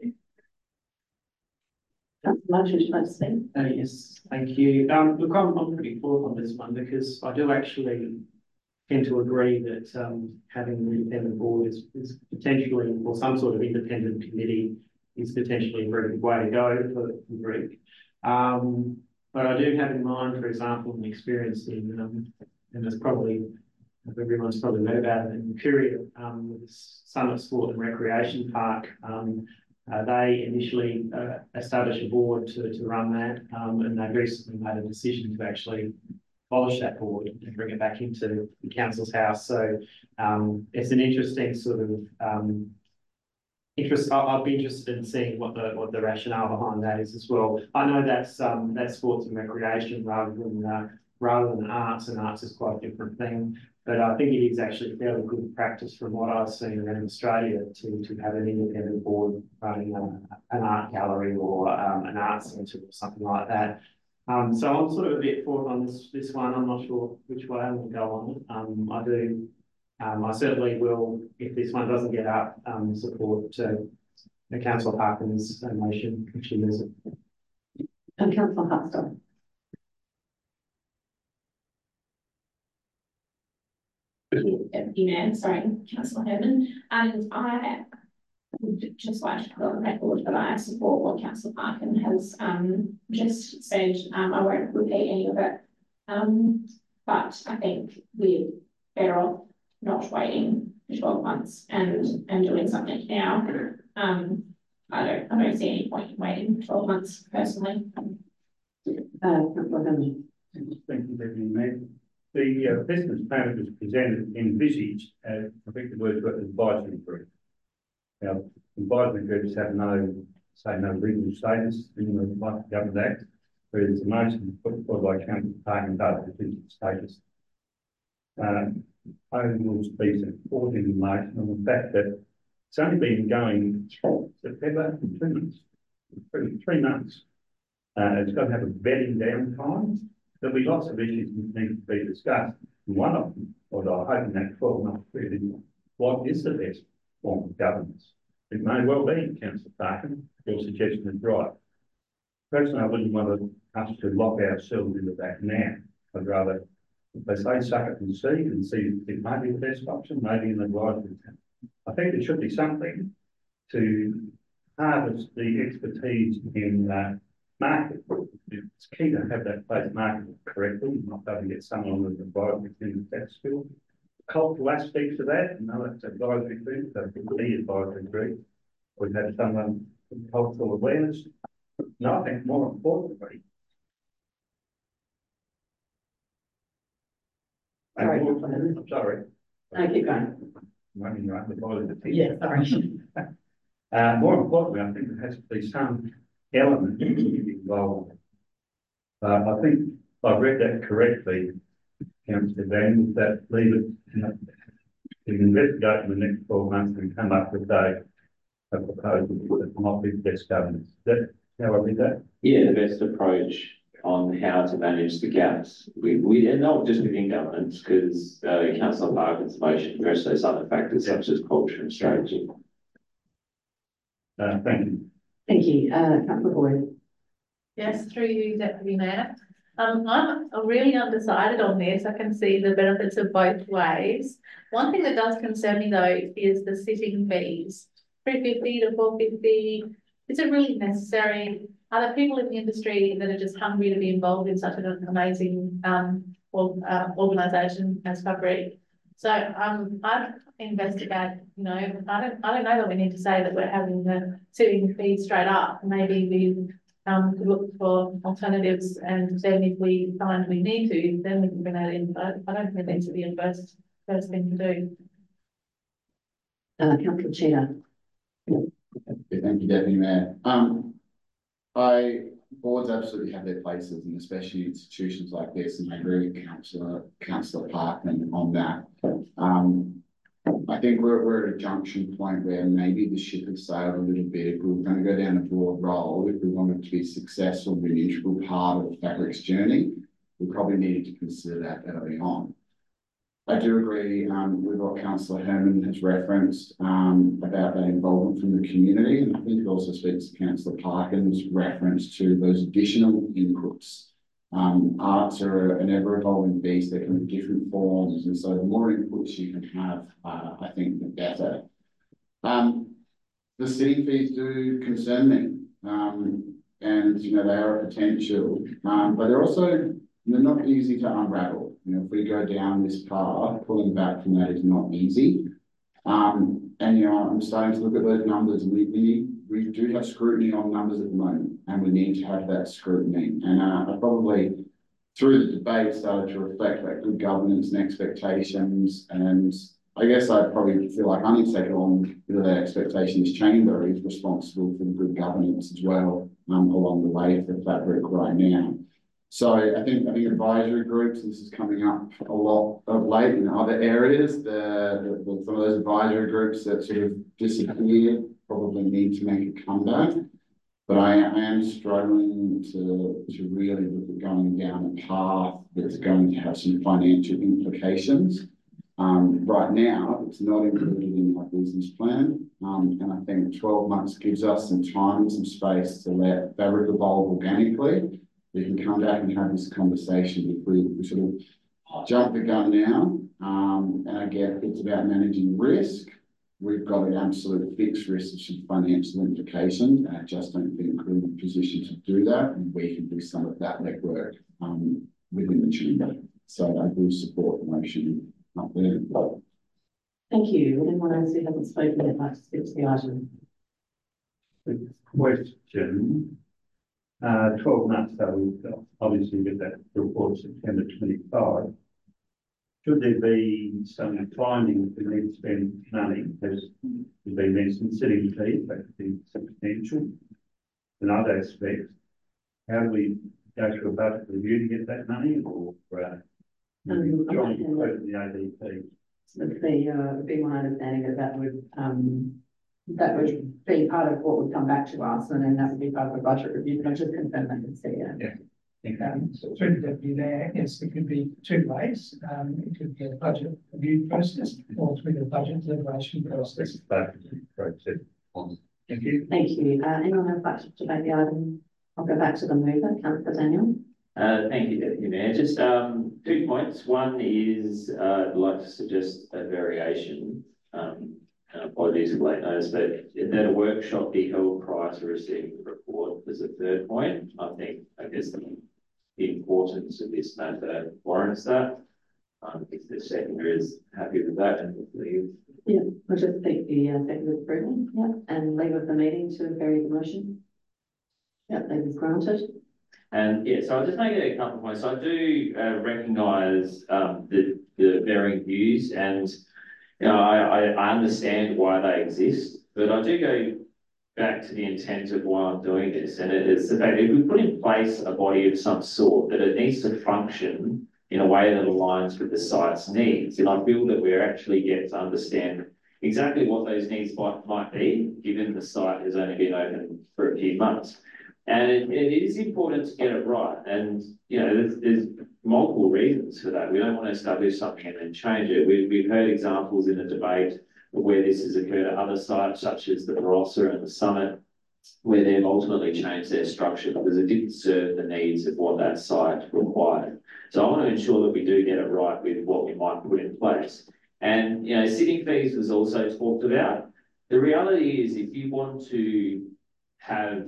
Much would you like to say? Uh, yes, thank you. Um, look, I'm, I'm pretty full on this one because I do actually tend to agree that um, having an independent board is, is potentially, or some sort of independent committee is potentially a very good way to go for the group. Um, but I do have in mind, for example, an experience in, um, and it's probably, everyone's probably read about it in Courier, um, with the Summit Sport and Recreation Park. Um, uh, they initially uh, established a board to, to run that, um, and they recently made a decision to actually abolish that board and bring it back into the council's house. So um, it's an interesting sort of um, interest. I'll, I'll be interested in seeing what the what the rationale behind that is as well. I know that's um, that's sports and recreation rather than uh, rather than arts, and arts is quite a different thing. But I think it is actually fairly good practice from what I've seen around Australia to, to have an independent board running a, an art gallery or um, an art centre or something like that. Um, so I'm sort of a bit forward on this this one. I'm not sure which way I'm going to go on it. Um, I do. Um, I certainly will, if this one doesn't get up, um, support uh, the Councillor Harkin's uh, motion if she does it. And Councillor Huxter. Deputy Mayor, sorry, Councillor Herman, and I would just like to put on the record that I support what Councillor Parkin has um, just said. Um, I won't repeat any of it, um, but I think we're better off not waiting for twelve months and and doing something now. Um, I don't I don't see any point in waiting for twelve months personally. Uh, Thank you, Deputy Mayor. The uh, business plan that was presented envisaged, uh, I think the word was advisory group. Now, advisory groups have no, say, no legal status in the Government Act. There's a motion put forward by Councillor Parkin about the decision status. Um, I will be supporting the motion on the fact that it's only been going September, three months, three, three months. Uh, it's got to have a bedding down time. There'll be lots of issues that need to be discussed. And one of them, although I hope in that twelve month period, what is the best form of governance? It may well be, Councillor Parkin, your suggestion is right. Personally, I wouldn't want us to lock ourselves into that now. I'd rather, if they say suck it and see, and see if it may be the best option, maybe an advisory. I think there should be something to harvest the expertise in uh, market. It's key to have that place marketed correctly, not be able to get someone with advisory thing that skill. Cultural aspects of that, no, that's advisory thing, so it could be advisory group. We've had someone with cultural awareness. No, I think more importantly, Sorry, more, I'm sorry. No, keep going. I'm running right the bottom of the Yeah, sorry. uh, more importantly, I think there has to be some element involved. Uh, I think if I've read that correctly, Councillor Van, that leave it, you know, to investigate in the next twelve months and come up with a, a proposal that might be the best governance. Is that how I read that? Yeah, the best approach on how to manage the gaps. We, we and not just within governance, because uh, Councillor Parkin's motion addressed those other factors such as culture and strategy. Uh, thank you. Thank you. Uh, Councillor Boyd. Yes, through you, Deputy Mayor. Um, I'm really undecided on this. I can see the benefits of both ways. One thing that does concern me though is the sitting fees. three fifty to four fifty. Is it really necessary? Are there people in the industry that are just hungry to be involved in such an amazing um or, uh, organisation as Fabric? So um I'd investigate, you know, I don't I don't know that we need to say that we're having the sitting fees straight up. Maybe we um could look for alternatives, and then if we find we need to, then we can bring that in. But I don't think it needs to be a first first thing to do. Uh, Councillor Cheetah. Yeah, thank you, Deputy Mayor. Um, I boards absolutely have their places, and especially institutions like this, and I agree with Councillor Councillor Parkin on that. Um, I think we're we're at a junction point where maybe the ship has sailed a little bit. If we we're going to go down a broad role, if we wanted to be successful in an integral part of Fabric's journey, we probably needed to consider that early on. I do agree um, with what Councillor Herman has referenced um, about that involvement from the community, and I think it also speaks to Councillor Parkin's reference to those additional inputs. Um, arts are an ever-evolving beast. They come in different forms, and so the more inputs you can have, uh, I think the better. Um, the sitting fees do concern me, um, and you know they are a potential, um, but they're also they're not easy to unravel. You know, if we go down this path, pulling back from that is not easy. Um, and, you know, I'm starting to look at those numbers. We, we, we do have scrutiny on numbers at the moment, and we need to have that scrutiny. And uh, I probably, through the debate, started to reflect that good governance and expectations. And I guess I probably feel like I need to take on whether that expectations chamber is responsible for the good governance as well um, along the way for Fabric right now. So I think I think advisory groups, this is coming up a lot of late in other areas. The, the some of those advisory groups that sort of disappeared probably need to make a comeback. But I, I am struggling to to really look at going down a path that's going to have some financial implications. Um, right now, it's not included in my business plan, um, and I think twelve months gives us some time and some space to let Fabric evolve organically. We can come back and have this conversation if we, we sort of jump the gun now. Um, and I get it's about managing risk. We've got an absolute fixed risk of some financial implications, and I just don't think we're in a position to do that. And we can do some of that legwork um, within the chamber. So I do support the motion up there. Thank you. Anyone else who hasn't spoken yet like to speak to the item? The question. Uh, twelve months, so we'll obviously get that report September twenty-five. Should there be some findings that we need to spend money, as has been mentioned, sitting fees, that could be substantial. In other aspects, how do we go to a budget review to get that money or, uh, Um, join okay. with the A D P? Would be, uh, would be my understanding that that would, um, that would be part of what would come back to us, and then that would be part of the budget review, but I just confirm that it's there. Yeah. Um, so through the deputy there, yes, it could be two ways. Um, it could be a budget review process or through the budget deliberation process. Budget process. Thank you. Thank you. Uh, anyone have back to debate the item? I'll go back to the mover, Councillor Daniel. Uh, thank you, Deputy Mayor. Just um, two points. One is uh, I'd like to suggest a variation. Um, and apologies for late notice, but that a workshop be held prior to receiving the report as a third point. I think, I guess, the, the importance of this matter warrants that. Um, if the secretary is happy with that, and leave. Yeah, we'll just take the uh, second approval, yeah, and leave of the meeting to vary the motion. Yeah, that is granted. And yeah, so I'll just make a couple of points. I do uh, recognise um, the, the varying views, and you know, I, I, I understand why they exist, but I do go back to the intent of why I'm doing this, and it is the fact that if we put in place a body of some sort, that it needs to function in a way that aligns with the site's needs. And I feel that we actually get to understand exactly what those needs might, might be, given the site has only been open for a few months. And it, it is important to get it right. And, you know, there's, there's multiple reasons for that. We don't want to establish something and then change it. We, we've heard examples in the debate of where this has occurred at other sites, such as the Barossa and the Summit, where they've ultimately changed their structure because it didn't serve the needs of what that site required. So I want to ensure that we do get it right with what we might put in place. And, you know, sitting fees was also talked about. The reality is if you want to have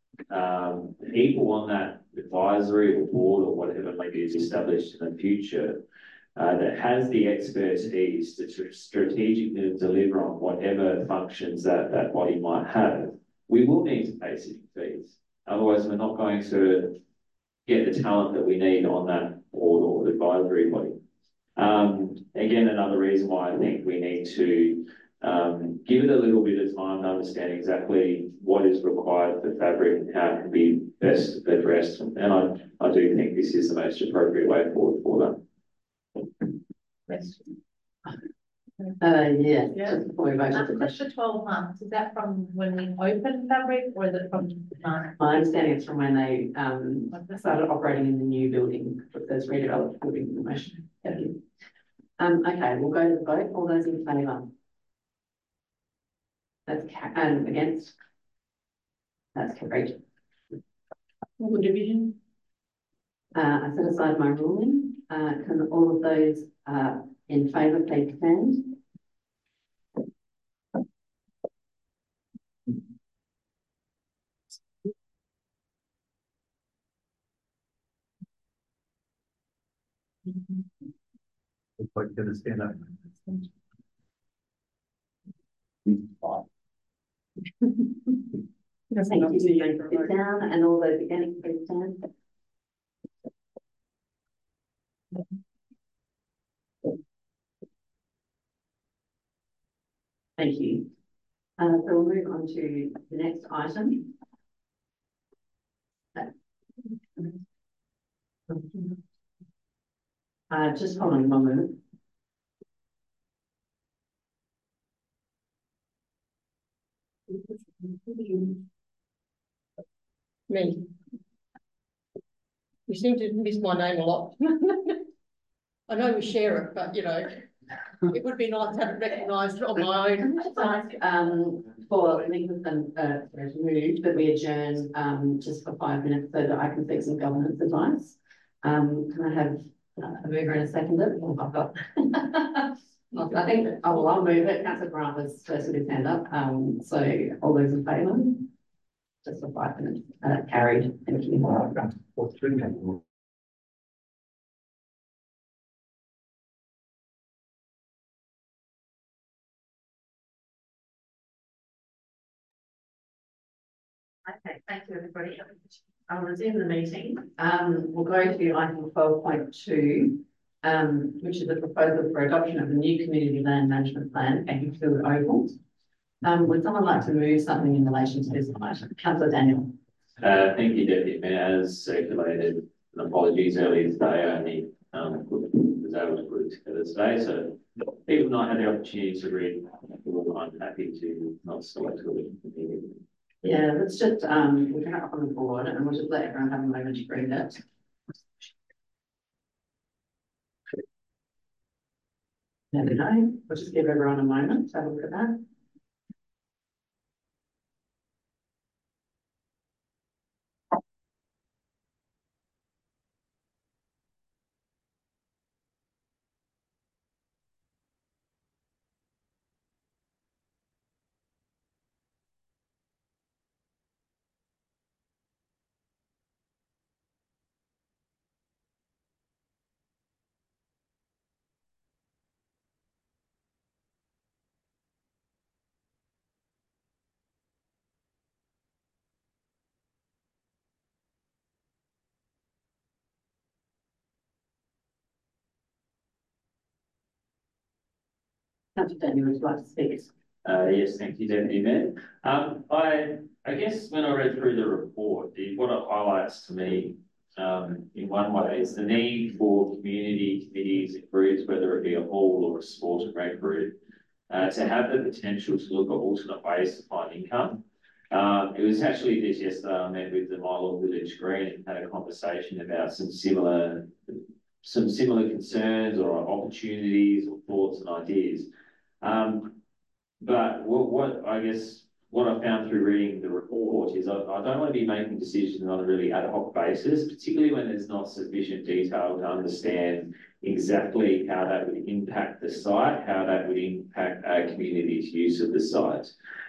um, people on that advisory or board or whatever maybe is established in the future uh, that has the expertise to strategically deliver on whatever functions that that body might have, we will need to pay sitting fees. Otherwise, we're not going to get the talent that we need on that board or advisory body. Um, again, another reason why I think we need to um, give it a little bit of time to understand exactly what is required for fabric and how it can be best addressed. And I, I do think this is the most appropriate way forward for that. Question. Uh, yeah, Yeah. just before we vote on the Um, that's question. for twelve months. Is that from when we open fabric or is it from now? My understanding is from when they um, started operating in the new building, with those redeveloped building information. Thank you. Um, okay, we'll go to the vote. All those in favour? That's ca- and against? That's carried. What division? Uh, I set aside my ruling. Uh, can all of those uh, in favour please stand? Looks like you're gonna stand up. Thank you. Sit down, and all those against please stand. Thank you. Uh, so we'll move on to the next item. Uh, just hold on one minute. Me. You seem to miss my name a lot. I know we share it, but you know, it would be nice to have it recognised on my own. Just ask um, for Nicholson uh, to move that we adjourn um, just for five minutes so that I can seek some governance advice. Um, can I have uh, a mover and a seconder? Oh, I've got. I think, oh, well, I'll move it. Councillor Grant was first with his hand up. Um, so all those in favour? Just for five minutes. Uh, carried. Thank you. Okay, thank you, everybody. I'll resume the meeting. Um, we'll go to item twelve point two, um, which is a proposal for adoption of the new community land management plan, Eckingfield Oval. Um, would someone like to move something in relation to this item? Councillor Daniel. Uh, thank you, Deputy Mayor. As circulated, and apologies earlier today, I only um, was able to put it together today. So even though I had the opportunity to read, I'm happy to not select it. Yeah, let's just, um, we're going to up on the board and we'll just let everyone have a moment to read it. There we go. We'll just give everyone a moment to have a look at that. Councillor Daniel, would you like to speak? Uh, yes, thank you, Deputy Mayor. Um, I, I guess when I read through the report, the, what it highlights to me um, in one way is the need for community committees and groups, whether it be a hall or a sport and rec group, uh, to have the potential to look at alternate ways to find income. Um, it was actually this yesterday I met with the Milo Village Green and had a conversation about some similar, some similar concerns or opportunities or thoughts and ideas. Um, but what, what I guess what I found through reading the report is I, I don't want to be making decisions on a really ad hoc basis, particularly when there's not sufficient detail to understand exactly how that would impact the site, how that would impact our community's use of the site.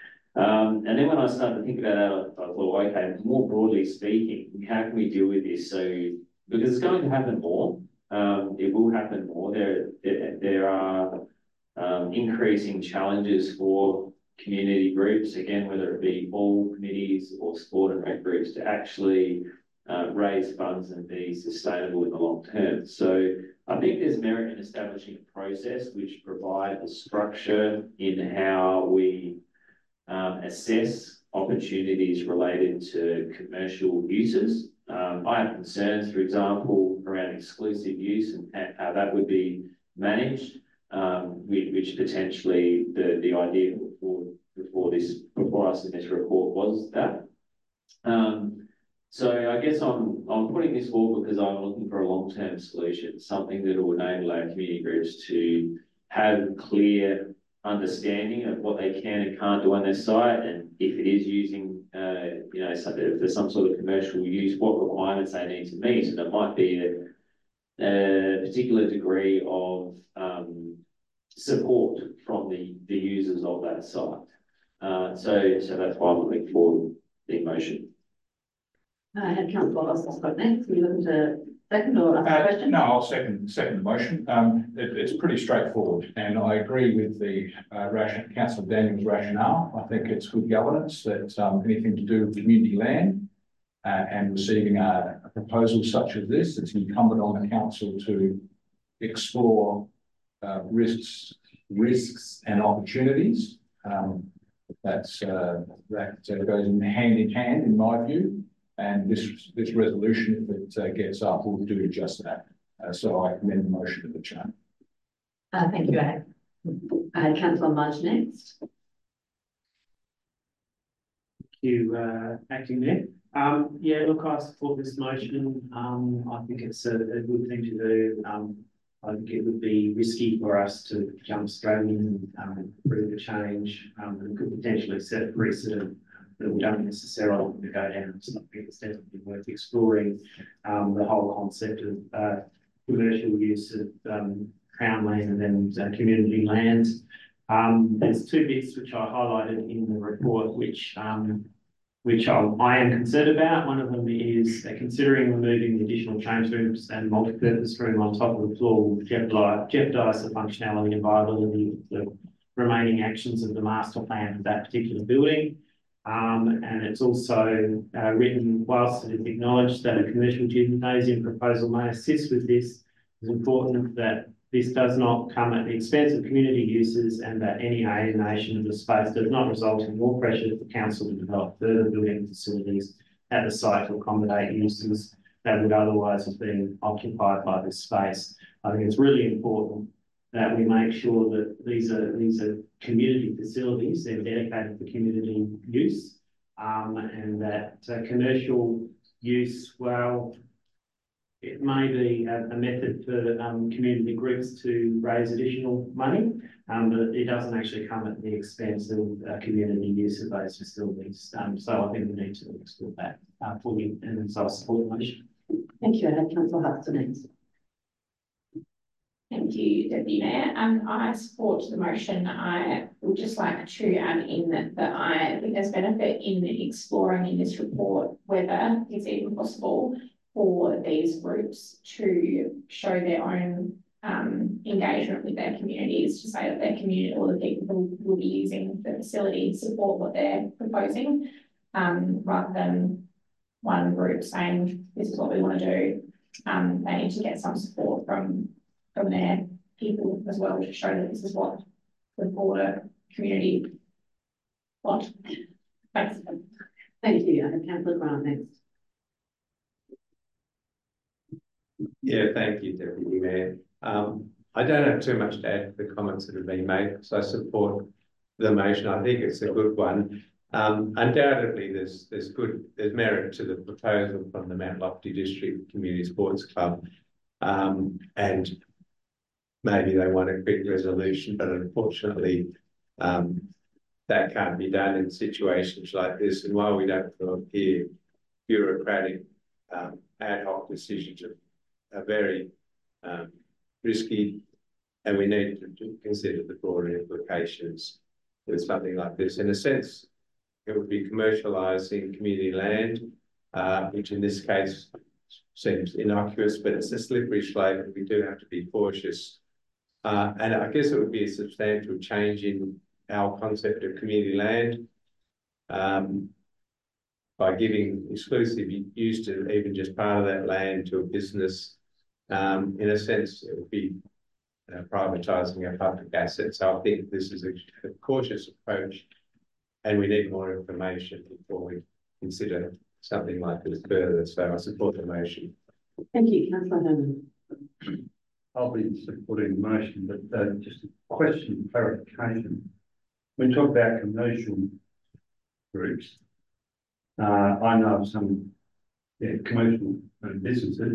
Um, and then when I started to think about that, I thought, okay, more broadly speaking, how can we deal with this? So, because it's going to happen more, um, it will happen more. There, there, there are um, increasing challenges for community groups, again, whether it be all committees or sport and rec groups, to actually uh, raise funds and be sustainable in the long term. So I think there's merit in establishing a process which provides a structure in how we um, assess opportunities related to commercial uses. Um, I have concerns, for example, around exclusive use and how that would be managed, um, which potentially the, the idea before, before this, before us in this report was that. Um, so I guess I'm, I'm putting this forward because I'm looking for a long-term solution, something that will enable our community groups to have clear understanding of what they can and can't do on their site, and if it is using, uh, you know, some, if there's some sort of commercial use, what requirements they need to meet, and it might be a, a particular degree of um, support from the, the users of that site. Uh, so, so that's why I'm looking forward the motion. I had Councillor Ross got next. Are you looking to second or ask a Uh, question? no, I'll second, second the motion. Um, it, it's pretty straightforward, and I agree with the uh, ration, Councillor Daniel's rationale. I think it's good governance that um, anything to do with community land uh, and receiving a, a proposal such as this, it's incumbent on the council to explore uh, risks, risks and opportunities. Um, that's uh, that uh, goes in hand in hand, in my view. And this, this resolution, if it uh, gets up, will do just that. Uh, so I commend the motion to the chair. Uh, thank you, Ed. I had Councillor Mudge next. Thank you, uh, Acting Mayor. Um, yeah, look, I support this motion. Um, I think it's a, a good thing to do. Um, I think it would be risky for us to jump straight in and um, approve the change. Um, and could potentially set a precedent that we don't necessarily want to go down. So I think it's definitely worth exploring um, the whole concept of uh, commercial use of um, crown land and uh, community land. Um, there's two bits which I highlighted in the report, which um, which I, I am concerned about. One of them is uh, considering removing the additional change rooms and multi-purpose room on top of the floor will jeopardise, jeopardise the functionality and viability of the remaining actions of the master plan for that particular building. Um, and it's also uh, written, whilst it is acknowledged that a commercial gymnasium proposal may assist with this, it's important that this does not come at the expense of community uses and that any alienation of the space does not result in more pressure for council to develop further building facilities at the site to accommodate uses that would otherwise have been occupied by this space. I think it's really important that we make sure that these are these are community facilities, they're dedicated for community use, um, and that uh, commercial use, well, it may be a, a method for um, community groups to raise additional money, um, but it doesn't actually come at the expense of uh, community use of those facilities. Um, so I think we need to explore that uh, fully, and so I support the motion. Thank you. I have Councillor Hudson next. Thank you, Deputy Mayor. Um, I support the motion. I would just like to add in that, that I think there's benefit in exploring in this report whether it's even possible for these groups to show their own um, engagement with their communities, to say that their community or the people who will be using the facility support what they're proposing, um, rather than one group saying this is what we want to do. Um, they need to get some support from from their people as well to show that this is what the broader community want. Thanks. Thank you. I have Councillor Grant next. Yeah, thank you, Deputy Mayor. Um, I don't have too much to add to the comments that have been made, so I support the motion. I think it's a good one. Um, undoubtedly, there's there's good there's merit to the proposal from the Mount Lofty District Community Sports Club, um, and maybe they want a quick resolution, but unfortunately, um, that can't be done in situations like this. And while we don't appear bureaucratic, um, ad hoc decisions are, are very um, risky, and we need to consider the broader implications with something like this. In a sense, it would be commercialising community land, uh, which in this case seems innocuous, but it's a slippery slope, and we do have to be cautious. Uh, and I guess it would be a substantial change in our concept of community land, um, by giving exclusive use to even just part of that land to a business. Um, in a sense, it would be uh, privatising a public asset. So I think this is a, a cautious approach, and we need more information before we consider something like this further. So I support the motion. Thank you, Councillor Herman. I'll be supporting the motion, but uh, just a question, clarification. When we talk about commercial groups, uh, I know of some yeah, commercial businesses,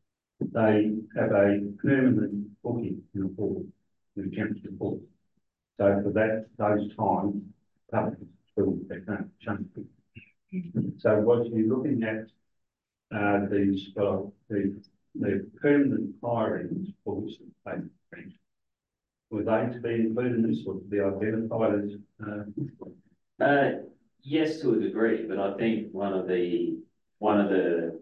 they have a permanent booking in a hall, in a council hall. So for that, those times, public schools, they can't change it. So what you're looking at, uh, these, well, the the permanent hirings for which they rent, were they to be included in this or to be identified as? Uh... Uh, yes, to a degree, but I think one of the one of the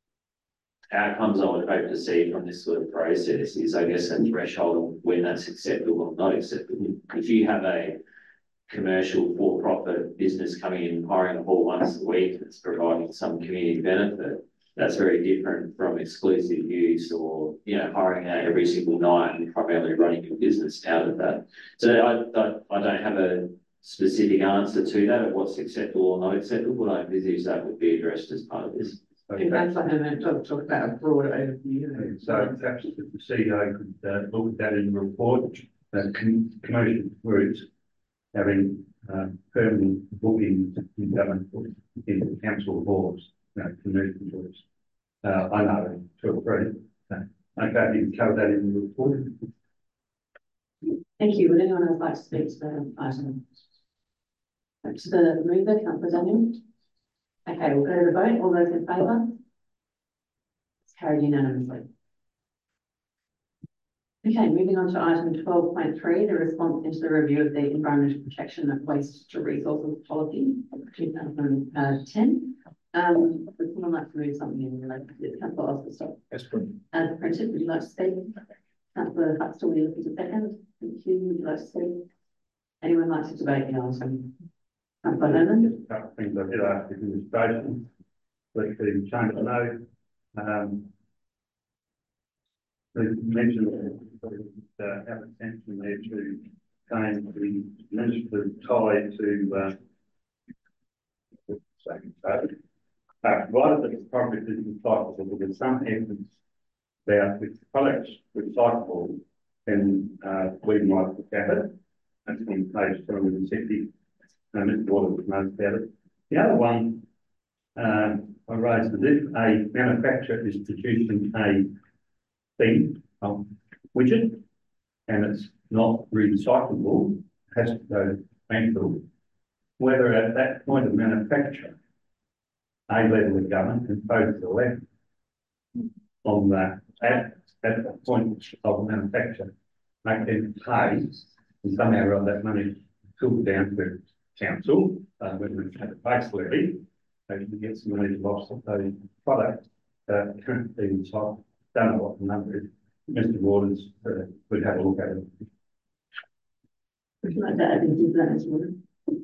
outcomes I would hope to see from this sort of process is, I guess, a threshold of when that's acceptable or not acceptable. If you have a commercial for-profit business coming in and hiring a hall once a week that's providing some community benefit, that's very different from exclusive use or, you know, hiring out every single night and primarily running your business out of that. So I, I, I don't have a specific answer to that of what's acceptable or not acceptable, but I envisage that would be addressed as part of this. In fact, I haven't talked talk about a broader overview. So perhaps the C E O could uh, look at that in the report, that com commercial groups having uh, permanent bookings in government, in the council halls, you know, commercial groups. Uh, I know to a degree. Okay, you can cover that in the report. Thank you. Would anyone else like to speak to the item? Back to the mover, Councillor Daniel. Okay, we'll go to the vote. All those in favour? It's carried unanimously. Okay, moving on to item twelve point three, the response into the review of the Environmental Protection of Waste to Resources Policy of two thousand ten. Um, would someone like to move something in relation to this? Councillor Osborne. That's printed. As printed, would you like to speak? Councillor Huxton, will you look at a second? Thank you. Would you like to speak? Anyone like to debate the item? Councillor Herman? A couple of things I did ask the administration, but the chamber know. Um, they mentioned that uh, have attention there to change the administrative tie to uh, Uh, provided that the project is recyclable, because some evidence about which products recyclable, then uh, we might look at it. That's on page two hundred and sixty. Um, Mister Waters knows about it. The other one uh, I raised is if a manufacturer is producing a thing, um, widget, and it's not recyclable, has to go to landfill, whether at that point of manufacture, a level of government imposes a levy on the at, at the point of manufacture, make them pay, and somehow or other that money filtered down to council, uh, when we have a base levy, they can get some money lost of those products uh, currently recycled. Don't know what the number is. Mister Waters uh, would have a look at it. Would you like to add anything to that, Mister Waters?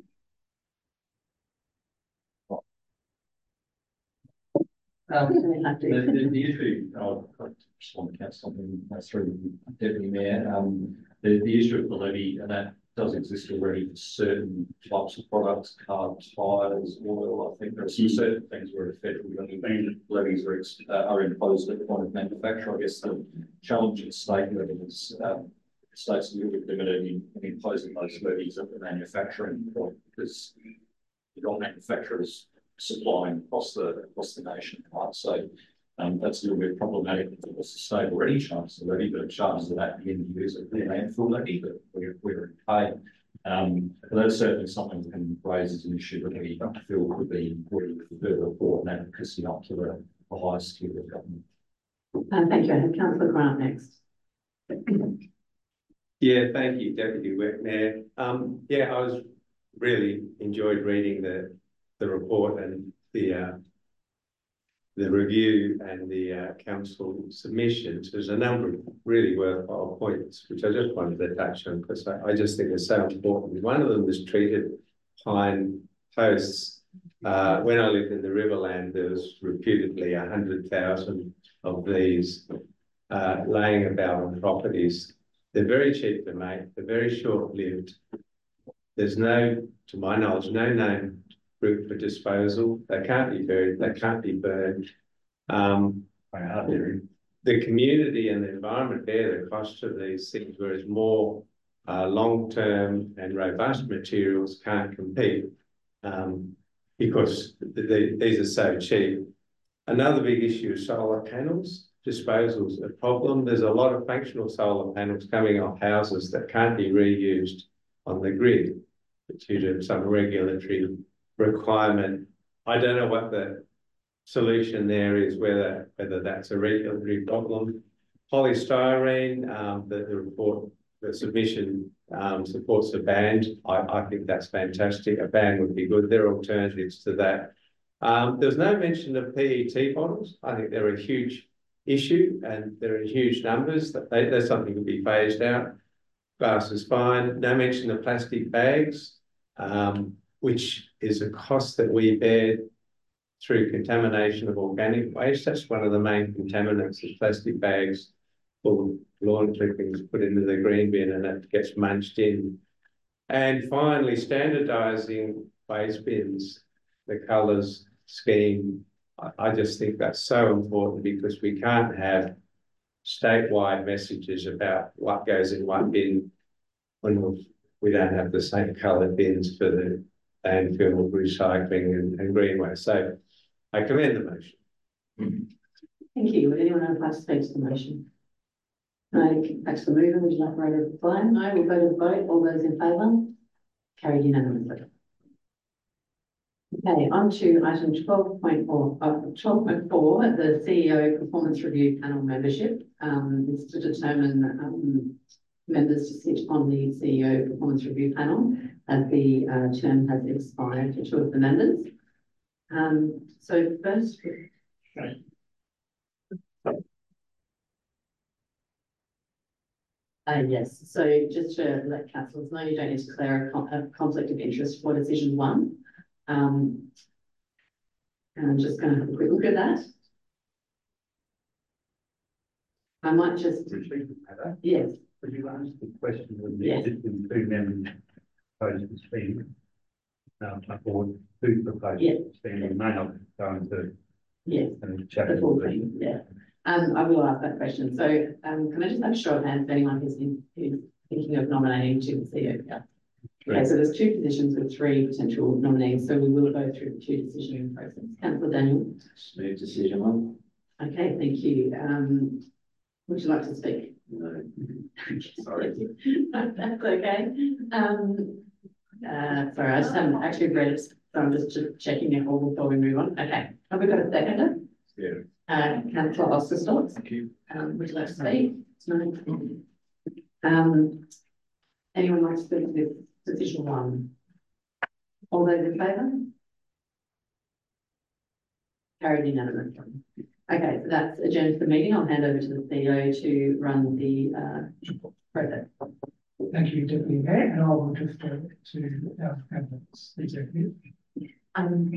Um, the, the, the issue, I'll respond to council something through the deputy mayor. Um, the, the issue of the levy, and that does exist already for certain types of products, carbs, tyres, oil. I think there are some certain things where the federal levies are, uh, are imposed at the point of manufacture. I guess the challenge at state level is um, states are a little bit limited in, in imposing those levies at the manufacturing point, because you've got manufacturers supplying across the across the nation, right? So um, that's a little bit problematic because the state already charges the levy, but it charges it at the end user the landfill levy that we're we're paid. Um, but that's certainly something that can raise as an issue that we feel could be important for further report and advocacy up to the, the highest tier of government. Um, thank you. I have Councillor Grant next. Yeah, thank you, Deputy Mayor. Um, yeah, I was really enjoyed reading the the report and the uh, the review and the uh, council submissions. There's a number of really worthwhile points which I just wanted to touch on because I, I just think they're so important. One of them was treated pine posts. Uh, when I lived in the Riverland, there was reputedly a hundred thousand of these uh, laying about on properties. They're very cheap to make. They're very short-lived. There's no, to my knowledge, no known route for disposal. They can't be buried. They can't be burned. Um, the community and the environment bear the cost of these things, whereas more uh, long-term and robust materials can't compete um, because the, the, these are so cheap. Another big issue is solar panels. Disposal's a problem. There's a lot of functional solar panels coming off houses that can't be reused on the grid due to some regulatory requirement. I don't know what the solution there is, whether whether that's a regulatory problem. Polystyrene, um, the, the report, the submission um, supports a ban. I, I think that's fantastic. A ban would be good. There are alternatives to that. Um, there's no mention of P E T bottles. I think they're a huge issue and they're in huge numbers. That they, that's something to be phased out. Glass is fine. No mention of plastic bags. Um, which is a cost that we bear through contamination of organic waste. That's one of the main contaminants is plastic bags full of lawn clippings put into the green bin and it gets munched in. And finally, standardising waste bins, the colours, scheme. I, I just think that's so important because we can't have statewide messages about what goes in what bin when we don't have the same coloured bins for the landfill, recycling and, and green waste. So I commend the motion. Thank you. Would anyone else like to speak to the motion? No, back to the mover. Would you like to raise a flag? No, we'll go to the vote. All those in favour? Carried unanimously. Okay, on to item twelve point four, uh, twelve point four, the C E O Performance Review Panel membership. Um, it's to determine um, members to sit on the C E O Performance Review Panel as the uh, term has expired for two of the members. Um, so first, uh, yes, so just to let councillors know, you don't need to declare a, con a conflict of interest for decision one. Um, and I'm just going to have a quick look at that. I might just, yes. Could you answer the question of the yes. existing two members opposed to speaking? um, a board who proposed Yeah. it, then you may not go into. Yes. And chat. The full thing, yeah. Um, I will ask that question. So, um, can I just have a show of hands for anyone who's, in, who's thinking of nominating to the C E O? Yeah. Okay, so there's two positions with three potential nominees, so we will go through the two decision process. Councillor Daniel. Move decision one. Okay, thank you. Um, would you like to speak? No. Sorry. That's okay. Um, uh, sorry, I just haven't actually read it, so I'm just checking it all before we move on. Okay, have we got a seconder? Yeah. Uh, Councillor Osterstolz. Thank you. Um, would you like to speak? No. Um, anyone like to speak to this decision one? All those in favour? Carried unanimously. Okay, so that's agenda for the meeting. I'll hand over to the C E O to run the uh, process. Thank you, Deputy Mayor, and I will defer to our candidates executive. Um,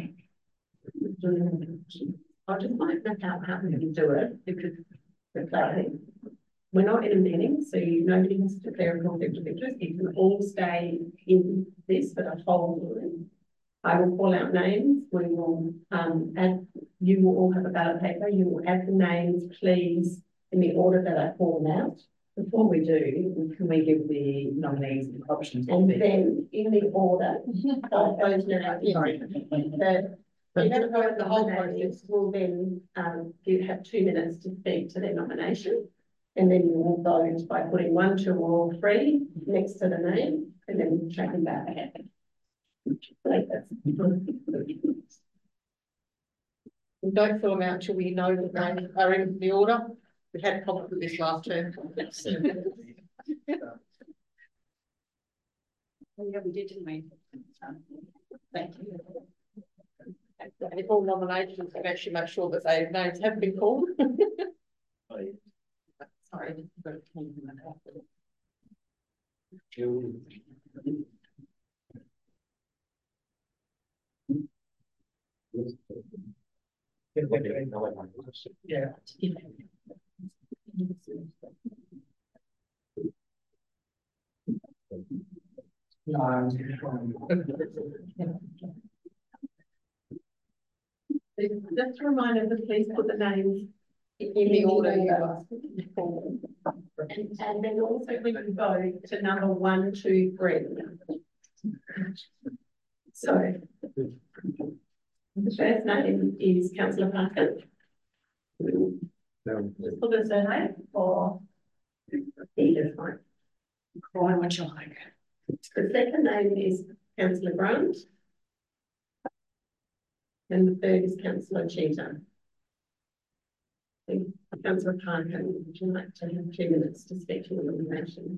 I just want to know how, how we can do it because for clarity, we're not in a meeting, so you, nobody has to declare a conflict of interest. You can all stay in this for the whole room. I will call out names. We will um, add, you will all have a ballot paper. You will add the names, please, in the order that I call them out. Before we do, can we give the nominees the options? And then in the order of those names, sorry, the you have to go over the whole process. Will then um, you have two minutes to speak to their nomination, and then you will vote by putting one, two, or three next to the name, and then tracking back. Like that. We don't fill them out till we know that they are in the order. We had a problem with this last term. Oh, yeah, we did, didn't we? Thank you. And if all nominations can actually make sure that their names have been called. Sorry. Yeah. Um, Just a reminder to please put the names in, in the order you and, and then also we can go to number one, two, three. So the first name is Councillor Parker. Just put the surname or either fine. Call him what you like. The second name is Councillor Grant. And the third is Councillor Cheetah. Councillor Parker, would you like to have two minutes to speak to the nomination?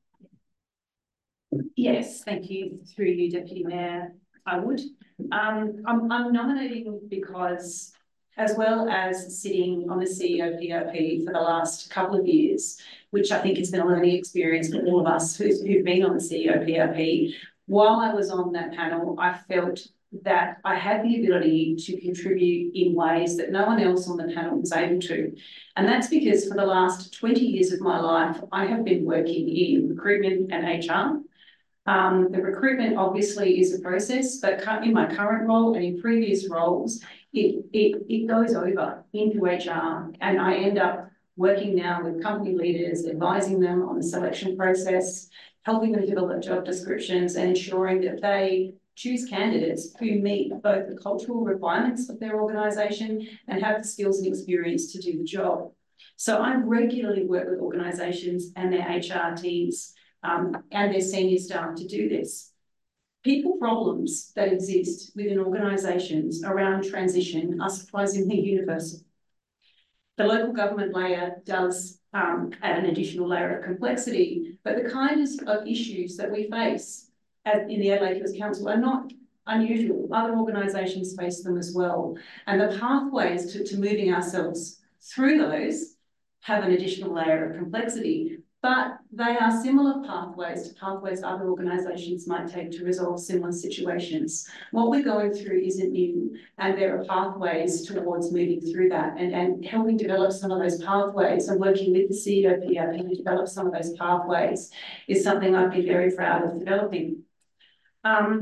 Yes, thank you. Through you, Deputy Mayor, I would. Um, I'm, I'm nominating because, as well as sitting on the C E O P O P for the last couple of years, which I think has been a learning experience for all of us who's, who've been on the C E O P O P, while I was on that panel, I felt that I had the ability to contribute in ways that no one else on the panel was able to. And that's because for the last twenty years of my life, I have been working in recruitment and H R. Um, the recruitment obviously is a process, but in my current role and in previous roles, it, it, it goes over into H R, and I end up working now with company leaders, advising them on the selection process, helping them develop job descriptions and ensuring that they choose candidates who meet both the cultural requirements of their organisation and have the skills and experience to do the job. So I regularly work with organisations and their H R teams um, and their senior staff to do this. People problems that exist within organisations around transition are surprisingly universal. The local government layer does um, add an additional layer of complexity, but the kinds of issues that we face in the Adelaide Hills Council are not unusual. Other organisations face them as well. And the pathways to, to moving ourselves through those have an additional layer of complexity, but they are similar pathways to pathways other organisations might take to resolve similar situations. What we're going through isn't new, and there are pathways towards moving through that, and, and helping develop some of those pathways and working with the C E O P O P to develop some of those pathways is something I'd be very proud of developing. Um,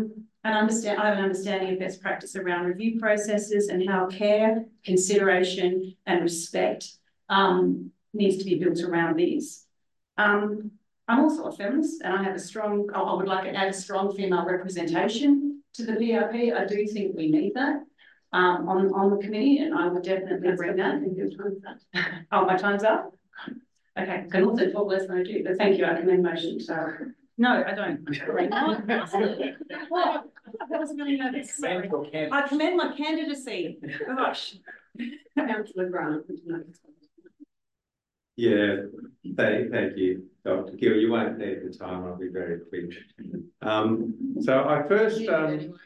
and understand, I have an understanding of best practice around review processes and how care, consideration and respect um, needs to be built around these. Um, I'm also a feminist and I have a strong, I would like to add a strong female representation to the P R P. I do think we need that um, on, on the committee, and I will definitely bring that. Oh, my time's up? Okay, I can also talk less than I do, but thank you, I commend motion, so. No, I don't. Well, that was really nervous. Sorry. I commend my candidacy. Gosh. Councillor Grant. Yeah, thank, thank you, Doctor Gill. You won't need the time. I'll be very quick. Um, so I first, um,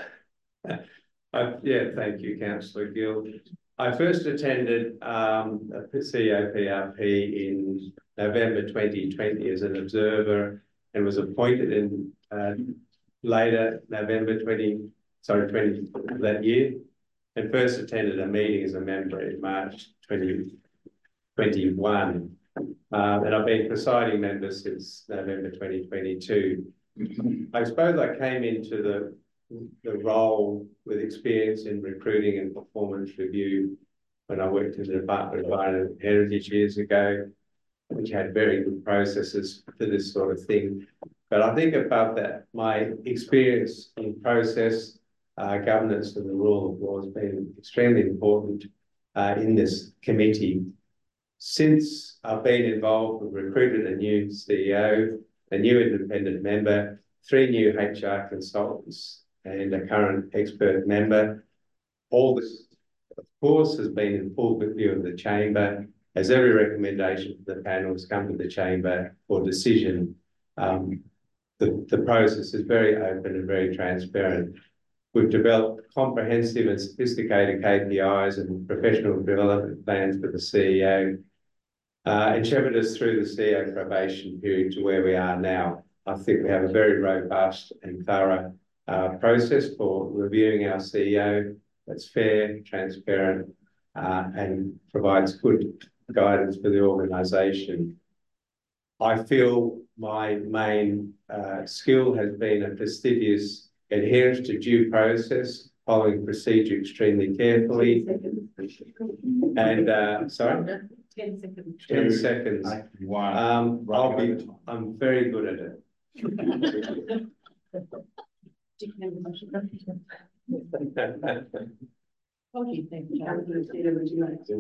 I, yeah, thank you, Councillor Gill. I first attended um, a C O P R P in November twenty twenty as an observer, and was appointed in uh, later November twenty, sorry, twenty that year, and first attended a meeting as a member in March twenty twenty-one. Um, and I've been presiding member since November twenty twenty-two. I suppose I came into the, the role with experience in recruiting and performance review when I worked in the Department of Environment and Heritage years ago, which had very good processes for this sort of thing. But I think above that, my experience in process, uh, governance and the rule of law has been extremely important uh, in this committee. Since I've been involved, we've recruited a new C E O, a new independent member, three new H R consultants, and a current expert member. All this, of course, has been in full view of the chamber, as every recommendation from the panel has come to the chamber for decision. Um, the, the process is very open and very transparent. We've developed comprehensive and sophisticated K P Is and professional development plans for the C E O, uh, and shepherded us through the C E O probation period to where we are now. I think we have a very robust and thorough uh, process for reviewing our C E O that's fair, transparent, uh, and provides good guidance for the organisation. I feel my main uh, skill has been a fastidious adherence to due process, following procedure extremely carefully. And uh, sorry, ten seconds. ten seconds. Um, I'll be. I'm very good at it. What do you think, Councillor Taylor? Would you like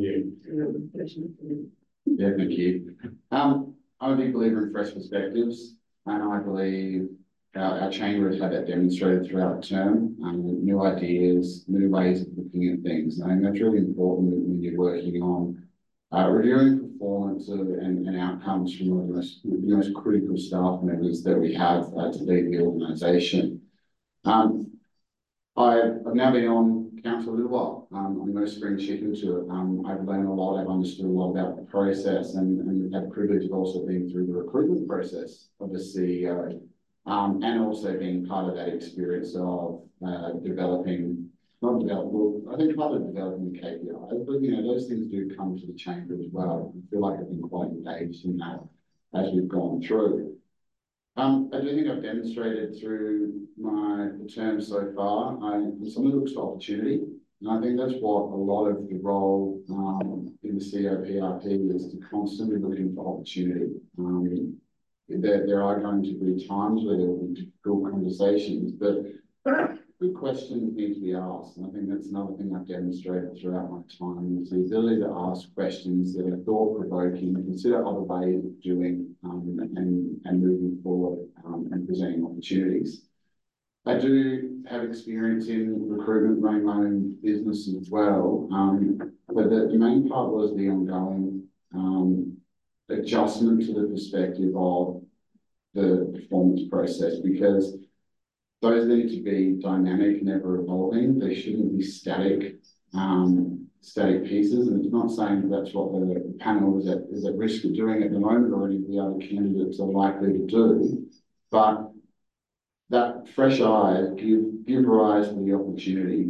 to? Yeah, thank you. Um, I'm a big believer in fresh perspectives, and I believe our, our chamber has had that demonstrated throughout the term. Um, new ideas, new ways of looking at things. And I think that's really important when you're working on uh, reviewing performance of, and, and outcomes from the most, the most critical staff members that we have uh, to lead the organisation. Um, I've, I've now been on council a little while. Um, I'm no spring chicken to it. Um, I've learned a lot. I've understood a lot about the process, and, and had the privilege of also being through the recruitment process of the C E O, um, and also being part of that experience of uh, developing, not developing, well, I think part of developing the K P Is, but you know, those things do come to the chamber as well. I feel like I've been quite engaged in that as we've gone through. Um, I do think I've demonstrated through my term so far, I, someone looks for opportunity, and I think that's what a lot of the role um, in the C O P R P is, to constantly looking for opportunity. Um, there, there are going to be times where there will be difficult conversations, but good questions need to be asked, and I think that's another thing I've demonstrated throughout my time, is the ability to ask questions that are thought-provoking, consider other ways of doing um, and, and moving forward um, and presenting opportunities. I do have experience in recruitment, running my own business as well, um, but the, the main part was the ongoing um, adjustment to the perspective of the performance process, because those need to be dynamic and ever evolving. They shouldn't be static, um, static pieces. And it's not saying that that's what the panel is at, is at risk of doing at the moment, or any of the other candidates are likely to do. But that fresh eyes give, give rise to the opportunity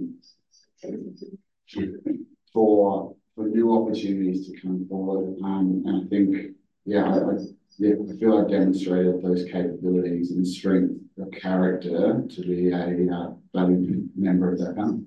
for, for new opportunities to come forward. Um, and I think, yeah, I, I, yeah, I feel I've demonstrated those capabilities and strength of character to be a uh, valued member of that family.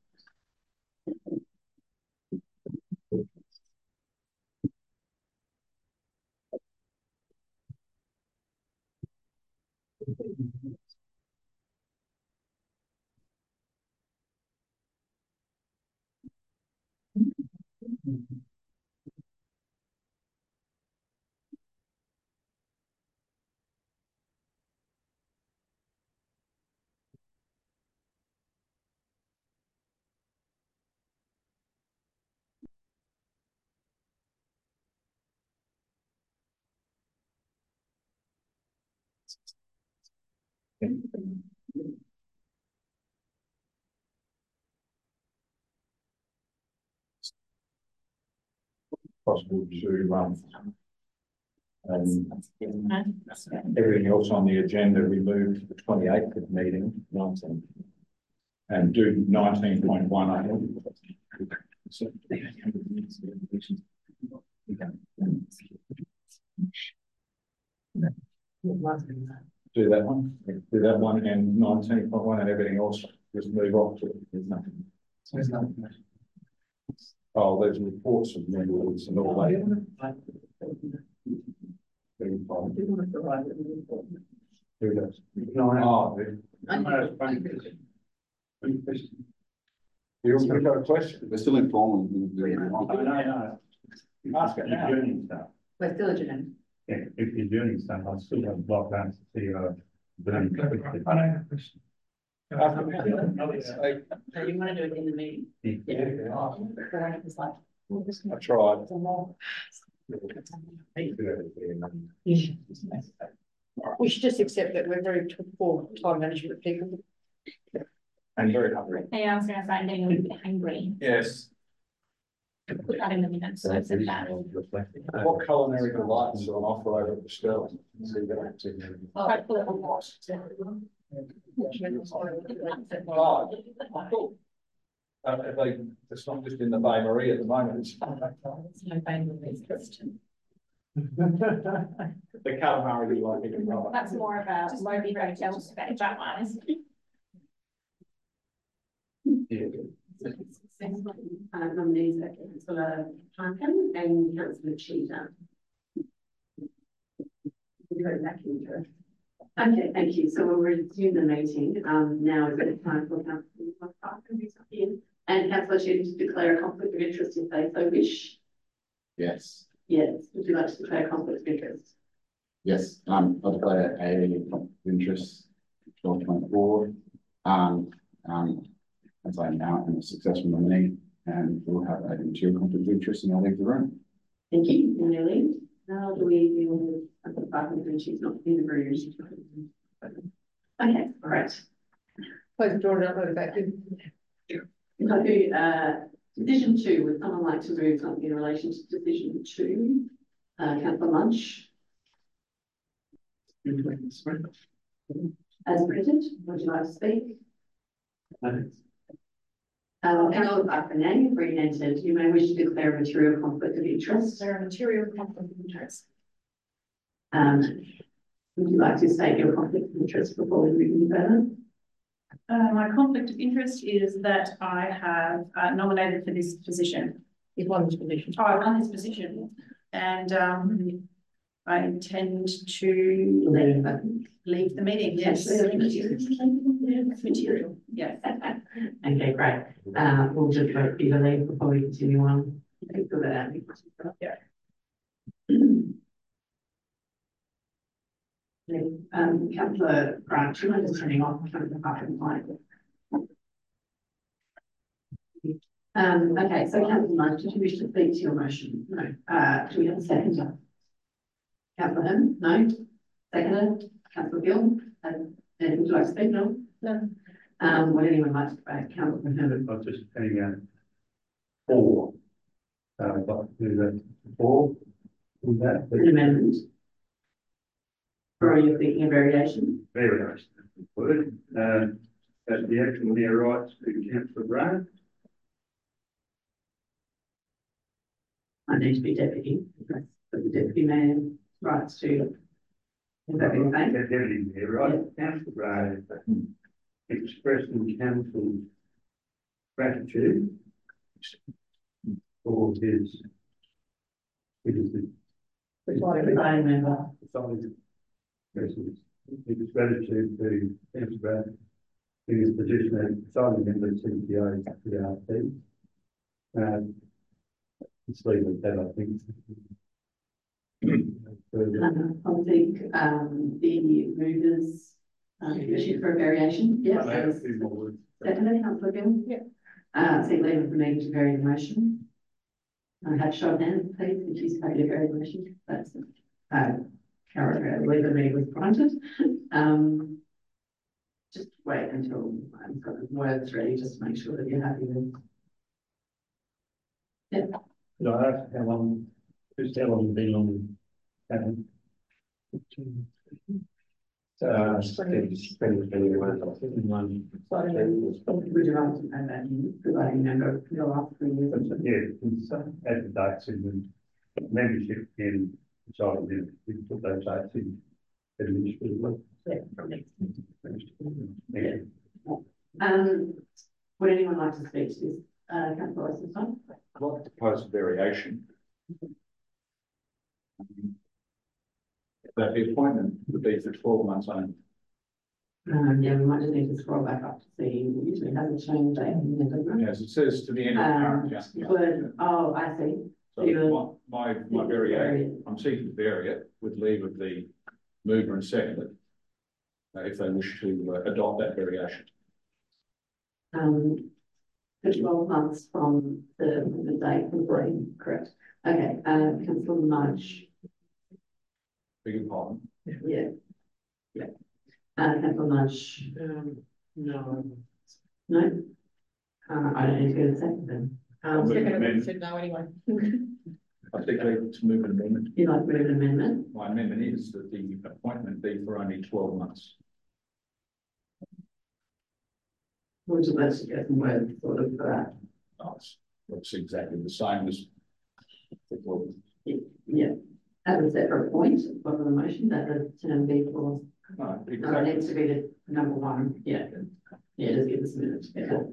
Possible to um, um, everything else on the agenda, we move to the twenty-eighth of meeting, nineteen, and do nineteen point one, I think. Do that one, do that one, and nineteen point one, and everything else, just move on to it. There's nothing. There's nothing. Oh, there's reports of members and all that. Who does? Oh, you also got a question? We're still informal. No, no, no. Ask it now. You're doing stuff. We're still adjourned. Yeah, if you're doing stuff, I still have block out to see uh doing. I don't have a question. So you want to do it in the meeting? Yeah. I tried. We should just accept that we're very poor time management people. And very hungry. Hey, I was gonna say, I'm getting a little bit hungry. Yes. Put that in the minutes, so it's in that. What culinary delights are on offer over at the Sterling? Quite full of wash. Oh, cool. Uh, if they, it's not just in the Bay Marie at the moment. It's no Bay Marie question. the calamari you like it. That's more of a Moby Hotel spec, that one, isn't it? Uh, nominees are Councillor Parkin and Councillor Cheetah. We'll go back into it. Okay, thank you. So we'll resume the meeting. Um, now is it time for Councillor Parkin who's here and Councillor Cheetah to declare a conflict of interest if they so wish. Yes. Yes. Would you like to declare a conflict of interest? Yes. Um, I declare a conflict of interest twelve twenty-four. Um, um, as I am now am a successful nominee and will have a material conflict of interest and I'll leave the room. Thank you, Nelly. Now do we deal with Councillor Parkin when she's not in the room? Okay, all right. Close the door, don't let it back in. Okay, uh, decision two, would someone like to move something in relation to decision two? Uh, Councillor Munch. As printed, would you like to speak? Uh, Councillor Parkin, now you've re-entered, you may wish to declare a material conflict of interest. There are material conflict of interest. Um, would you like to state your conflict of interest before we move any further? Uh, my conflict of interest is that I have uh, nominated for this position. You've won this position. Oh, I won this position, and um, I intend to leave, leave the meeting. Yes, material. Yes. Okay, great. Uh, we'll just vote you to leave before we continue on. Thanks for that. Yeah. Um, Councillor Grant, do you mind just turning off Councillor Parkin's mic? Um, okay, so Councillor Munch, did you wish to speak to your motion? No. Uh, do we have a seconder? Councillor Him? No. Seconder? Councillor Gill? And would you like to speak? No. No. Um, would anyone like to speak? Councillor Him? I'm just telling you. Four. Uh, but do that four. Do that. An amendment. Or are you thinking of variation? Variation. Word. Uh, that the actual mayor rights to Councillor Grant. I need to be deputy. But the deputy mayor rights to Is that what you're saying? That's everything there, right? Councillor Gray expressing council's gratitude for his, his, Presiding member. his gratitude to Councillor Gray in his position as presiding member of C P O P R P. Um, let's leave it at that, I think. Um, I think, um, the movers, um, issue for a variation, yes. Secondly, councillor Gill. Yeah. Uh, seek leave of the meeting to vary the motion. I have show of hands, please, if you happy to vary the motion. That's, uh, Karen, I believe the meeting was granted. Um, just wait until I've got the words ready, just to make sure that you're happy with. Yeah. Could I ask how long, just how long you've been on the Uh, spending, spending one. Would you like to add that in, providing member for the last three years? Yeah, it's add the dates in the membership in, sorry, we put those dates in administratively. Yeah. Um, would anyone like to speak to this, uh, councillor Rosenstein? I'd like to propose a variation. That the appointment would be for twelve months only. Um, yeah, we might just need to scroll back up to see, we usually have a change date. As it says to the end of the current council. Would, oh, I see. So my, my, my variation, I'm seeking to vary it with leave of the mover and seconder, uh, if they wish to uh, adopt that variation. Um, for twelve months from the, the date of the correct. Okay, uh, councillor Mudge. Beg your pardon? Yeah. Yeah. Uh, councillor Mudge. Um, no. No? Uh, I don't need to get a second then. Um, Second, said no anyway. I think leave to move an amendment. You like to move an amendment? My amendment is that the appointment be for only twelve months. Would you like to get some words sort of for that? Oh, it's, it's exactly the same as. Well, yeah, as a separate point of the motion that the term be for. No, exactly. Uh, needs to be the number one. Yeah. Yeah, just give us a minute to get that.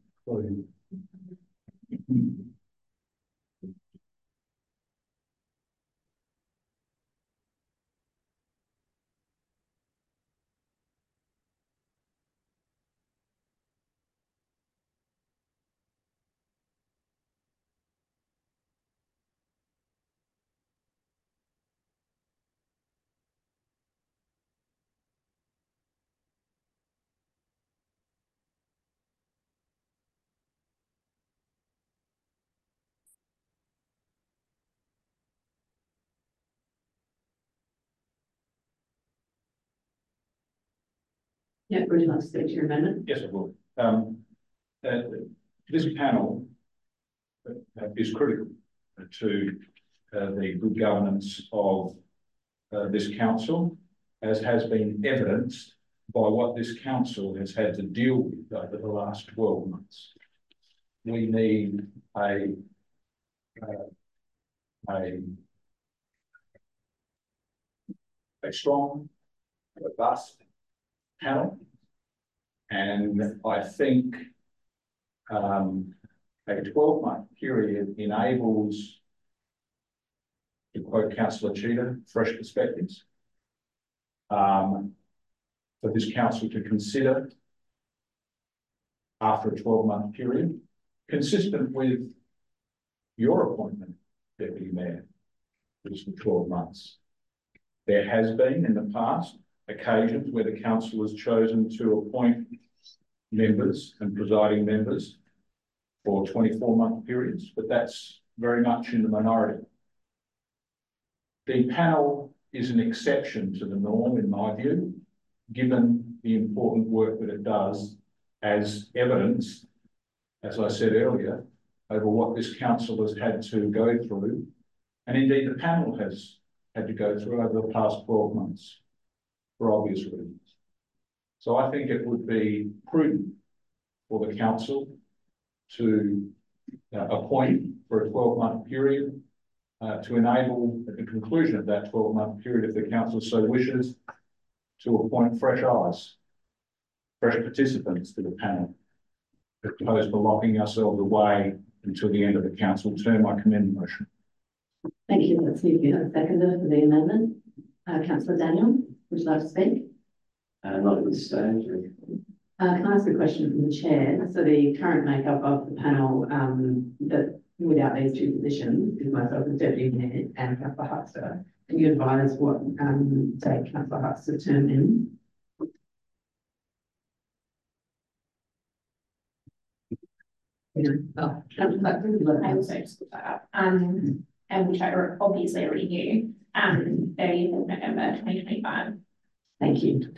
Yeah, would you like to speak to your amendment? Yes, I will. Um, uh, this panel uh, is critical to uh, the good governance of uh, this council, as has been evidenced by what this council has had to deal with over the last twelve months. We need a, uh, a, a strong, robust panel, and I think um, a twelve month period enables, to quote Councillor Cheetah, fresh perspectives um, for this council to consider after a twelve month period, consistent with your appointment, Deputy Mayor, which is for twelve months. There has been in the past occasions where the council has chosen to appoint members and presiding members for twenty-four month periods, but that's very much in the minority. The panel is an exception to the norm, in my view, given the important work that it does, as evidenced, as I said earlier, over what this council has had to go through, and indeed the panel has had to go through over the past twelve months. For obvious reasons. So I think it would be prudent for the council to uh, appoint for a twelve month period uh, to enable, at the conclusion of that twelve-month period, if the council so wishes, to appoint fresh eyes, fresh participants to the panel, as opposed to locking ourselves away until the end of the council term. I commend the motion. Thank you. Let's see if you have a seconder for the amendment. Uh, Councillor Daniel, would you like to speak? Uh, not at this stage. Uh, can I ask a question from the chair? So the current makeup of the panel, um, that without these two positions, is myself as deputy mayor and Councillor Huxter. Can you advise what um take Councillor Huxter's term in? Oh, I also just put that up. Um, and which I obviously already knew. Um, thirtieth of November, twenty twenty-five. Thank you.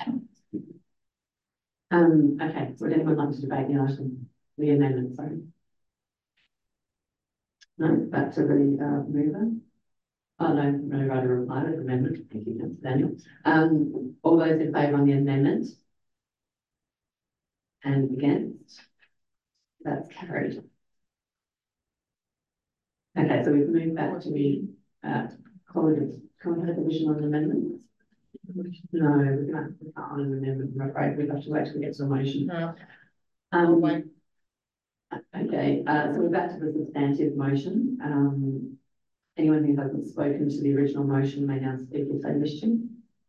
Um, okay, would anyone like to debate the item, the amendment, sorry? No, back to the uh, mover. Oh, no, no right to reply to the amendment. Thank you, Councillor Daniel. Um, all those in favour on the amendment? And against? That's carried. Okay, so we've moved back to the uh, college, college division on amendments. No, we're gonna have to put that on an amendment, I'm afraid we'd have to wait till we get to a motion. No. Um, okay, uh, so we're back to the substantive motion. Um, anyone who hasn't spoken to the original motion may now speak if they wish to.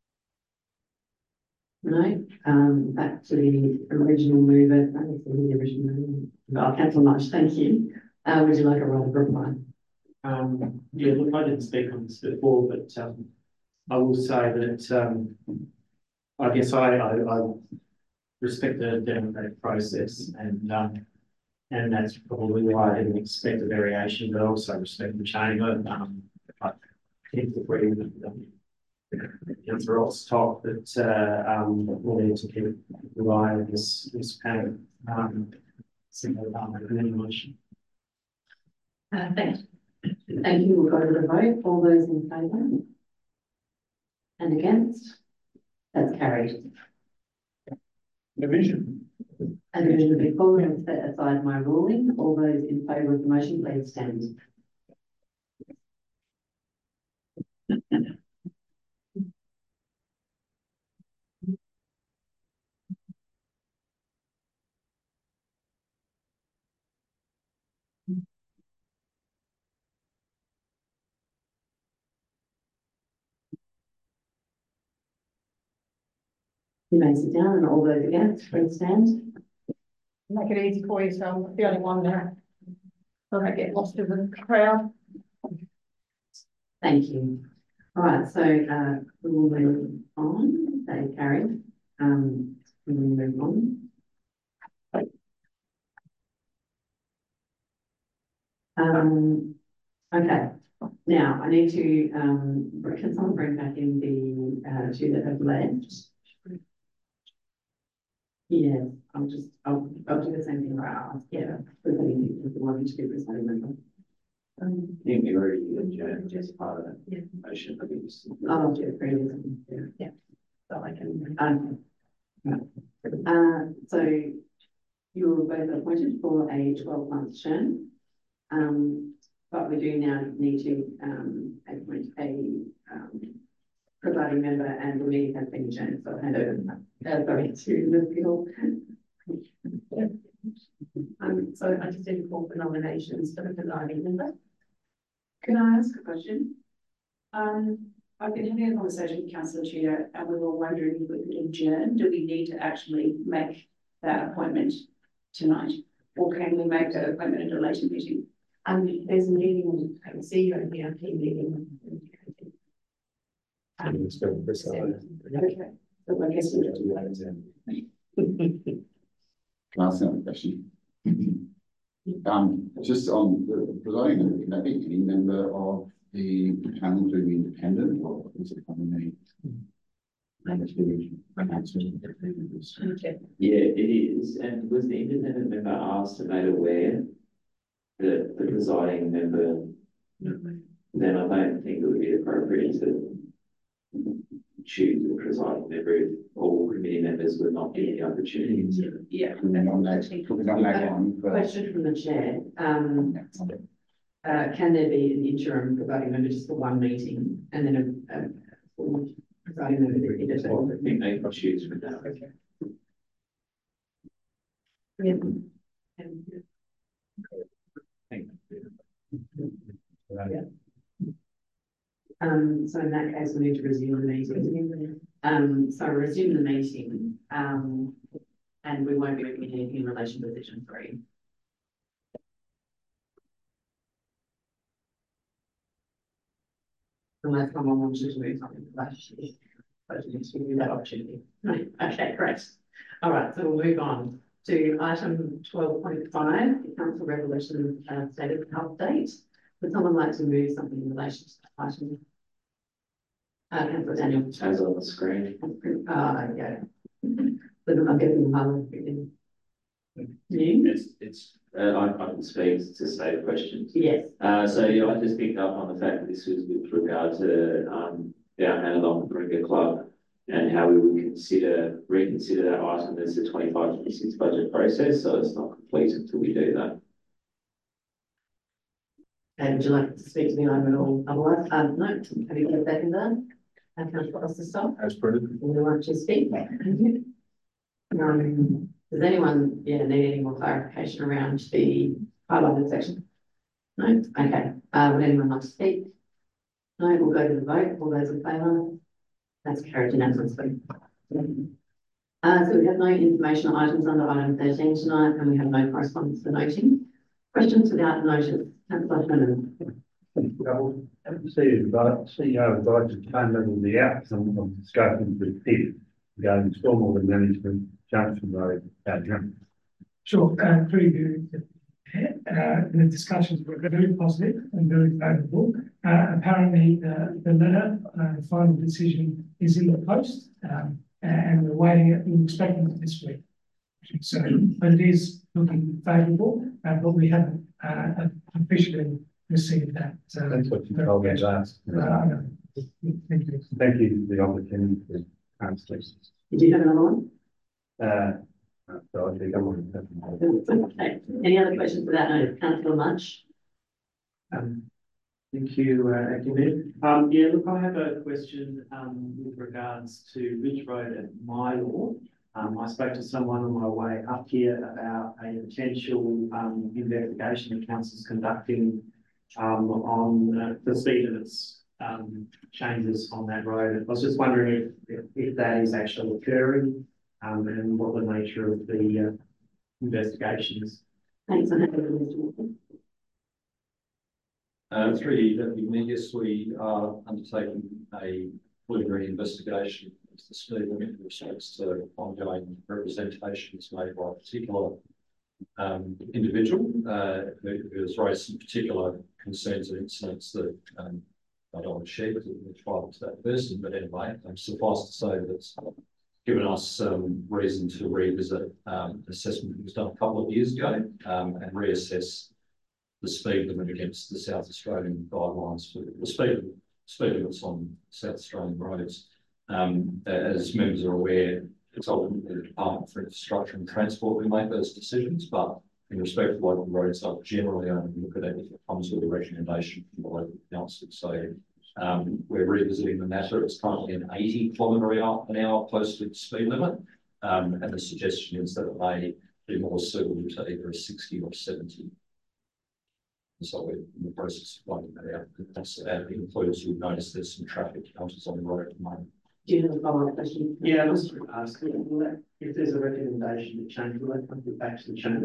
No, um, back to the original mover, I think the original mover. Oh, Councillor Marsh, thank you. Uh, would you like a roll of reply? Um, yeah, look, I didn't speak on this before, but um, I will say that um, I guess I, I, I respect the democratic process, and um, and that's probably why I didn't expect a variation, but I also respect the chamber. Um, I think the agree with um, Councillor Ross talk that uh, um, we'll need to keep the eye of this this panel. Um, simple um, motion. Uh, thanks. Thank you. We'll go to the vote. All those in favour? And against? That's carried. Division. A division will be called and set aside my ruling. All those in favour of the motion, please stand. You may sit down, and all those against, please stand. Make it easy for you, so I'm the only one there. So I get lost in the crowd. Thank you. All right, so uh, we will move on. They carried. Um, we will move on. Um, okay. Now I need to um, can someone bring back in the uh, two that have left? Yes, I'll just I'll I'll do the same thing right now. Yeah, for the one to be presented member. Um, I think we already adjourned just part of the yeah. motion. I think it's- I'll do it previously. Yeah. Yeah. So I can um uh so you were both appointed for a twelve month term. Um, but we do now need to um appoint a um presiding member, and the meeting has been adjourned, so I'll hand over uh, sorry, to Liz Gill. Um, so I just did call for nominations for the presiding member. Can I ask a question? Um, I've been having a conversation with Councillor Tudor, and we were wondering if we could adjourn. Do we need to actually make that appointment tonight? Or can we make that appointment at a later meeting? Um, there's a meeting, I can see you in the team meeting. Um, okay, so I guess we'll do that. Can I ask another question? Um, just on the presiding member, can that be any member of the panel to be independent, or is it from the? Yeah, it is. And was the independent member asked and made aware that the presiding member, then I don't think it would be appropriate to choose a presiding member if all committee members would not get the opportunity to. Yeah. Question from the chair. Um, uh, can there be an interim presiding member just for one meeting and then a, a full presiding member? I think they can choose with that. Okay. Yeah. Yeah. Um, so in that case, we need to resume the meeting. Um, so resume the meeting, um, and we won't be looking at anything in relation to position three. Unless someone wants to move something last year, but you give you that opportunity. Right. Okay, great. All right, so we'll move on to item twelve point five, the Council Resolution uh, Status Update. Would someone like to move something in relation to that item? Uh, Councillor Daniel. As on the screen. Uh, yeah. But I'm not getting the highlight. You? It's, it's, uh, I, I can speak to save questions. Yes. Uh, so yeah, I just picked up on the fact that this was with regard to, um, down Manalong Cricket Club and how we would consider, reconsider that item as the twenty-five twenty-six budget process. So it's not complete until we do that. And would you like to speak to the item at all? Otherwise, um, no, have you got a second there? And Councillor Costa-Stop? As printed. Would you like to speak? Um, does anyone yeah, need any more clarification around the highlighted section? No? Okay. Uh, would anyone like to speak? No, we'll go to the vote. All those in favour? That's carried unanimously. Uh, so we have no information items under item thirteen tonight, and we have no correspondence for noting. Questions without notice. Councillor Shannon. Well, see, the C E O advised to change level the outcome of discussions with P I F regarding stormwater management, Junction Road, Junction. Sure, uh, through you, uh, the discussions were very positive and very favourable. Uh, apparently, the, the letter, uh, the final decision is in the post, um, and we're waiting, we're expecting it this week. So, but it is looking favourable, uh, but we haven't uh, officially received that. Uh, That's what you told me last. Uh, thank you. Thank you for the opportunity to answer this. Did you have another one? Uh, so I think I'm on Okay. Any other questions without notice? Councillor Munch. Um, thank you, uh, Acting Mayor. Um, yeah, look, I have a question um, with regards to Ridge Road at Mylor. Um, I spoke to someone on my way up here about a potential um, investigation the council's conducting um, on uh, the speed limits um, changes on that road. I was just wondering if, if, if that is actually occurring um, and what the nature of the uh, investigation is. Thanks. Uh, three, yes, we are undertaking a preliminary investigation into the speed limit with respects to ongoing representations made by a particular um, individual uh, who, who has raised some particular concerns and incidents that um, I don't want to share because it will apply to that person, but anyway, um, suffice to say that it's given us um, reason to revisit um, assessment that was done a couple of years ago um, and reassess the speed limit against the South Australian guidelines for the speed, speed limits on South Australian roads. Um, as members are aware, it's ultimately the Department for Infrastructure and Transport who make those decisions, but in respect of local roads, I'll generally only look at it if it comes with a recommendation from the local council. So um, we're revisiting the matter. It's currently an eighty kilometre an hour posted speed limit, um, and the suggestion is that it may be more suitable to either a sixty or seventy. So we're in the process of finding that out. That's, uh, includes, you'll notice there's some traffic counters on the road at the moment. Do you have a follow-up question? Yeah, I was going to ask, will that, if there's a recommendation to change, will that come back to the chamber?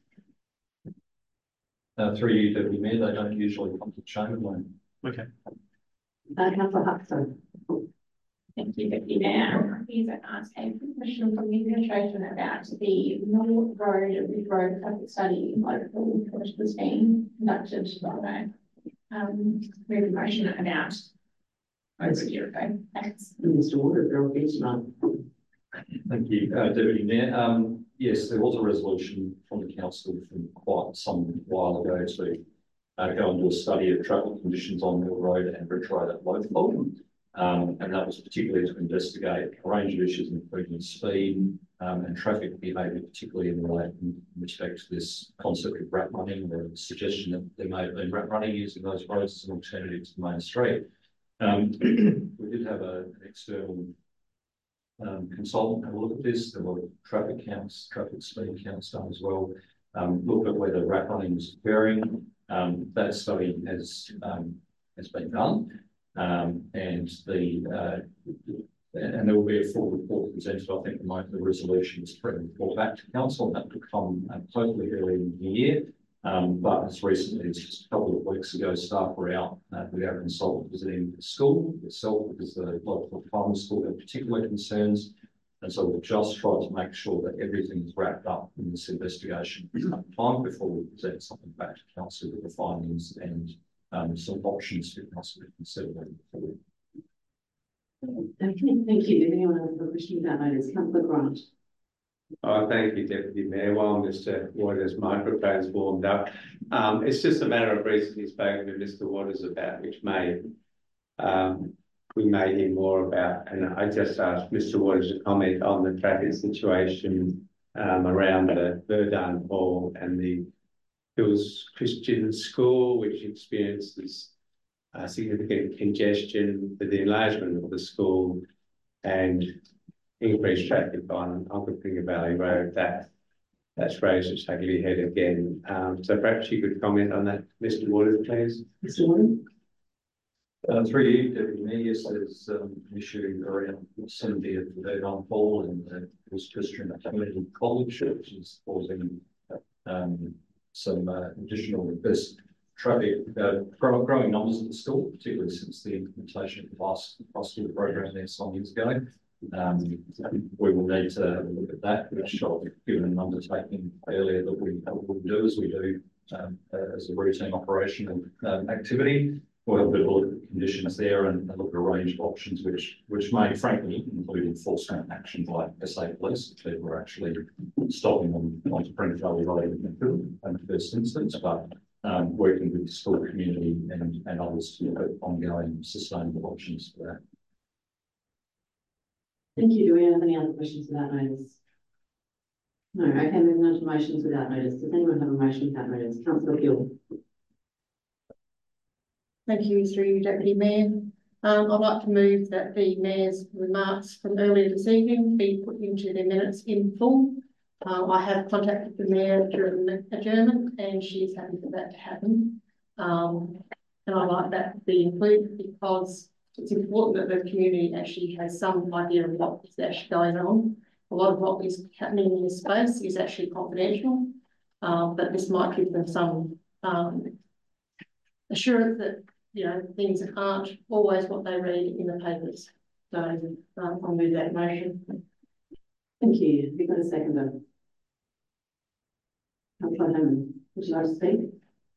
Uh, through you, Deputy Mayor, they don't usually come to the chamber line. Okay. Uh, Councillor Hudson. Thank you, Deputy Mayor. Please ask a question from the administration about the North Road, Ridge Road traffic study local, which was being conducted by um, moving motion about over a year ago. Thanks. Mister Wood, there will be tonight. Thank you, uh, Deputy Mayor. Um, yes, there was a resolution from the council from quite some while ago to uh, go and do a study of traffic conditions on Mill Road and Ridge Road at Lothfold. Um, and that was particularly to investigate a range of issues, including speed, um, and traffic behaviour, particularly in relation in respect to this concept of rat running, or the suggestion that there may have been rat running using those roads as an alternative to the main street. Um, we did have a, an external um, consultant have a look at this. There were traffic counts, traffic speed counts done as well. Um, looked at whether rat running was occurring. Um, that study has um, has been done, um, and the uh, and there will be a full report presented. I think the moment the resolution is put report back to council, and that will come uh, totally early in the year. Um, but as recently as just a couple of weeks ago, staff were out uh, with our consultant visiting the school itself, because the local primary school had particular concerns. And so we've just tried to make sure that everything is wrapped up in this investigation time before we present something back to council with the findings and um, some options for council to consider moving forward. Okay, thank you. If anyone has a question about notice, Councillor Grant. Oh, thank you, Deputy Mayor. While Mister Waters' microphone's warmed up, um, it's just a matter of recently spoken to Mister Waters about, which may um, we may hear more about. And I just asked Mister Waters to comment on the traffic situation um, around the Verdun Hall and the Hills Christian School, which experiences uh, significant congestion with the enlargement of the school and increased traffic on Onkaparinga Valley Road. That that's raised its ugly head again. Um, so perhaps you could comment on that, Mister Waters, please. Mister Waters. Uh, through you, Deputy Mayor, yes, there's um, an issue around the vicinity of the Verdun Hall and the Hills Christian Community College, which is causing um, some uh, additional bus traffic, uh, growing numbers at the school, particularly since the implementation of the bus school program there some years ago. Um, we will need to look at that, which I've given an undertaking earlier that we will do as we do um, as a routine operational um, activity. We'll have a bit of a look at the conditions there and, and look at a range of options, which which may frankly include enforcement action by S A Police if people are actually stopping them on Onkaparinga Valley Road in the first instance, but um, working with the school community and, and others to look at ongoing sustainable options for that. Thank you. Do we have any other questions without notice? No. Okay, moving on to motions without notice. Does anyone have a motion without notice? Councillor Gill. Thank you, through you, Deputy Mayor. Um, I'd like to move that the Mayor's remarks from earlier this evening be put into the minutes in full. Um, I have contacted the Mayor during the adjournment and she is happy for that to happen. Um, and I'd like that to be included because it's important that the community actually has some idea of what is actually going on. A lot of what is happening in this space is actually confidential, um, but this might give them some um, assurance that, you know, things aren't always what they read in the papers. So um, I'll move that motion. Thank you. Have you got a seconder? Councillor Hammond, would you like to speak?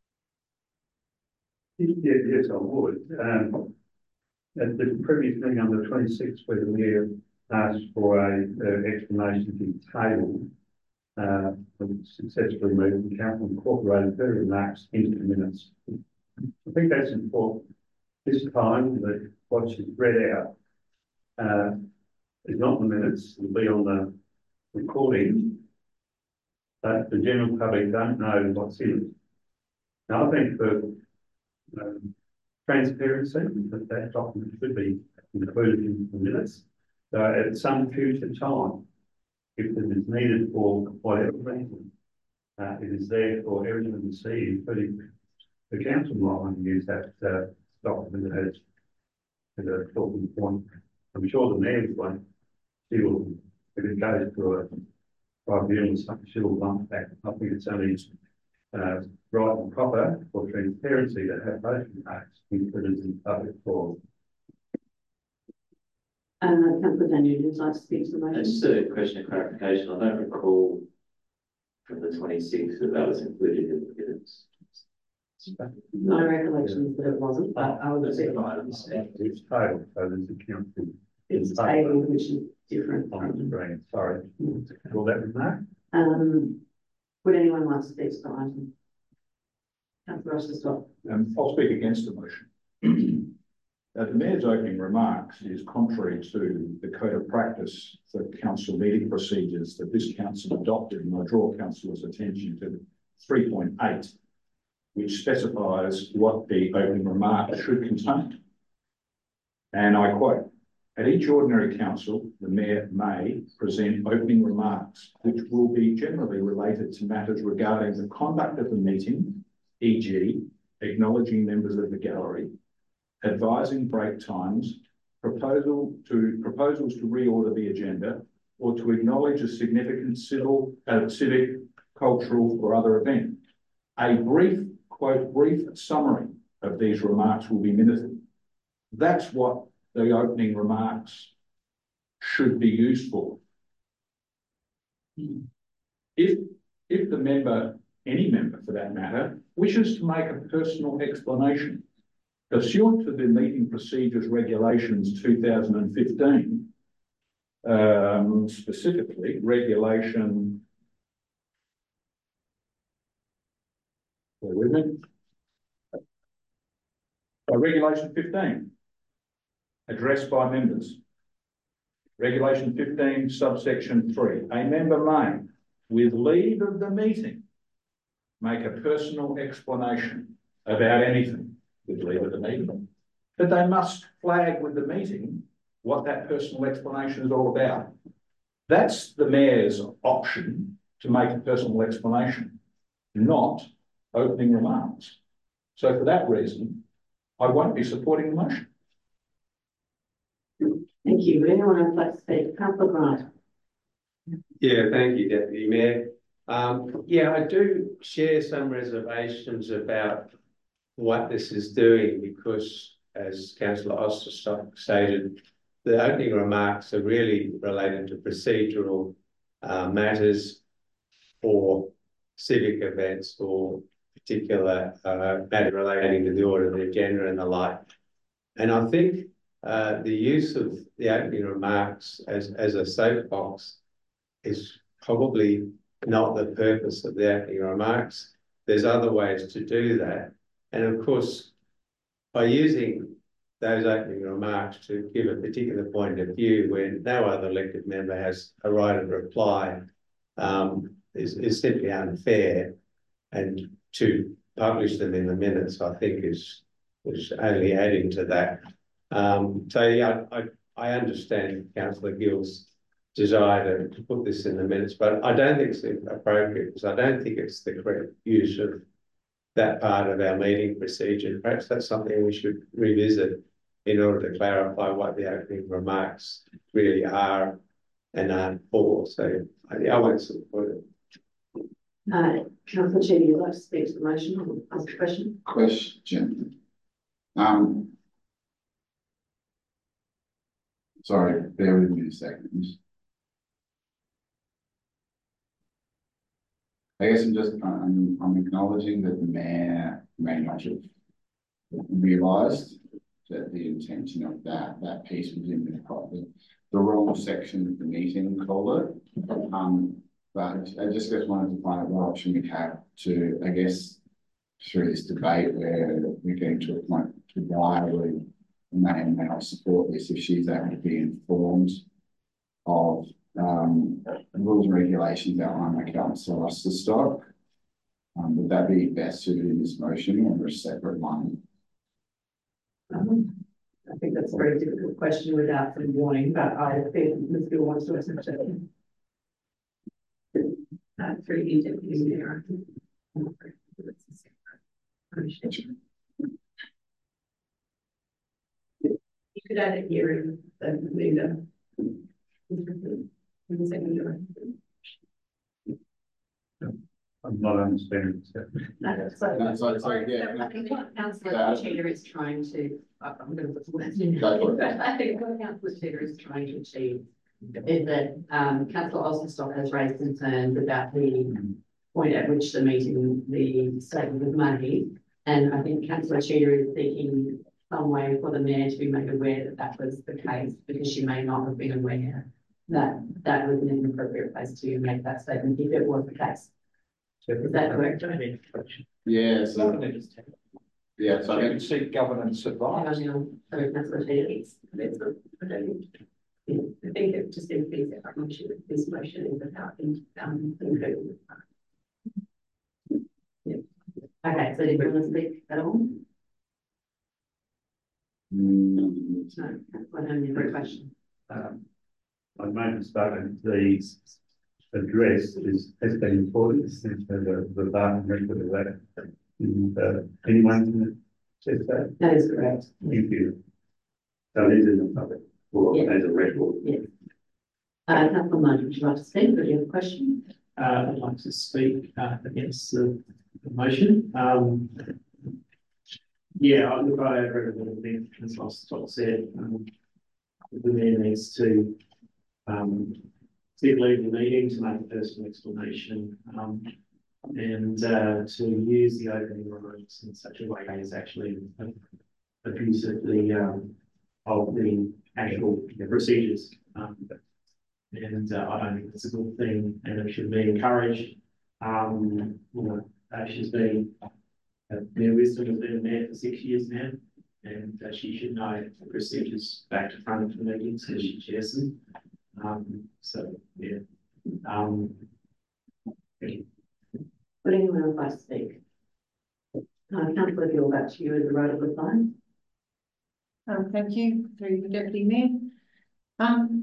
Yeah, yes, I would. Um, at the previous meeting on the twenty-sixth, where the Mayor asked for a uh, explanation to be tabled, uh, successfully moved, the council incorporated their remarks into the minutes. I think that's important. This time, that what she's read out uh, is not in the minutes, it'll be on the recording, but the general public don't know what's in it. Now, I think for um, transparency, that that document should be included in the minutes. So at some future time, if it is needed for whatever reason, uh, it is there for everyone to see, including the council might want to use that uh, document as, as a talking point. I'm sure the Mayor's one, she will, if it goes to a tribunal, she will lump back. I think it's only uh, right and proper for transparency to have those remarks included in public forum. Uh, Councillor Daniel, would you like to speak to the motion? Just a question of clarification. I don't recall from the twenty-sixth that that was included in the minutes. My recollection is that it wasn't, but I would say it's tabled, so there's a council. It's tabled, which is different. On the screen, sorry. Will that remark? Um, would anyone like to speak to the item? Councillor Rochester. Um, I'll speak against the motion. Uh, the Mayor's opening remarks is contrary to the code of practice for council meeting procedures that this council adopted, and I draw councillors' attention to three point eight, which specifies what the opening remarks should contain. And I quote, "At each ordinary council, the Mayor may present opening remarks which will be generally related to matters regarding the conduct of the meeting, for example, acknowledging members of the gallery, advising break times, proposal to proposals to reorder the agenda, or to acknowledge a significant civil, uh, civic, cultural, or other event. A brief, quote, brief summary of these remarks will be minuted." That's what the opening remarks should be used for. If, if the member, any member for that matter, wishes to make a personal explanation, pursuant to the Meeting Procedures Regulations two thousand fifteen, um, specifically regulation, bear with me, uh, regulation fifteen, addressed by members. Regulation fifteen, subsection three, a member may, with leave of the meeting, make a personal explanation about anything. With leave of the meeting, but they must flag with the meeting what that personal explanation is all about. That's the Mayor's option to make a personal explanation, not opening remarks. So for that reason, I won't be supporting the motion. Thank you. Would anyone else like to speak? Councillor Grant. Yeah, thank you, Deputy Mayor. Um, yeah, I do share some reservations about what this is doing, because as Councillor Osterstock stated, the opening remarks are really related to procedural uh, matters or civic events or particular uh, matter relating to the order of the agenda and the like. And I think uh, the use of the opening remarks as, as a soapbox is probably not the purpose of the opening remarks. There's other ways to do that. And of course, by using those opening remarks to give a particular point of view when no other elected member has a right of reply um, is, is simply unfair. And to publish them in the minutes, I think, is, is only adding to that. Um, so, yeah, I, I understand Councillor Gill's desire to, to put this in the minutes, but I don't think it's appropriate, because I don't think it's the correct use of that part of our meeting procedure. Perhaps that's something we should revisit in order to clarify what the opening remarks really are and aren't for. So I, I won't support it. Uh, Councillor Cheedy, you'd like to speak to the motion or ask a question? Question. Um, sorry, bear with me a second. I guess I'm just, I'm, I'm acknowledging that the Mayor may not have realised that the intention of that, that piece was in the, the, the wrong section of the meeting caller. Um, but I just guess wanted to find out what option we have to, I guess, through this debate where we're getting to a point to why we may and may not support this, if she's able to be informed of Um, rules and regulations outlined by Councillor Osterstock. Um, would that be best suited in this motion or a separate one? Um, I think that's a very difficult question without some warning, but I think Miz Gill wants to answer it. Uh, through you, Deputy Mayor. You could add a hearing and leader. In the second hearing. I'm not understanding. No, so, No, so- so, yeah. I think what Councillor Yeah. Cheetah is trying to, I'm going to put some words in. I think what Councillor Cheetah is trying to achieve is that um, Councillor Osterstock has raised concerns about the point at which the meeting, the statement was made. And I think Councillor Cheetah is seeking some way for the Mayor to be made aware that that was the case, because she may not have been aware that that was an inappropriate place to make that statement if it was the case. Is that correct? Yeah, so Yeah, so So I you think, can seek governance advice. Sorry, councillor Davies. That's not- I don't- yeah, I think it just indicates that I'm sure that this motion is about, um, including. Yeah. Okay, so did you want to speak at all? mm, No, I don't have a question. Um, I've made a statement, the address is, has been imported since the, the data record of that. And, uh, anyone says that? That is correct. Thank you. So it is in the public, or Yes. as a record. Yes. Uh, councillor Martin, would you like to speak, or do you have a question? Uh, I'd like to speak uh, against the, the motion. Um, yeah, I look, I agree with everything as Scott said. Um, the mayor needs to um, to leave the meeting to make a personal explanation um, and uh, to use the opening remarks in such a way as actually abuse of the um, of the actual procedures. Um, and uh, I don't think it's a good thing, and it should be encouraged. Um, you know, uh, she's been uh, Mayor Wisdom has been there for six years now, and uh, she should know the procedures back to front of the meetings because she chairs them. Um, so yeah. Um, Would anyone else like to speak? Uh, councillor Gill, back to you as a right of reply. Um, thank you, through the deputy mayor. Um,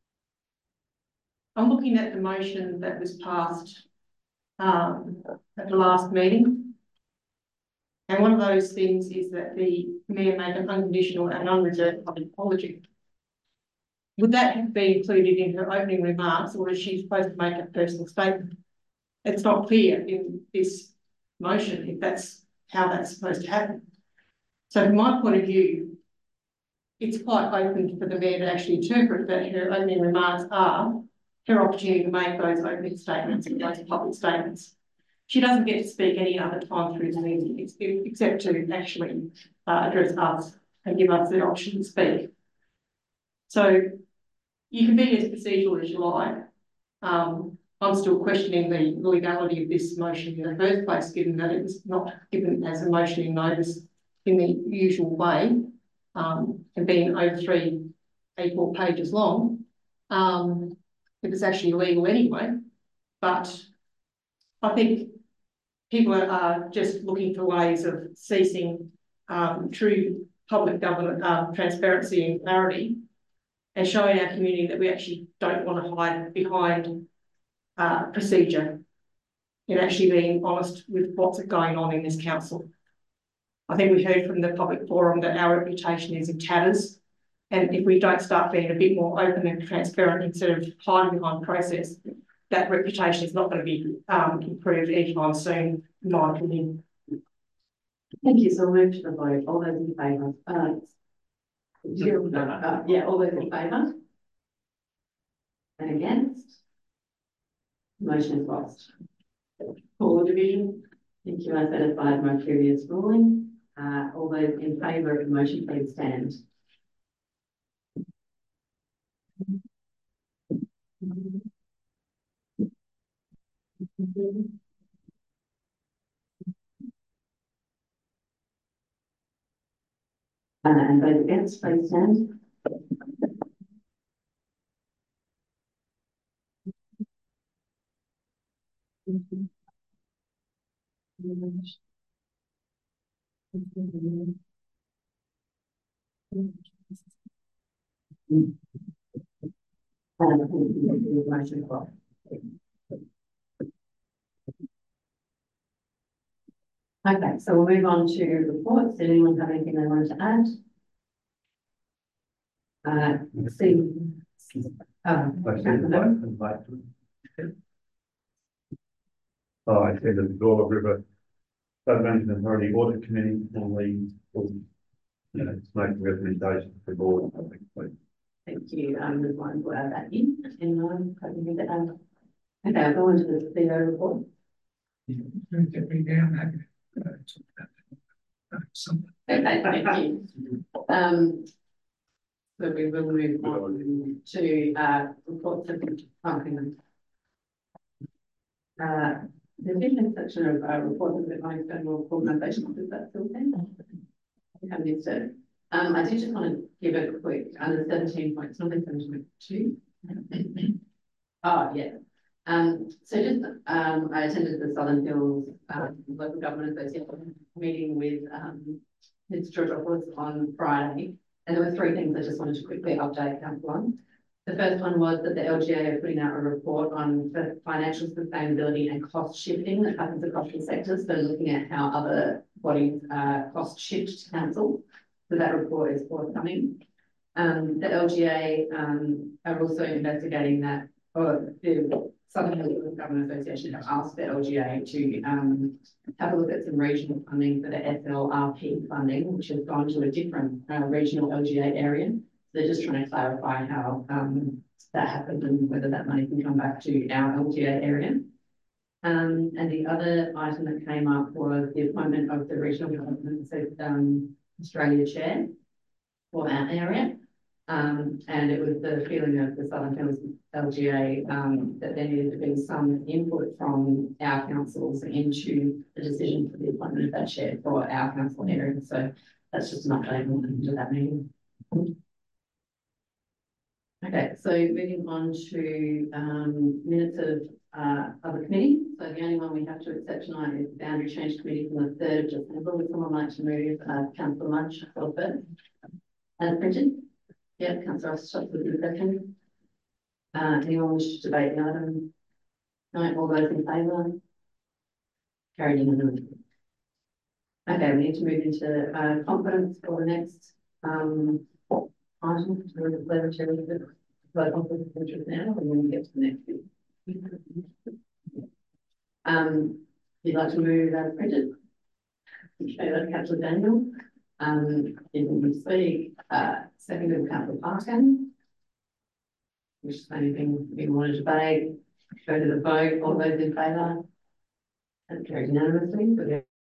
I'm looking at the motion that was passed um, at the last meeting. And one of those things is that the mayor made an unconditional and unreserved public apology. Would that have been included in her opening remarks, or is she supposed to make a personal statement? It's not clear in this motion if that's how that's supposed to happen. So from my point of view, it's quite open for the mayor to actually interpret that her opening remarks are her opportunity to make those opening statements and those public statements. She doesn't get to speak any other time through the meeting except to actually uh, address us and give us the option to speak. So you can be as procedural as you like. Um, I'm still questioning the legality of this motion in the first place, given that it was not given as a motion in notice in the usual way, um, and being over three A four pages long. Um, it was actually illegal anyway, but I think people are just looking for ways of ceasing um, true public government um, transparency and clarity, and showing our community that we actually don't want to hide behind uh, procedure and actually being honest with what's going on in this council. I think we heard from the public forum that our reputation is in tatters, and if we don't start being a bit more open and transparent instead of hiding behind process, that reputation is not going to be um, improved anytime soon, in my opinion. Thank you. So we'll move to the vote. All those in favour? Uh, uh, yeah, all those in favour? And against? Motion is lost. Poor division. Thank you. I satisfied my previous ruling. Uh, all those in favour of the motion, please stand. Uh, and those against, please stand. Okay, so we'll move on to reports. Did anyone have anything they wanted to add? Uh, see, um, Oh, I said that the Gawler River Flood Management Authority Audit Committee normally will, you know, make a recommendation for the board. I think, please. Thank you. I'm the one to add that in. Anyone have anything to add? Okay, I'll go on to the C E O report. Okay, thank you. Um, so we will move on to uh, reports of pumping. Uh, the different section of uh, report that my federal organisation, does that still stand? I haven't missed it. Um, I did just want to give a quick under seventeen point something seventeen point two. Oh, yeah. Um, so just um, I attended the Southern Hills um, Local Government Association meeting with um, Mister Georgopoulos on Friday, and there were three things I just wanted to quickly update council on. The first one was that the L G A are putting out a report on the financial sustainability and cost shifting that happens across the sectors. So looking at how other bodies uh, cost shift to council. So that report is forthcoming. Um, the L G A um, are also investigating that, or the Southern Hills Government Association have asked the L G A to um, have a look at some regional funding for the S L R P funding, which has gone to a different uh, regional L G A area. They're just trying to clarify how um, that happened and whether that money can come back to our L G A area. Um, and the other item that came up was the appointment of the Regional Government um, Australia Chair for our area. Um, and it was the feeling of the Southern Hills L G A um, that there needed to be some input from our councils into the decision for the appointment of that chair for our council area. So that's just an update on to that meeting. Okay, so moving on to um, minutes of uh, other committee. So the only one we have to accept tonight is the boundary change committee from the third of December. Would someone like to move uh, Councillor Munch for first? As printed? Yeah, Councillor Ross with the second. Uh, anyone wish to debate the item? No, all those in favour? Carried unanimously. Okay, we need to move into uh, confidence for the next um, item. So we're going to vote confidence of interest now, and then we get to the next bit. Um, if you'd like to move as printed, okay, that's Councillor Daniel. Um, didn't speak. Uh, seconded Councillor Parkin. Which is anything we want to debate? Go to the vote. All those in favour? And carried unanimously.